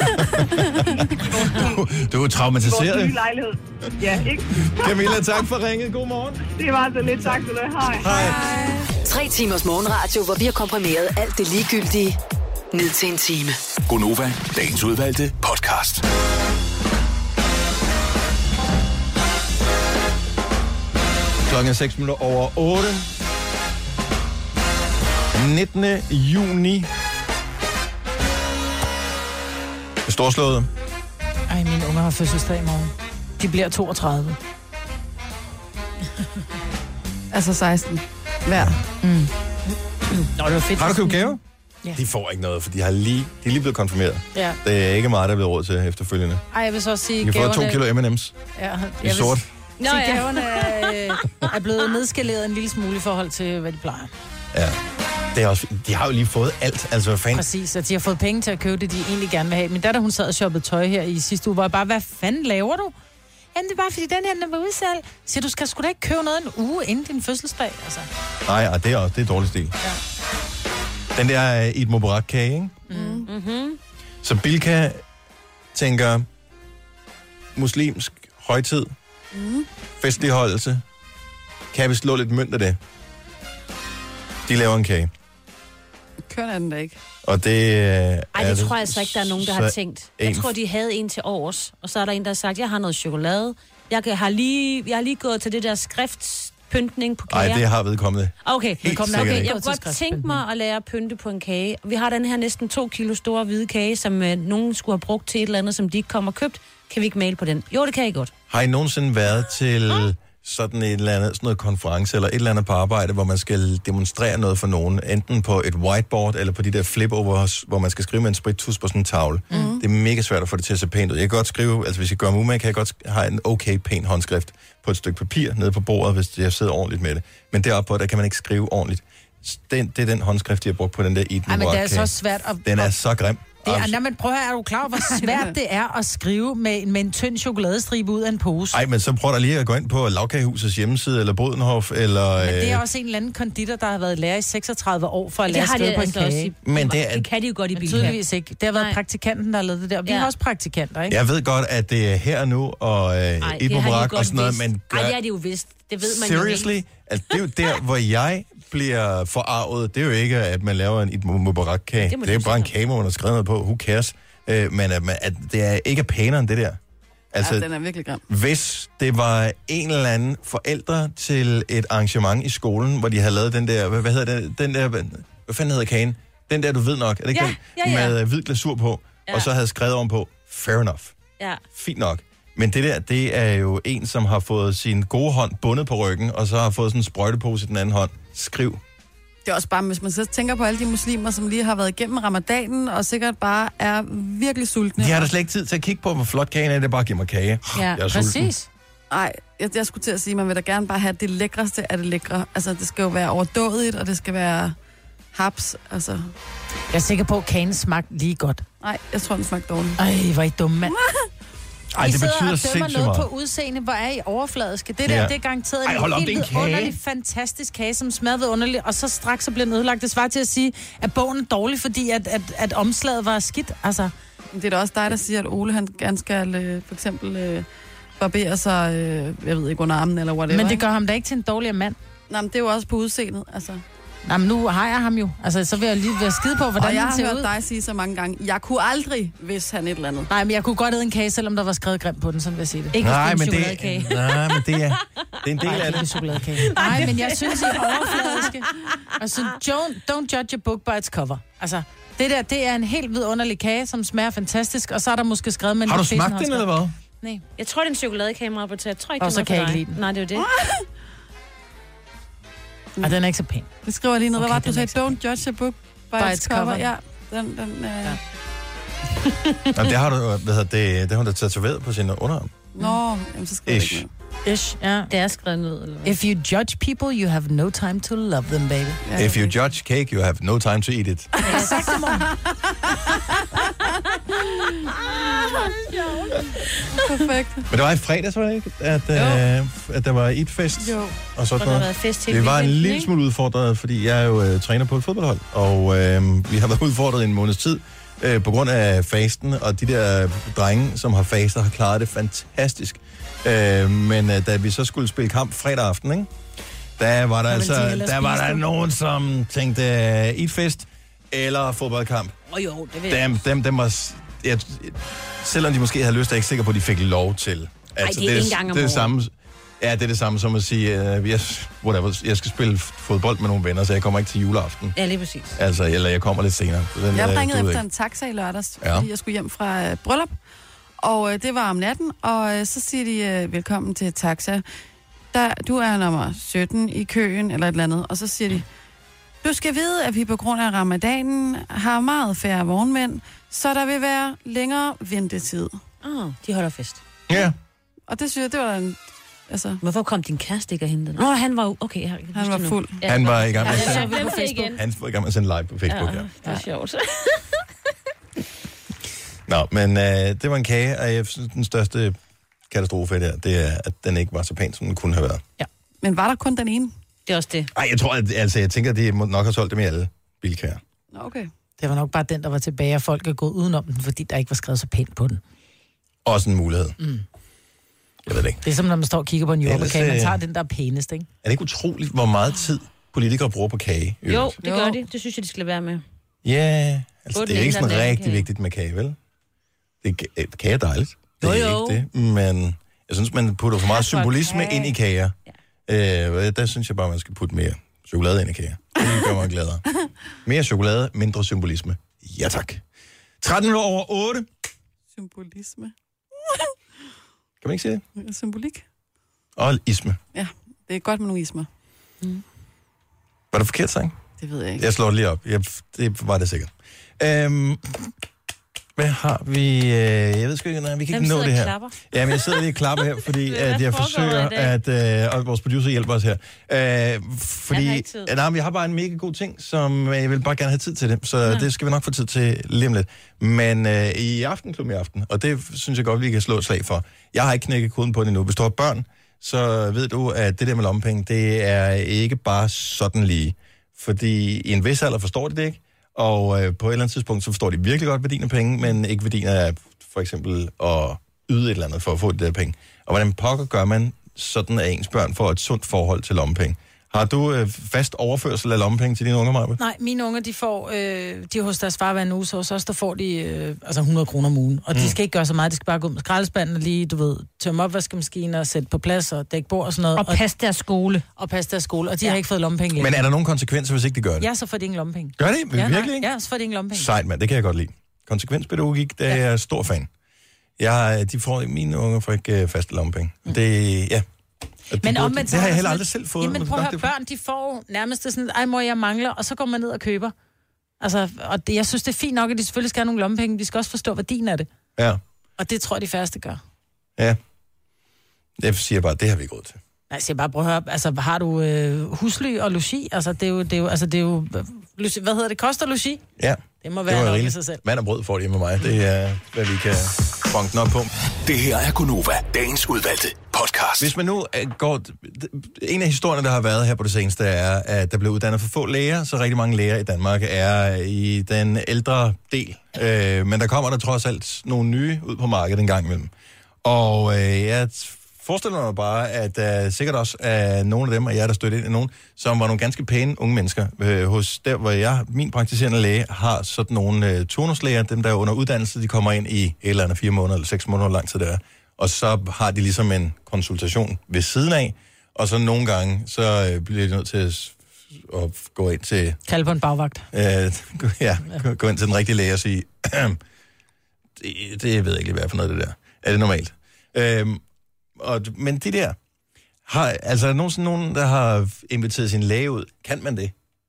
[SPEAKER 3] du, du er traumatiseret.
[SPEAKER 14] vores nye lejlighed. Ja, ikke?
[SPEAKER 3] Camilla, tak for ringet. God morgen.
[SPEAKER 14] Det var altså lidt tak til dig. Hej.
[SPEAKER 3] Hej.
[SPEAKER 6] Tre timers morgenradio, hvor vi har komprimeret alt det ligegyldige ned til en time.
[SPEAKER 7] Gonova, dagens udvalgte podcast.
[SPEAKER 3] Klokken er seks minutter over otte. nittende juni. Storslået.
[SPEAKER 4] Ej, mine unger har fødselsdag i morgen. De bliver toogtredive.
[SPEAKER 5] Altså seksten. Hver.
[SPEAKER 4] Mm. Nå, det var fedt.
[SPEAKER 3] Har du købt gave?
[SPEAKER 4] Ja.
[SPEAKER 3] De får ikke noget, for de, har lige, de er lige blevet konfirmeret.
[SPEAKER 4] Ja.
[SPEAKER 3] Det er ikke meget, der er blevet råd til efterfølgende.
[SPEAKER 4] Ej, jeg vil så også sige,
[SPEAKER 3] de har fået to kilo M and M's.
[SPEAKER 4] Ja, jeg
[SPEAKER 3] i sort.
[SPEAKER 4] Nå, ja. Gaverne er, er blevet nedskaleret en lille smule i forhold til, hvad de plejer.
[SPEAKER 3] Ja. Det er også, de har jo lige fået alt. Altså, hvad fanden?
[SPEAKER 4] Præcis, at de har fået penge til at købe det, de egentlig gerne vil have. Min datter, hun sad og shoppede tøj her i sidste uge, hvor jeg bare, hvad fanden laver du? Jamen, det er bare, fordi den her, den var udsalg. Så du skal sgu da ikke købe noget en uge inden din fødselsdag, altså.
[SPEAKER 3] Nej, og det er også, det er dårlig stil.
[SPEAKER 4] Ja.
[SPEAKER 3] Den der uh, Eid Mubarak-kage, ikke?
[SPEAKER 4] Mm. Mm-hmm.
[SPEAKER 3] Så Bilka tænker, muslimsk højtid,
[SPEAKER 5] Mm.
[SPEAKER 3] festligholdelse, kan vi slå lidt mønt af det? De laver en kage.
[SPEAKER 5] Kører den da ikke.
[SPEAKER 3] Og det
[SPEAKER 2] Ej,
[SPEAKER 3] er
[SPEAKER 2] det tror jeg altså ikke, der er nogen, der har tænkt. Jeg
[SPEAKER 3] en-
[SPEAKER 2] tror, de havde en til års, og så er der en, der har sagt, jeg har noget chokolade. Jeg kan- har lige, jeg har lige gået til det der skriftspyntning på kager.
[SPEAKER 3] Nej, det har vedkommende.
[SPEAKER 2] Okay,
[SPEAKER 3] Helt
[SPEAKER 2] velkommen.
[SPEAKER 3] sikkert
[SPEAKER 2] Okay,
[SPEAKER 3] ikke.
[SPEAKER 2] jeg kunne godt tænke mig at lære at pynte på en kage. Vi har den her næsten to kilo store hvide kage, som øh, nogen skulle have brugt til et eller andet, som de ikke kom og købt. Kan vi ikke male på den? Jo, det kan I godt.
[SPEAKER 3] Har I nogensinde været til sådan et eller andet, sådan noget konference eller et eller andet på arbejde, hvor man skal demonstrere noget for nogen, enten på et whiteboard eller på de der flip-overs, hvor man skal skrive med en sprittus på sådan en tavle. Mm. Det er mega svært at få det til at se pænt ud. Jeg kan godt skrive, altså hvis jeg gør mig umage, kan jeg godt have en okay pæn håndskrift på et stykke papir nede på bordet, hvis jeg sidder ordentligt med det. Men deroppe på, der kan man ikke skrive ordentligt. Den, det er den håndskrift, de har brugt på den der Eid
[SPEAKER 4] Ej, men det er
[SPEAKER 3] Mubarak-kage.
[SPEAKER 4] så svært at...
[SPEAKER 3] Den er så grim.
[SPEAKER 4] Det er, nej, men prøv at høre, er du klar over, hvor svært det er at skrive med, med en tynd chokoladestribe ud af en pose?
[SPEAKER 3] Ej, men så prøv da lige at gå ind på Lavkagehusets hjemmeside, eller Bodenhof, eller...
[SPEAKER 4] Men det er
[SPEAKER 3] øh,
[SPEAKER 4] også en eller anden konditor, der har været lærer i seksogtredive år for at
[SPEAKER 2] Det
[SPEAKER 4] lære at
[SPEAKER 2] har de
[SPEAKER 4] skrive på en
[SPEAKER 2] altså også
[SPEAKER 4] kage.
[SPEAKER 2] i-
[SPEAKER 3] Men det er-
[SPEAKER 2] det kan de jo godt i
[SPEAKER 4] Men
[SPEAKER 2] Bilka.
[SPEAKER 4] tydeligvis ikke. Det har været praktikanten, der har lavet det der. Vi
[SPEAKER 2] Ja.
[SPEAKER 4] har også praktikanter, ikke?
[SPEAKER 3] Jeg ved godt, at det er her nu, og øh,
[SPEAKER 2] Ej,
[SPEAKER 3] Eid
[SPEAKER 2] det har de
[SPEAKER 3] Mubarak
[SPEAKER 2] godt
[SPEAKER 3] og sådan noget,
[SPEAKER 2] vidst.
[SPEAKER 3] men gør...
[SPEAKER 2] Ej, det er de jo vist. Det ved man jo
[SPEAKER 3] Seriously?
[SPEAKER 2] ikke.
[SPEAKER 3] Altså, det er jo der, hvor jeg bliver forarvet. Det er jo ikke, at man laver en Eid Mubarak-kage.
[SPEAKER 2] Det
[SPEAKER 3] Det,
[SPEAKER 2] må
[SPEAKER 3] det er jo
[SPEAKER 2] du
[SPEAKER 3] bare en
[SPEAKER 2] sige.
[SPEAKER 3] kage, hvor man har skrevet noget på. Who cares? Øh, men at, man- at det er ikke er pænere end det der. Altså,
[SPEAKER 5] Ja, den er virkelig grim.
[SPEAKER 3] hvis det var en eller anden forældre til et arrangement i skolen, hvor de havde lavet den der, hvad, hvad hedder det, den der, hvad fanden hedder kagen? Den der, du ved nok, er det ikke
[SPEAKER 2] Ja,
[SPEAKER 3] den?
[SPEAKER 2] ja, ja.
[SPEAKER 3] Med øh, hvid glasur på,
[SPEAKER 2] Ja.
[SPEAKER 3] og så havde skrevet ovenpå, fair enough,
[SPEAKER 2] Ja.
[SPEAKER 3] fint nok. Men det der, det er jo en, som har fået sin gode hånd bundet på ryggen, og så har fået sådan en sprøjtepose i den anden hånd. Skriv.
[SPEAKER 5] Det er også bare, hvis man så tænker på alle de muslimer, som lige har været igennem ramadanen, og sikkert bare er virkelig sultne.
[SPEAKER 3] De har da slet ikke tid til at kigge på, hvor flot kagen er. Det er bare at give mig kage.
[SPEAKER 2] Ja,
[SPEAKER 3] jeg er
[SPEAKER 2] præcis.
[SPEAKER 5] Nej, jeg, jeg skulle til at sige, at man vil da gerne bare have det lækreste af det lækre. Altså, det skal jo være overdådigt, og det skal være haps, altså.
[SPEAKER 4] Jeg er sikker på, at kagen smagte lige godt.
[SPEAKER 5] Nej, jeg tror, den smagte dårligt.
[SPEAKER 4] Ej, hvor er I dumme, mand.
[SPEAKER 3] Ej,
[SPEAKER 4] I
[SPEAKER 3] det
[SPEAKER 4] sidder
[SPEAKER 3] betyder
[SPEAKER 4] og dømmer
[SPEAKER 3] sindssygt
[SPEAKER 4] noget
[SPEAKER 3] meget.
[SPEAKER 4] på udseende. Hvor er I overfladiske? Det der,
[SPEAKER 3] Ja.
[SPEAKER 4] det er garanteret
[SPEAKER 3] Ej,
[SPEAKER 4] en
[SPEAKER 3] hold op,
[SPEAKER 4] helt
[SPEAKER 3] det er en kage.
[SPEAKER 4] underlig, fantastisk kage, som smager vidunderligt, og så straks så bliver den ødelagt. Det svarer til at sige, at bogen er dårlig, fordi at, at, at omslaget var skidt. Altså.
[SPEAKER 5] Det er da også dig, der siger, at Ole, han gerne skal øh, for eksempel øh, barbere sig, øh, jeg ved ikke, under armen eller whatever.
[SPEAKER 4] Men det gør ham da ikke til en dårligere mand.
[SPEAKER 5] Nej, men det er jo også på udseendet, altså.
[SPEAKER 4] Nej, men nu har jeg ham jo. Altså, så vil jeg lige være skide på, hvordan
[SPEAKER 5] og jeg
[SPEAKER 4] han
[SPEAKER 5] har
[SPEAKER 4] ser
[SPEAKER 5] hørt
[SPEAKER 4] ud.
[SPEAKER 5] dig sige så mange gange, jeg kunne aldrig, hvis han et eller andet.
[SPEAKER 4] Nej, men jeg kunne godt æde en kage, selvom der var skrevet grimt på den, sådan vil jeg sige det.
[SPEAKER 2] Ikke
[SPEAKER 3] Nej,
[SPEAKER 2] hvis
[SPEAKER 3] men
[SPEAKER 2] det er en
[SPEAKER 3] det,
[SPEAKER 2] chokoladekage.
[SPEAKER 3] nej, men det er, det er en del
[SPEAKER 4] Nej,
[SPEAKER 3] af
[SPEAKER 4] ikke
[SPEAKER 3] det.
[SPEAKER 4] chokoladekage. Nej, men jeg synes, I er overfladiske. Altså, don't, don't judge a book by its cover. Altså, det der, det er en helt vidunderlig kage, som smager fantastisk, og så er der måske skrevet med en
[SPEAKER 3] Har du
[SPEAKER 4] lidt
[SPEAKER 3] smagt
[SPEAKER 4] fesen
[SPEAKER 3] den, eller
[SPEAKER 4] håndskrift.
[SPEAKER 3] hvad?
[SPEAKER 2] Nej, jeg tror, det er en chokoladekage meget på til. Jeg tror ikke,
[SPEAKER 4] Og
[SPEAKER 2] det
[SPEAKER 4] så
[SPEAKER 2] er
[SPEAKER 4] kan
[SPEAKER 2] noget
[SPEAKER 4] jeg
[SPEAKER 2] for
[SPEAKER 4] ikke
[SPEAKER 2] dig.
[SPEAKER 4] lide den.
[SPEAKER 2] Nej, det er jo det.
[SPEAKER 4] Og den er ikke så pæn.
[SPEAKER 5] Det skriver jeg lige noget.
[SPEAKER 4] Okay,
[SPEAKER 5] Hvad var det, du
[SPEAKER 4] den er
[SPEAKER 5] sagde? Don't judge a book by,
[SPEAKER 4] By
[SPEAKER 5] its
[SPEAKER 4] its
[SPEAKER 5] cover.
[SPEAKER 4] cover.
[SPEAKER 5] Ja, den, den, øh... ja.
[SPEAKER 3] Nå, det har du, hvad hedder det, det har hun da tatoveret på sin underarm.
[SPEAKER 5] Nå, jamen, så skriver jeg
[SPEAKER 3] Ish.
[SPEAKER 5] ikke
[SPEAKER 4] Ish, ja.
[SPEAKER 2] Det er skrevet ned, eller hvad?
[SPEAKER 4] If you judge people, you have no time to love them, baby.
[SPEAKER 5] Ja,
[SPEAKER 3] If you judge cake, you have no time to eat it.
[SPEAKER 4] Exakt, mor.
[SPEAKER 5] perfekt.
[SPEAKER 3] Men det var i fredags, var det ikke? At, øh, at der var et-fest
[SPEAKER 5] Jo.
[SPEAKER 3] og sådan
[SPEAKER 2] Og der har
[SPEAKER 3] noget.
[SPEAKER 2] været fest hele
[SPEAKER 3] Det var en
[SPEAKER 2] weekenden,
[SPEAKER 3] lille
[SPEAKER 2] ikke?
[SPEAKER 3] smule udfordret, fordi jeg er jo øh, træner på et fodboldhold, og øh, vi har været udfordret i en måneds tid øh, på grund af fasten, og de der drenge, som har faster, har klaret det fantastisk. Øh, men øh, da vi så skulle spille kamp fredag aften, ikke? Der var der
[SPEAKER 4] vil
[SPEAKER 3] altså,
[SPEAKER 4] de hellere
[SPEAKER 3] der var
[SPEAKER 4] spise
[SPEAKER 3] der
[SPEAKER 4] det.
[SPEAKER 3] nogen, som tænkte øh, et-fest eller fodboldkamp.
[SPEAKER 2] Åh oh, jo, det vil jeg.
[SPEAKER 3] Dem, dem, dem var... s- Jeg, selvom de måske havde lyst, er jeg ikke sikker på, at de fik lov til. Altså,
[SPEAKER 2] det er en gang om
[SPEAKER 3] det er det
[SPEAKER 2] året.
[SPEAKER 3] samme. Ja, det er det samme som at sige, uh, jeg, whatever, jeg skal spille fodbold med nogle venner, så jeg kommer ikke til juleaften.
[SPEAKER 2] Ja, lige præcis.
[SPEAKER 3] Altså, eller jeg kommer lidt senere. Den,
[SPEAKER 5] Jeg
[SPEAKER 3] øh,
[SPEAKER 5] ringede
[SPEAKER 3] du ved
[SPEAKER 5] efter
[SPEAKER 3] ikke.
[SPEAKER 5] en taxa i lørdags,
[SPEAKER 3] Ja.
[SPEAKER 5] fordi jeg skulle hjem fra øh, bryllup. Og øh, det var om natten, og øh, så siger de, øh, velkommen til taxa. Der, du er nummer sytten i køen, eller et eller andet. Og så siger de, du skal vide, at vi på grund af ramadanen har meget færre vognmænd, så der vil være længere ventetid.
[SPEAKER 2] Åh, oh, de holder fest.
[SPEAKER 3] Ja.
[SPEAKER 5] Og det synes jeg, det var en... Altså,
[SPEAKER 2] Hvorfor kom din kæreste ikke og hentede den? Åh, han var jo... Okay, jeg kan
[SPEAKER 5] han
[SPEAKER 2] huske
[SPEAKER 5] var
[SPEAKER 2] det nu.
[SPEAKER 5] fuld.
[SPEAKER 2] Ja.
[SPEAKER 3] Han var i gang med
[SPEAKER 2] Ja,
[SPEAKER 3] at
[SPEAKER 2] det
[SPEAKER 3] sende,
[SPEAKER 2] så vi på Facebook.
[SPEAKER 3] han var i gang med at sende live på Facebook, ja.
[SPEAKER 2] Ja, det er sjovt.
[SPEAKER 3] Nå, men øh, det var en kage, og jeg synes, den største katastrofe der, det er, at den ikke var så pæn, som den kunne have været.
[SPEAKER 5] Men var der kun den ene?
[SPEAKER 2] Det er også det.
[SPEAKER 3] Ej, jeg tror, at, altså, jeg tænker, at de må nok har solgt dem i alle bilkager.
[SPEAKER 5] Nå, okay.
[SPEAKER 4] Det var nok bare den, der var tilbage, og folk er gået udenom den, fordi der ikke var skrevet så pænt på den.
[SPEAKER 3] Også en mulighed.
[SPEAKER 4] Mm.
[SPEAKER 3] Jeg ved det ikke.
[SPEAKER 4] Det er som, når man står og kigger på en jordbærkage. Man
[SPEAKER 3] Ellers, øh,
[SPEAKER 4] tager den, der er pænest, ikke?
[SPEAKER 3] Er det ikke utroligt, hvor meget tid politikere bruger på kage? i
[SPEAKER 2] Jo,
[SPEAKER 3] øvrigt?
[SPEAKER 2] det gør de. Det synes jeg, de skal lade være med.
[SPEAKER 3] Ja, altså
[SPEAKER 2] Både
[SPEAKER 3] det er
[SPEAKER 2] den
[SPEAKER 3] ikke
[SPEAKER 2] ene og
[SPEAKER 3] sådan
[SPEAKER 2] den anden
[SPEAKER 3] rigtig
[SPEAKER 2] kage.
[SPEAKER 3] vigtigt med kage, vel? Det er, øh, kage er dejligt. Det er
[SPEAKER 2] Jo, jo.
[SPEAKER 3] ikke det, men jeg synes, man putter for meget symbolisme
[SPEAKER 5] kage.
[SPEAKER 3] ind i kager. Ja. Øh, der synes jeg bare, man skal putte mere chokolade ind i kager. Det gør mig gladere. Mere chokolade, mindre symbolisme. Ja, tak. tretten minutter over otte.
[SPEAKER 5] Symbolisme.
[SPEAKER 3] Kan man ikke sige det?
[SPEAKER 5] Symbolik.
[SPEAKER 3] Og isme.
[SPEAKER 5] Ja, det er godt med nogle ismer. Mm.
[SPEAKER 3] Var det forkert sang?
[SPEAKER 5] Det ved jeg ikke.
[SPEAKER 3] Jeg slår det lige op. Jeg, det var det sikkert. Øhm, hvad har vi? Øh, jeg ved sgu ikke, nej, vi kan
[SPEAKER 2] Hvem
[SPEAKER 3] ikke nå
[SPEAKER 2] sidder
[SPEAKER 3] det
[SPEAKER 2] og
[SPEAKER 3] her.
[SPEAKER 2] klapper?
[SPEAKER 3] Ja, men jeg sidder lige og klapper her, fordi
[SPEAKER 2] Hvad
[SPEAKER 3] at jeg
[SPEAKER 2] foregår
[SPEAKER 3] forsøger,
[SPEAKER 2] der i
[SPEAKER 3] at øh, og vores producer hjælper os her. Øh,
[SPEAKER 2] Jeg
[SPEAKER 3] fordi,
[SPEAKER 2] har ikke tid.
[SPEAKER 3] ja, nej, men jeg har bare en mega god ting, som øh, jeg vil bare gerne have tid til det, så ja. Det skal vi nok få tid til lige om lidt. Men øh, i Aftenklubben i aften, og det synes jeg godt, vi kan slå et slag for. Jeg har ikke knækket koden på det endnu. Hvis du har børn, så ved du, at det der med lommepenge, det er ikke bare sådan lige. Fordi i en vis alder forstår de det ikke, og øh, på et eller andet tidspunkt, så forstår de virkelig godt værdien af penge, men ikke værdien af for eksempel at yde et eller andet for at få det der penge. Og hvordan pokker gør man sådan, at ens børn får et sundt forhold til lommepenge? Har du øh, fast overførsel af lommepenge til dine unger, Maja?
[SPEAKER 4] Nej, mine unger, de får, øh, de er hos deres far hver en uge, så hos os, der får de øh, altså hundrede kroner om ugen. Og mm. de skal ikke gøre så meget, de skal bare gå ud med skraldespanden og lige, du ved, tømme opvaskemaskiner og sætte på plads og dække bord og sådan noget.
[SPEAKER 2] Og passe deres skole.
[SPEAKER 4] Og passe deres skole, og de
[SPEAKER 2] Ja.
[SPEAKER 4] har ikke fået lommepenge længere.
[SPEAKER 3] Men er der nogen konsekvenser, hvis ikke de gør det?
[SPEAKER 4] Ja, så får de ingen lommepenge.
[SPEAKER 3] Gør de?
[SPEAKER 4] Ja,
[SPEAKER 3] Virkelig
[SPEAKER 4] nej.
[SPEAKER 3] ikke?
[SPEAKER 4] Ja, så får de ingen lommepenge.
[SPEAKER 3] Sejt, mand. Det kan jeg godt lide. Konsekvenspædagogik, det er jeg stor fan. Jeg, de får, mine unger får ikke øh, faste lommepenge. Mm. Det, ja.
[SPEAKER 4] Men
[SPEAKER 3] burde,
[SPEAKER 4] omvendt,
[SPEAKER 3] det har jeg heller
[SPEAKER 4] sådan
[SPEAKER 3] aldrig
[SPEAKER 4] lidt-
[SPEAKER 3] selv fået.
[SPEAKER 4] Jamen prøv at
[SPEAKER 3] Nå,
[SPEAKER 4] høre,
[SPEAKER 3] det-
[SPEAKER 4] børn, de får nærmest det sådan, ej mor, jeg mangler, og så går man ned og køber. Altså, og det, jeg synes, det er fint nok, at de selvfølgelig skal have nogle lommepenge, de skal også forstå værdien af det.
[SPEAKER 3] Ja,
[SPEAKER 4] Og det tror jeg, de færreste gør.
[SPEAKER 3] ja. Jeg siger bare, det har vi ikke råd til.
[SPEAKER 4] Nej, jeg siger bare, prøv at høre, altså, har du øh, husly og logi? Altså, det er jo, det er jo, altså, det er jo, logi, hvad hedder det, koster logi?
[SPEAKER 3] Ja.
[SPEAKER 4] Det må
[SPEAKER 3] Det
[SPEAKER 4] være
[SPEAKER 3] var
[SPEAKER 4] nok i
[SPEAKER 3] rigeligt.
[SPEAKER 4] sig selv.
[SPEAKER 3] Vand og brød får de med mig. Det er, hvad vi kan bonke den op på.
[SPEAKER 7] Det her er Gonova, dagens udvalgte podcast.
[SPEAKER 3] Hvis man nu øh, går... En af historierne, der har været her på det seneste, er, at der blev uddannet for få læger, så rigtig mange læger i Danmark er i den ældre del. Øh, men der kommer der trods alt nogle nye ud på markedet en gang imellem. Og øh, jeg forestiller mig bare, at der uh, sikkert også er nogle af dem, og jeg der stødt ind i nogen, som var nogle ganske pæne unge mennesker. Øh, hos der, hvor jeg, min praktiserende læge, har sådan nogle uh, turnuslæger, dem der er under uddannelse, de kommer ind i et eller andet fire måneder eller seks måneder, hvor lang tid det er. Og så har de ligesom en konsultation ved siden af, og så nogle gange, så øh, bliver de nødt til at, at gå ind til...
[SPEAKER 4] Kald på en bagvagt.
[SPEAKER 3] Øh, ja, gå ind til den rigtige læge og sige, det, det ved jeg ikke lige, hvad er for noget det der. Er det normalt? Øhm, og, men de der, har, altså er der nogensinde nogen, der har inviteret sin læge ud? Kan man det?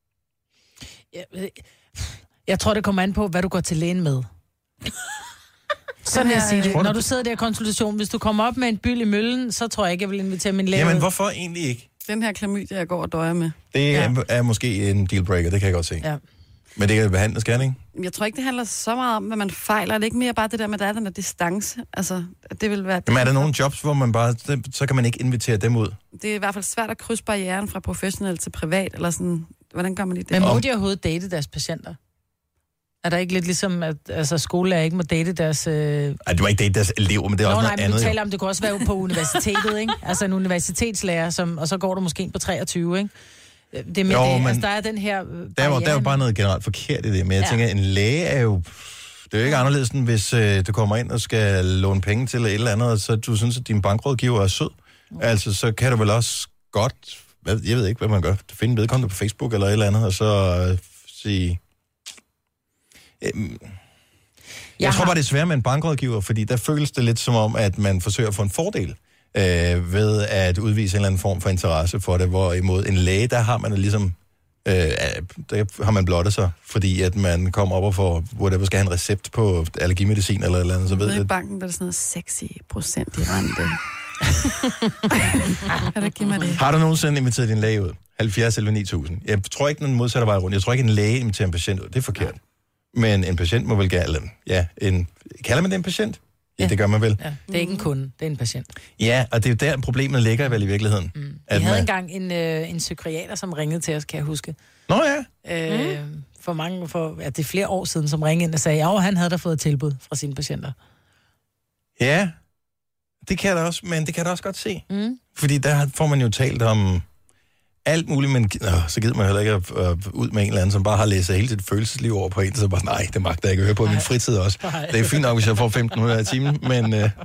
[SPEAKER 4] Jeg, jeg tror, det kommer an på, hvad du går til lægen med. Sådan jeg siger det. Når du sidder der i konsultation, hvis du kommer op med en byld i møllen, så tror jeg ikke, jeg vil invitere min læge.
[SPEAKER 3] Jamen,
[SPEAKER 4] ud.
[SPEAKER 3] hvorfor egentlig ikke?
[SPEAKER 5] Den her klamydia, jeg går og døjer med.
[SPEAKER 3] Det ja. er, er måske en dealbreaker, det kan jeg godt se.
[SPEAKER 5] Ja.
[SPEAKER 3] Men det kan behandles, skal det ikke?
[SPEAKER 5] Jeg tror ikke, det handler så meget om, hvad man fejler. Det er ikke mere bare det der med, at der er den der distance. Altså, det vil være...
[SPEAKER 3] Men er der nogle jobs, hvor man bare, så kan man ikke invitere dem ud?
[SPEAKER 5] Det er i hvert fald svært at krydse barrieren fra professionel til privat, eller sådan... Hvordan gør man lige det?
[SPEAKER 4] Men må de overhovedet date deres patienter? Er der ikke lidt ligesom, at altså, skolelærer ikke må date deres... Øh...
[SPEAKER 3] Ej, det var ikke date deres elever, men det er
[SPEAKER 4] Nå,
[SPEAKER 3] også
[SPEAKER 4] nej,
[SPEAKER 3] noget
[SPEAKER 4] men
[SPEAKER 3] andet.
[SPEAKER 4] du
[SPEAKER 3] jo.
[SPEAKER 4] taler om, det kunne også være på universitetet, ikke? Altså en universitetslærer, som, og så går du måske ind på treogtyve, ikke? Det er med
[SPEAKER 3] Jo,
[SPEAKER 4] det,
[SPEAKER 3] men
[SPEAKER 4] altså, der er den her... øh,
[SPEAKER 3] Der var,
[SPEAKER 4] barriere.
[SPEAKER 3] der var bare noget generelt forkert i det, men jeg
[SPEAKER 4] Ja.
[SPEAKER 3] tænker, en læge er jo... Det er jo ikke anderledes, end hvis øh, du kommer ind og skal låne penge til et eller andet, og så du synes, at din bankrådgiver er sød. Mm. Altså, så kan du vel også godt... Hvad, jeg ved ikke, hvad man gør. Finde vedkommende på Facebook eller et eller andet, og så øh, sige... Øh, jeg, jeg tror
[SPEAKER 4] har-
[SPEAKER 3] bare, det er svært med en bankrådgiver, fordi der føles det lidt som om, at man forsøger at få en fordel øh, ved at udvise en eller anden form for interesse for det, hvorimod en læge, der har man det ligesom... Øh, der har man blottet sig, fordi at man kommer op og får, whatever, skal have en recept på allergimedicin eller et eller andet, så ved
[SPEAKER 5] Nede i
[SPEAKER 3] det.
[SPEAKER 5] banken, der er sådan noget sexy procent i rente. Kan du give mig det?
[SPEAKER 3] Har du nogensinde inviteret din læge ud? halvfjerds eller ni tusind. Jeg tror ikke, den modsatte vej rundt. Jeg tror ikke, en læge inviterer en patient ud. Det er forkert. Men en patient må vel gerne... Ja, en... Kalder man det en patient? Ja, det gør man vel.
[SPEAKER 4] Ja, det er ikke en kunde, det er en patient.
[SPEAKER 3] Ja, og det er jo der, problemet ligger vel i virkeligheden. Mm.
[SPEAKER 4] Vi havde engang en, øh, en psykiater, som ringede til os, kan jeg huske.
[SPEAKER 3] Nå ja.
[SPEAKER 4] Øh, mm. For mange, for, ja, det er flere år siden, som ringede ind og sagde, at han havde da fået et tilbud fra sine patienter.
[SPEAKER 3] Ja, det kan jeg da også, men det kan jeg da også godt se.
[SPEAKER 4] Mm.
[SPEAKER 3] Fordi der får man jo talt om alt muligt, men øh, så gider man heller ikke at, øh, ud med en eller anden, som bare har læst hele sit følelsesliv over på en, så bare, nej, det magter jeg ikke at høre på i min fritid også.
[SPEAKER 4] Nej.
[SPEAKER 3] Det er fint nok, hvis jeg får femten hundrede i timen, men... Øh,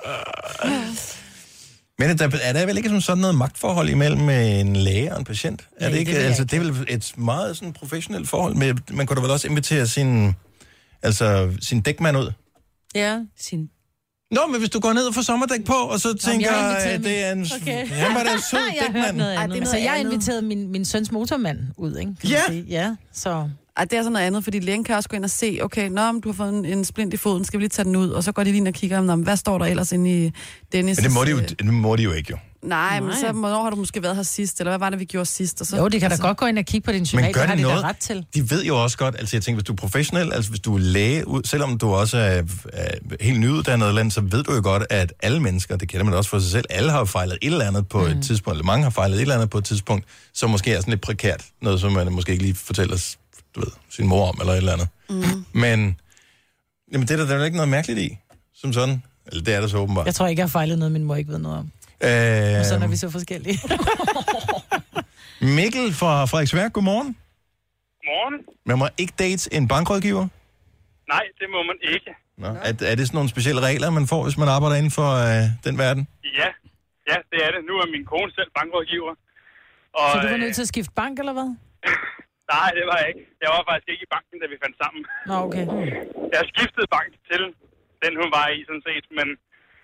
[SPEAKER 3] men der, er der vel ikke sådan, sådan noget magtforhold imellem en læge og en patient? Er
[SPEAKER 4] Nej,
[SPEAKER 3] det ikke?
[SPEAKER 4] det vil jeg
[SPEAKER 3] Altså,
[SPEAKER 4] ikke.
[SPEAKER 3] det er vel et meget sådan professionelt forhold. Men man kunne da vel også invitere sin, altså, sin dækmand ud?
[SPEAKER 4] Ja, sin...
[SPEAKER 3] Nå, men hvis du går ned og får sommerdæk på, og så tænker,
[SPEAKER 4] jeg har inviteret
[SPEAKER 3] at det er en...
[SPEAKER 4] Okay.
[SPEAKER 3] Han var da en sød
[SPEAKER 4] Jeg har hørt
[SPEAKER 3] dækmand.
[SPEAKER 4] noget andet.
[SPEAKER 5] Ej, det er
[SPEAKER 4] Altså,
[SPEAKER 5] noget
[SPEAKER 4] jeg har
[SPEAKER 5] andet.
[SPEAKER 4] inviteret min, min søns motormand ud, ikke? Kan
[SPEAKER 3] Ja.
[SPEAKER 4] man sige. Ja, så...
[SPEAKER 5] Ej, det er sådan noget andet, fordi lægen kan også gå ind og se, okay, nå, men du har fået en, en splint i foden, skal vi lige tage den ud? Og så går de lige ind og kigger, om, hvad står der ellers inde i Dennis'?
[SPEAKER 3] Men det må de jo, det må de jo ikke, jo.
[SPEAKER 5] Nej, men
[SPEAKER 4] Nej.
[SPEAKER 5] så hvornår har du måske været her sidst, eller hvad var det, vi gjorde sidst? Og så,
[SPEAKER 4] Jo, de kan da
[SPEAKER 5] altså,
[SPEAKER 4] godt gå ind og kigge på din
[SPEAKER 3] Men
[SPEAKER 4] journal,
[SPEAKER 3] gør
[SPEAKER 4] det har
[SPEAKER 3] de
[SPEAKER 4] de
[SPEAKER 3] noget?
[SPEAKER 4] da ret til.
[SPEAKER 3] De ved jo også godt, altså jeg tænker, hvis du er professionel, altså hvis du er læge, ud- selvom du også er, er helt nyuddannet eller andet, så ved du jo godt, at alle mennesker, det kender man også for sig selv, alle har jo fejlet et eller andet på mm. et tidspunkt, eller mange har fejlet et eller andet på et tidspunkt, som måske er sådan lidt prekært, noget som man måske ikke lige fortæller du ved, sin mor om, eller et eller andet. Mm. Men jamen, det er der, der er jo ikke noget mærkeligt i, som sådan. Eller det er der så åbenbart.
[SPEAKER 4] Jeg tror ikke, jeg har fejlet noget, min mor ikke ved noget om.
[SPEAKER 3] Øh,
[SPEAKER 4] Og sådan er vi så forskellige.
[SPEAKER 3] Mikkel fra Frederiksværk, godmorgen.
[SPEAKER 15] Godmorgen.
[SPEAKER 3] Man må ikke date en bankrådgiver?
[SPEAKER 15] Nej, det må man ikke.
[SPEAKER 3] Nå. Er, er det sådan nogle specielle regler, man får, hvis man arbejder inden for øh, den verden?
[SPEAKER 15] Ja, ja, det er det. Nu er min kone selv bankrådgiver. Og,
[SPEAKER 4] Så du var nødt til at skifte bank, eller hvad?
[SPEAKER 15] øh, nej, det var jeg ikke. Jeg var faktisk ikke i banken, da vi fandt sammen.
[SPEAKER 4] Nå, okay.
[SPEAKER 15] Jeg skiftede bank til den, hun var i, sådan set. Men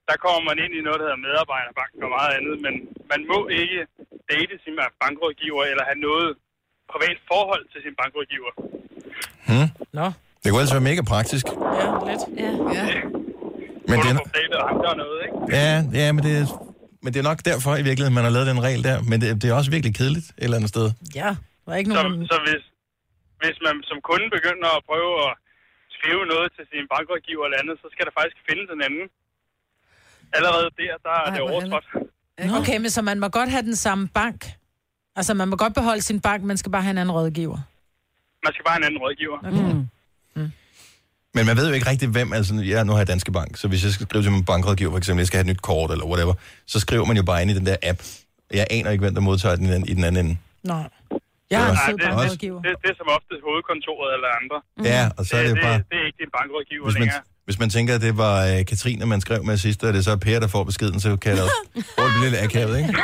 [SPEAKER 15] der kommer man ind i noget, der hedder medarbejderbank og meget andet, men man må ikke date sin bankrådgiver eller have noget privat forhold til sin bankrådgiver.
[SPEAKER 3] Hmm.
[SPEAKER 4] Nå.
[SPEAKER 3] Det kunne altså være mega praktisk.
[SPEAKER 4] Ja, lidt. Ja.
[SPEAKER 5] Ja.
[SPEAKER 3] Men det er,
[SPEAKER 15] noget, ikke?
[SPEAKER 3] ja, ja, men det er, men det er nok derfor i virkeligheden, man har lavet den regel der. Men det, det er også virkelig kedeligt et eller andet sted.
[SPEAKER 4] Ja, der er ikke nogen...
[SPEAKER 15] Så, så hvis, hvis man som kunde begynder at prøve at skrive noget til sin bankrådgiver eller andet, så skal der faktisk findes en anden. Allerede der, der er Ej, det overtrådt.
[SPEAKER 4] Okay, men så man må godt have den samme bank. Altså, man må godt beholde sin bank, man skal bare have en anden rådgiver.
[SPEAKER 15] Man skal bare have en anden rådgiver.
[SPEAKER 4] Okay. Mm.
[SPEAKER 3] Mm. Men man ved jo ikke rigtig, hvem, altså, ja, nu har jeg Danske Bank, så hvis jeg skal skrive til min bankrådgiver, for eksempel, jeg skal have et nyt kort eller whatever, så skriver man jo bare ind i den der app. Jeg aner ikke, hvem der modtager den i den anden ende.
[SPEAKER 4] Nej. Jeg har en sød bankrådgiver.
[SPEAKER 15] Det, det, det er som ofte hovedkontoret eller andre.
[SPEAKER 3] Mm. Ja, og så er det, det jo bare...
[SPEAKER 15] Det, det er ikke din bankrådgiver
[SPEAKER 3] hvis man,
[SPEAKER 15] længere.
[SPEAKER 3] Hvis man tænker, at det var uh, Katrine, man skrev med sidst, og det så er Per, der får beskeden, så kan det også blive lidt akavet, ikke?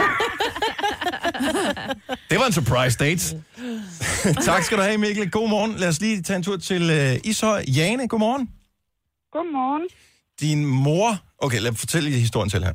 [SPEAKER 3] Det var en surprise date. Tak skal du have, Mikkel. God morgen. Lad os lige tage en tur til uh, Ishøj. Jane, god morgen.
[SPEAKER 16] Godmorgen.
[SPEAKER 3] Din mor... Okay, lad mig fortælle lige historien til her.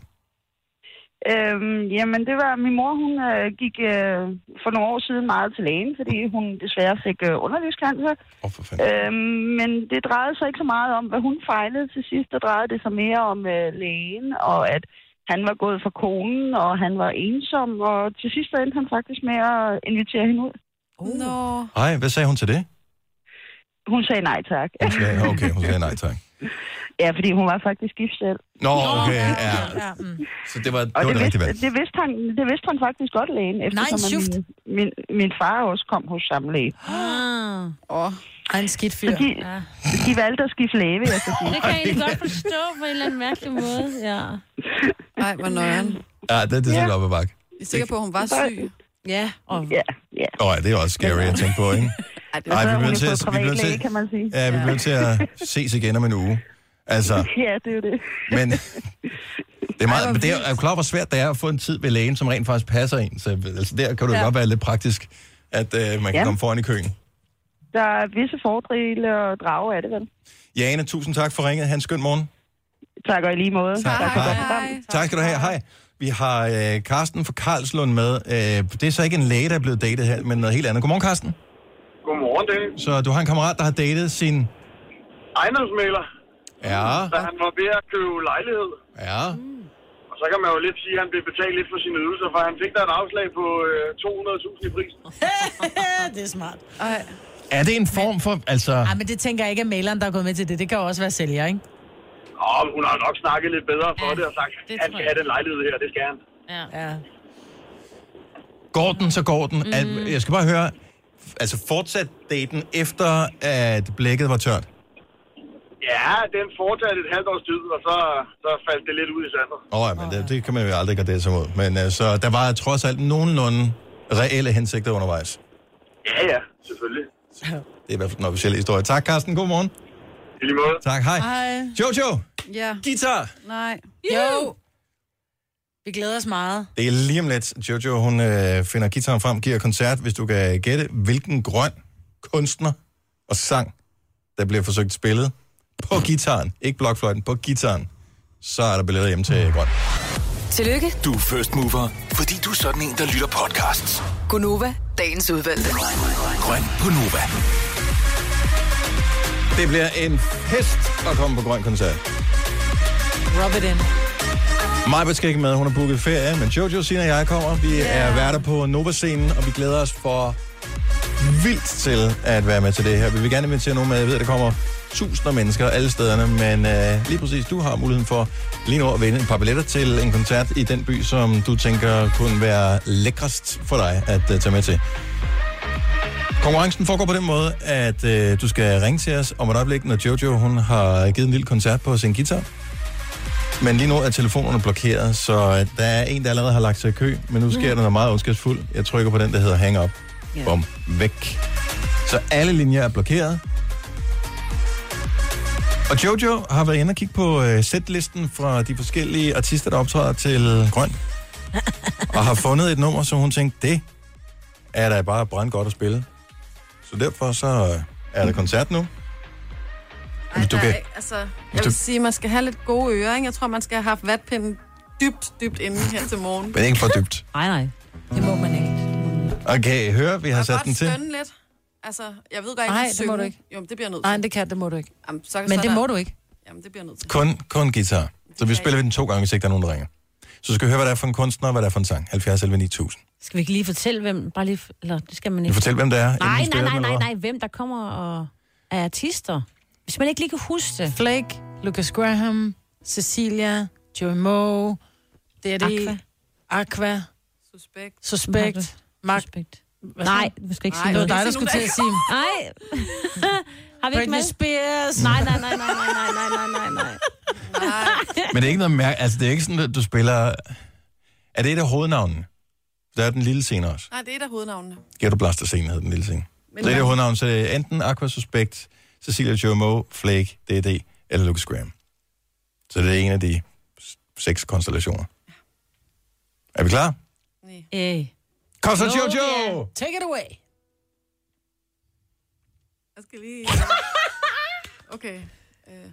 [SPEAKER 16] Øhm, jamen, det var... Min mor, hun øh, gik øh, for nogle år siden meget til lægen, fordi hun desværre fik øh, underlivscancer.
[SPEAKER 3] Oh, for fanden.
[SPEAKER 16] Øhm, men det drejede sig ikke så meget om, hvad hun fejlede til sidst. Der drejede det sig mere om øh, lægen, og at han var gået for konen, og han var ensom. Og til sidst endte han faktisk med at invitere hende ud.
[SPEAKER 5] Oh. Nå.
[SPEAKER 3] Hej, hvad sagde hun til det?
[SPEAKER 16] Hun sagde nej tak.
[SPEAKER 3] Hun sagde, okay, hun sagde nej tak.
[SPEAKER 16] Ja, fordi hun var faktisk gift selv.
[SPEAKER 3] Nå, okay, ja. Så det var, det, var
[SPEAKER 16] det,
[SPEAKER 3] det rigtige valg.
[SPEAKER 16] vidste, det, vidste han, det vidste han faktisk godt, lægen, eftersom
[SPEAKER 4] Nej,
[SPEAKER 16] min, min, min far også kom hos samme læge.
[SPEAKER 4] Ah. Åh, oh, en skidt fyr.
[SPEAKER 16] De,
[SPEAKER 2] Ja.
[SPEAKER 16] de valgte at skifte læge, vil jeg så sige.
[SPEAKER 2] Det kan jeg egentlig godt forstå på en eller anden mærkelig måde, ja.
[SPEAKER 5] Nej, hvor nøjeren.
[SPEAKER 3] Ja, det, det er sådan
[SPEAKER 16] Ja.
[SPEAKER 3] op ad bakke.
[SPEAKER 5] Jeg er sikker på, at hun var syg.
[SPEAKER 2] Ja, og...
[SPEAKER 16] Ja, ja.
[SPEAKER 3] Åh, oh, det er også scary at tænke på, ikke?
[SPEAKER 5] Ej, det
[SPEAKER 16] Og så
[SPEAKER 3] Ej,
[SPEAKER 16] er
[SPEAKER 3] vi
[SPEAKER 16] hun
[SPEAKER 3] bliver
[SPEAKER 16] jo
[SPEAKER 3] nødt til
[SPEAKER 16] på
[SPEAKER 3] at... Vi bliver nødt
[SPEAKER 16] privatlæge,
[SPEAKER 3] til,
[SPEAKER 16] kan man sige.
[SPEAKER 3] ja, vi bliver nødt til at ses igen om en uge. Altså,
[SPEAKER 16] Ja, det er jo det.
[SPEAKER 3] men... Det er, meget, men det er, er jo klart, hvor svært det er at få en tid ved lægen, som rent faktisk passer en. Så altså, der kan det jo
[SPEAKER 16] Ja.
[SPEAKER 3] godt være lidt praktisk, at uh, man kan
[SPEAKER 16] Ja.
[SPEAKER 3] komme foran i køen.
[SPEAKER 16] Der er visse fordele og drage af det, vel?
[SPEAKER 3] Jane, tusind tak for ringet. Ha' en skøn morgen.
[SPEAKER 16] Tak og i lige måde.
[SPEAKER 3] Tak.
[SPEAKER 16] Tak for
[SPEAKER 3] Hej.
[SPEAKER 16] godt program.
[SPEAKER 3] Tak skal du have. Hej. Vi har øh, Karsten fra Karlslund med. Øh, det er så ikke en læge, der er blevet datet her, men noget helt andet. Godmorgen, Karsten.
[SPEAKER 9] Godmorgen, det.
[SPEAKER 3] Så du har en kammerat, der har datet sin...
[SPEAKER 9] Ejendomsmægler.
[SPEAKER 3] Ja.
[SPEAKER 9] Da han var ved at købe lejlighed.
[SPEAKER 3] Ja.
[SPEAKER 9] Og så kan man jo lidt sige, at han blev betalt lidt for sine ydelser, for han fik da et afslag på øh, to hundrede tusind i prisen.
[SPEAKER 4] Det er smart.
[SPEAKER 5] Ej.
[SPEAKER 3] Er det en form for... Altså...
[SPEAKER 4] Ej, men det tænker jeg ikke, at maleren, der er gået med til det. Det kan jo også være sælger, ikke?
[SPEAKER 9] Og hun har nok snakket lidt bedre for ja, det og sagt,
[SPEAKER 2] det
[SPEAKER 9] at han
[SPEAKER 2] tror
[SPEAKER 9] skal
[SPEAKER 2] jeg.
[SPEAKER 9] have den lejlighed her, det skal han.
[SPEAKER 2] Ja.
[SPEAKER 4] Ja.
[SPEAKER 3] Går den, så går den. Mm. Jeg skal bare høre... Altså, fortsat daten efter, at blækket var tørt?
[SPEAKER 9] Ja, den fortsatte et halvt års tid, og så, så faldt det lidt ud i sandet.
[SPEAKER 3] Åh, oh, men det, det kan man jo aldrig gøre det sig mod. Men uh, så der var trods alt nogenlunde reelle hensigter undervejs.
[SPEAKER 9] Ja, ja, selvfølgelig.
[SPEAKER 3] Det er i hvert fald den officielle historie. Tak, Karsten. God morgen.
[SPEAKER 9] I lige måde.
[SPEAKER 3] Tak, hej.
[SPEAKER 4] Hej.
[SPEAKER 3] Jojo,
[SPEAKER 5] Ja.
[SPEAKER 3] guitar.
[SPEAKER 5] Nej.
[SPEAKER 4] Jo. Vi glæder os meget.
[SPEAKER 3] Det er lige om lidt. Jojo, hun øh, finder guitaren frem, giver koncert, hvis du kan gætte, hvilken grøn kunstner og sang, der bliver forsøgt spillet på guitaren. Ikke blokfløjten, på guitaren. Så er der billetter hjem til grøn.
[SPEAKER 6] Tillykke,
[SPEAKER 7] Du er first mover, fordi du er sådan en, der lytter podcasts.
[SPEAKER 6] Gunova, dagens udvalgte.
[SPEAKER 7] Grøn på Nova.
[SPEAKER 3] Det bliver en fest at komme på grøn koncert.
[SPEAKER 4] Rub it in.
[SPEAKER 3] Majbert skal ikke med, hun har booket ferie, men Jojo, Sina og jeg kommer. Vi yeah. er værter på Nova-scenen, og vi glæder os for vildt til at være med til det her. Vi vil gerne invitere nogen med. Jeg ved, at der kommer tusinder af mennesker alle stederne, men øh, lige præcis, du har muligheden for lige nu at vinde et par billetter til en koncert i den by, som du tænker kunne være lækrest for dig at uh, tage med til. Konkurrencen foregår på den måde, at øh, du skal ringe til os om et øjeblik, når Jojo hun har givet en lille koncert på sin guitar. Men lige nu er telefonerne blokeret, så der er en, der allerede har lagt sig i kø, men nu sker der noget meget ondskabsfuldt. Jeg trykker på den, der hedder Hang Up.
[SPEAKER 2] Ja.
[SPEAKER 3] Bum, væk. Så alle linjer er blokeret. Og Jojo har været inde og kigge på uh, setlisten fra de forskellige artister, der optræder til Grøn. Og har fundet et nummer, som hun tænkte, det er da bare brandgodt at spille. Så derfor så uh, er der koncert nu.
[SPEAKER 5] Ej,
[SPEAKER 3] du
[SPEAKER 5] der
[SPEAKER 3] kan,
[SPEAKER 5] er, altså, jeg vil sige, man skal have lidt gode ører, ikke? Jeg tror, man skal have haft vatpinden dybt, dybt inde her til morgen.
[SPEAKER 3] men ikke for dybt.
[SPEAKER 2] Nej, nej. Det må man ikke.
[SPEAKER 3] Okay, hør, vi har sat den til.
[SPEAKER 5] Jeg kan godt lidt. Altså, jeg ved godt ikke,
[SPEAKER 4] Nej,
[SPEAKER 5] at
[SPEAKER 4] det må du ikke.
[SPEAKER 5] Jo, men det bliver nødt
[SPEAKER 4] til. Nej, det kan, det må du ikke.
[SPEAKER 5] Jamen, så,
[SPEAKER 4] Men
[SPEAKER 5] så
[SPEAKER 4] det
[SPEAKER 5] der...
[SPEAKER 4] må du ikke.
[SPEAKER 5] Jamen, det bliver nødt til.
[SPEAKER 3] Kun, kun guitar. Så vi spiller den to gange, hvis ikke der er nogen, der ringer. Så du skal høre, hvad der er for en kunstner, og hvad der er for en sang. halvfjerds elleve ni tusind.
[SPEAKER 2] Skal vi ikke lige fortælle, hvem... Bare lige... Eller det skal man ikke.
[SPEAKER 3] Du fortæl, hvem det er.
[SPEAKER 2] Nej,
[SPEAKER 3] inden vi
[SPEAKER 2] nej,
[SPEAKER 3] spiller
[SPEAKER 2] nej,
[SPEAKER 3] den,
[SPEAKER 2] nej,
[SPEAKER 3] eller
[SPEAKER 2] nej. Hvem der kommer og er artister. Hvis man ikke lige kan huske det.
[SPEAKER 4] Flake, Lucas Graham, Cecilia, Joey Moe, D R D,
[SPEAKER 2] Aqua.
[SPEAKER 4] Aqua,
[SPEAKER 5] Suspekt.
[SPEAKER 4] Suspekt, Mark...
[SPEAKER 2] Suspekt. Nej, du skal ikke sige
[SPEAKER 4] noget. Det var
[SPEAKER 2] noget.
[SPEAKER 4] dig, der skulle til at sige.
[SPEAKER 2] Nej. Har vi ikke
[SPEAKER 4] Britney
[SPEAKER 2] med?
[SPEAKER 4] Spears.
[SPEAKER 2] Nej, nej, nej, nej, nej, nej, nej, nej, nej.
[SPEAKER 3] Men det er ikke noget mærke. Altså, det er ikke sådan, at du spiller... Er det et af hovednavnene? Der er den lille scene også.
[SPEAKER 5] Nej, det er et af hovednavnene.
[SPEAKER 3] Ghetto Blaster-scenen hedder den lille scene.
[SPEAKER 5] Men
[SPEAKER 3] Så det er
[SPEAKER 5] hvad?
[SPEAKER 3] et af hovednavnene, så det er enten Aqua, Suspekt, Cecilia Joe Moe, Flake, D D eller Lucas Graham. Så det er en af de seks konstellationer. Er vi klar?
[SPEAKER 2] Nej. Øh.
[SPEAKER 3] Koster Jojo!
[SPEAKER 4] Take it away.
[SPEAKER 5] Jeg skal lige... Okay. Øh.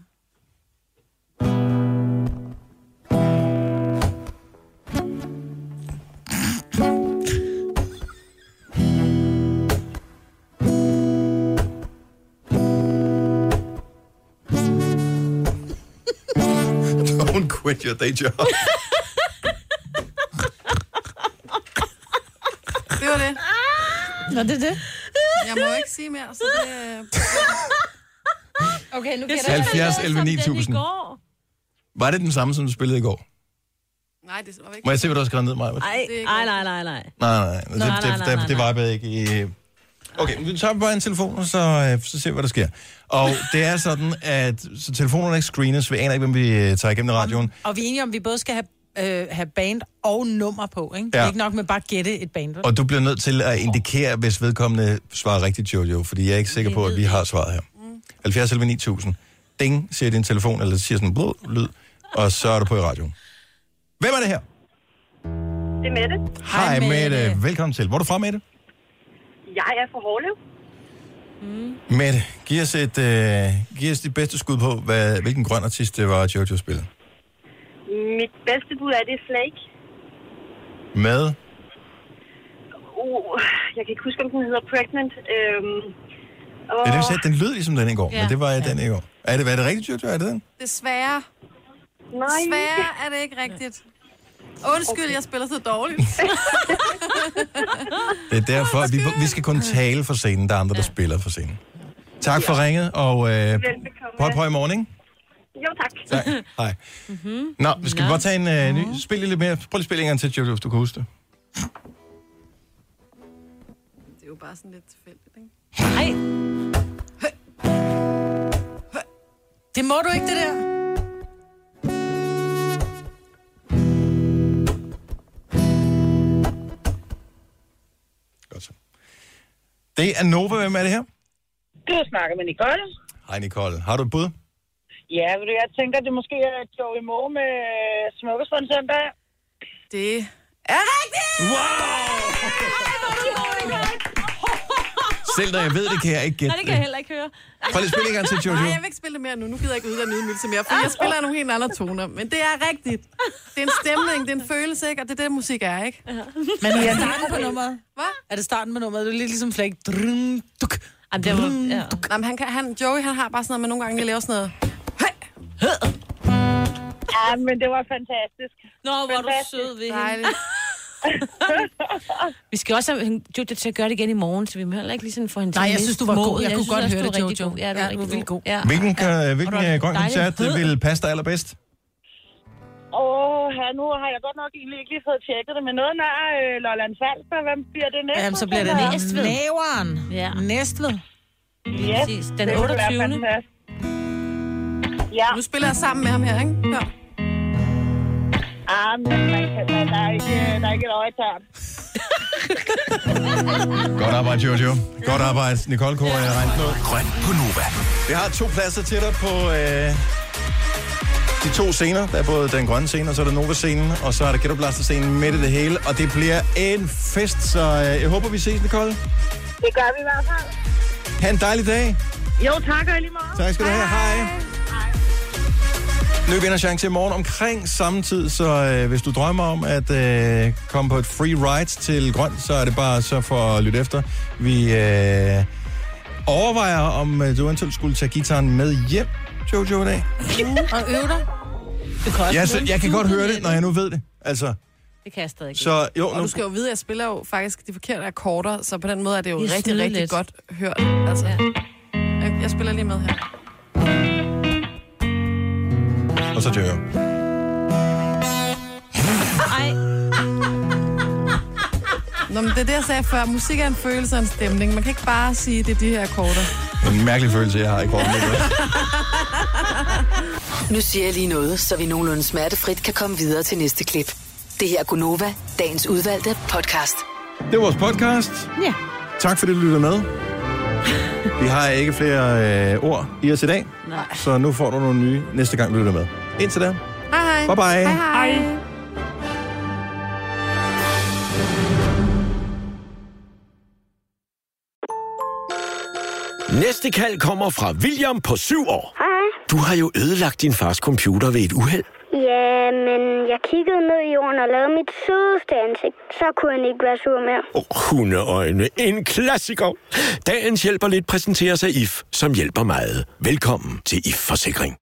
[SPEAKER 3] Don't quit your day job.
[SPEAKER 5] Det var det.
[SPEAKER 4] Nå, det er det.
[SPEAKER 5] Jeg må ikke sige mere, så det...
[SPEAKER 2] Okay, nu
[SPEAKER 3] gætter jeg. halvfjerds elleve ni tusind. Var det den samme, som du spillede i går?
[SPEAKER 5] Nej, det var ikke...
[SPEAKER 3] Må jeg se, hvad du har skrevet ned, Maja?
[SPEAKER 2] Ej, nej, nej, nej, nej.
[SPEAKER 3] Nej, nej,
[SPEAKER 2] Nej,
[SPEAKER 3] det,
[SPEAKER 2] nej,
[SPEAKER 3] det,
[SPEAKER 2] nej, nej,
[SPEAKER 3] det, det var ikke i... Okay, vi tager bare en telefon, og så, øh, så ser vi, hvad der sker. Og det er sådan, at så telefonerne ikke screenes. Vi aner ikke, hvem vi øh, tager igennem radioen.
[SPEAKER 4] Og vi er enige om, at vi både skal have, øh, have band og nummer på, ikke? Ja. Det er ikke nok med bare at gætte et band, vel?
[SPEAKER 3] Og du bliver nødt til at indikere, hvis vedkommende svarer rigtigt, Jojo, fordi jeg er ikke sikker på, at vi har svaret her. halvfjerds elleve ni tusind. Ding, siger din telefon, eller siger sådan en blød lyd, og så er du på i radioen. Hvem er det her?
[SPEAKER 14] Det er Mette.
[SPEAKER 3] Hej, Mette. Velkommen til. Hvor er du fra, Mette?
[SPEAKER 14] Jeg er fra Hårlev.
[SPEAKER 3] Mm. Mette, giv os, et, øh, giv os dit bedste skud på, hvad, hvilken grøn artist det var, Jojo spillede.
[SPEAKER 14] Mit bedste bud er, det er Flake.
[SPEAKER 3] Med?
[SPEAKER 14] Uh, jeg kan ikke huske, om den hedder Pregnant. Øhm, og...
[SPEAKER 3] Ja, det vil sige, den lød ligesom den i går,
[SPEAKER 5] Ja.
[SPEAKER 3] men det var ja. den i går. Er det, er det rigtigt, Jojo? Er det den?
[SPEAKER 5] Desværre.
[SPEAKER 14] Nej.
[SPEAKER 5] Desværre er det ikke rigtigt. Undskyld, okay. Jeg spiller så dårligt.
[SPEAKER 3] Det er derfor, vi, vi skal kun tale for scenen, der er andre, der spiller for scenen. Tak for ringet, og øh, prøv på i morgen, ikke?
[SPEAKER 14] Jo, tak.
[SPEAKER 3] Tak. Hej. Mm-hmm. Nå, vi skal Nå. bare tage en øh, ny. Spil lidt mere. Prøv lige at spille en gang til, Jojo, hvis du kan huske det.
[SPEAKER 5] Det er jo bare sådan lidt tilfældigt, ikke?
[SPEAKER 2] Nej.
[SPEAKER 4] Det må du ikke, det der.
[SPEAKER 3] Godt så. Det er Nova. Hvem er det her?
[SPEAKER 17] Du snakker med Nicole.
[SPEAKER 3] Hej, Nicole. Har du et bud?
[SPEAKER 17] Ja, ved du, jeg tænker, det måske er Joey Moe med Smukkes på en søndag.
[SPEAKER 5] Det er rigtigt!
[SPEAKER 3] Wow! Selv når jeg ved det, kan jeg ikke gætte
[SPEAKER 2] Nej, det kan jeg heller ikke høre.
[SPEAKER 3] Prøv lige at spille en gang til, Jojo.
[SPEAKER 5] Nej, jeg vil ikke spille det mere nu. Nu gider jeg ikke uddanne ydmygelse mere, for jeg spiller nogle helt andre toner. Men det er rigtigt. Det er en stemning, det er en følelse, ikke? Og det er det, musik er, ikke?
[SPEAKER 4] Men er det starten på nummeret?
[SPEAKER 5] Hvad?
[SPEAKER 4] Er det starten på nummeret? Det er lidt ligesom Flake. Drum, duk,
[SPEAKER 5] Jamen, det var, ja. Nej, men han kan, han, Joey, han har bare sådan noget, men nogle gange lige laver sådan noget.
[SPEAKER 17] Ja, men det var fantastisk.
[SPEAKER 2] Nå, hvor er du sød ved hende.
[SPEAKER 5] Dejligt.
[SPEAKER 2] Vi skal også have Jojo til at gøre det igen i morgen, så vi må heller ikke lige sådan få hende til
[SPEAKER 4] Nej, jeg
[SPEAKER 2] at
[SPEAKER 4] synes,
[SPEAKER 2] miste
[SPEAKER 4] du var god.
[SPEAKER 2] modet.
[SPEAKER 4] Jeg kunne
[SPEAKER 2] synes
[SPEAKER 4] godt
[SPEAKER 2] også,
[SPEAKER 4] høre
[SPEAKER 2] du
[SPEAKER 4] det,
[SPEAKER 2] var rigtig
[SPEAKER 4] Jojo.
[SPEAKER 2] god. Ja, du
[SPEAKER 4] Ja,
[SPEAKER 2] var
[SPEAKER 4] du var
[SPEAKER 2] rigtig
[SPEAKER 4] vildt god.
[SPEAKER 2] Ja.
[SPEAKER 3] Hvilken, øh, hvilken
[SPEAKER 2] Og du var
[SPEAKER 3] øh, grøn
[SPEAKER 2] dejlig.
[SPEAKER 3] koncert vil passe dig allerbedst?
[SPEAKER 17] Åh, oh, her nu har jeg godt nok egentlig ikke lige fået tjekket det, men noget nær øh, Lolland Falster. Hvem bliver det næste?
[SPEAKER 4] Jamen, så bliver det
[SPEAKER 2] Næstved.
[SPEAKER 4] Næveren.
[SPEAKER 2] Ja.
[SPEAKER 4] Næstved.
[SPEAKER 17] Ja,
[SPEAKER 2] Præcis. Den
[SPEAKER 17] det ville være
[SPEAKER 2] otteogtyvende
[SPEAKER 17] fantastisk. Ja.
[SPEAKER 5] Nu spiller jeg sammen med ham her, ikke? Ja.
[SPEAKER 17] Ah, men man kan, der, er ikke, der er ikke et øje tørt.
[SPEAKER 3] Godt arbejde, Jojo. Godt arbejde. Nicole Kåre, jeg regnet noget.
[SPEAKER 7] Grøn på Nova.
[SPEAKER 3] Vi har to pladser til dig på øh, de to scener. Der er både den grønne scene, og så er der Nova-scenen, og så er der Ghetto Blaster-scenen midt i det hele. Og det bliver en fest, så øh, jeg håber, vi ses, Nicole.
[SPEAKER 17] Det gør vi i hvert fald.
[SPEAKER 3] Ha' en dejlig dag.
[SPEAKER 12] Jo, tak og i lige måde.
[SPEAKER 3] Tak skal du have. Hej. Ny vinderchance i morgen omkring samme tid, så øh, hvis du drømmer om at øh, komme på et free ride til Grøn, så er det bare så for at lytte efter. Vi øh, overvejer, om øh, du eventuelt skulle tage gitaren med hjem, Jojo, i dag.
[SPEAKER 2] Og øve dig.
[SPEAKER 3] Ja, så, jeg kan godt høre det, når jeg nu ved det. Altså,
[SPEAKER 2] det kan jeg stadig ikke.
[SPEAKER 3] Så, jo,
[SPEAKER 5] og
[SPEAKER 3] nu...
[SPEAKER 5] du skal jo vide, at jeg spiller jo faktisk de forkerte akkorder, så på den måde er det jo
[SPEAKER 2] det er
[SPEAKER 5] rigtig, rigtig
[SPEAKER 2] lidt.
[SPEAKER 5] godt hørt. Altså, ja. jeg, jeg spiller lige med her.
[SPEAKER 3] Og så Jojo.
[SPEAKER 2] Ej.
[SPEAKER 5] Nå, men det er det, jeg sagde før. Musik er en følelse og en stemning. Man kan ikke bare sige, at det er de her akkorder.
[SPEAKER 3] En mærkelig følelse, jeg har i kroppen.
[SPEAKER 6] Nu siger jeg lige noget, så vi nogenlunde smertefrit kan komme videre til næste klip. Det her er Gunova, dagens udvalgte podcast.
[SPEAKER 3] Det var vores podcast.
[SPEAKER 2] Ja.
[SPEAKER 3] Tak fordi du lytter med. Vi har ikke flere øh, ord i os i dag.
[SPEAKER 2] Nej.
[SPEAKER 3] Så nu får du nogle nye næste gang, du lytter med. Indtil da.
[SPEAKER 5] Hej hej.
[SPEAKER 3] Bye bye.
[SPEAKER 5] Hej hej.
[SPEAKER 18] Næste kald kommer fra William på syv år.
[SPEAKER 19] Hej.
[SPEAKER 18] Du har jo ødelagt din fars computer ved et uheld.
[SPEAKER 19] Ja, men jeg kiggede ned i jorden og lavede mit sødeste ansigt. Så kunne han ikke være sur mere.
[SPEAKER 18] Oh, hundeøjne. En klassiker. Dagens hjælper lidt præsenterer sig I F, som hjælper meget. Velkommen til I F Forsikring.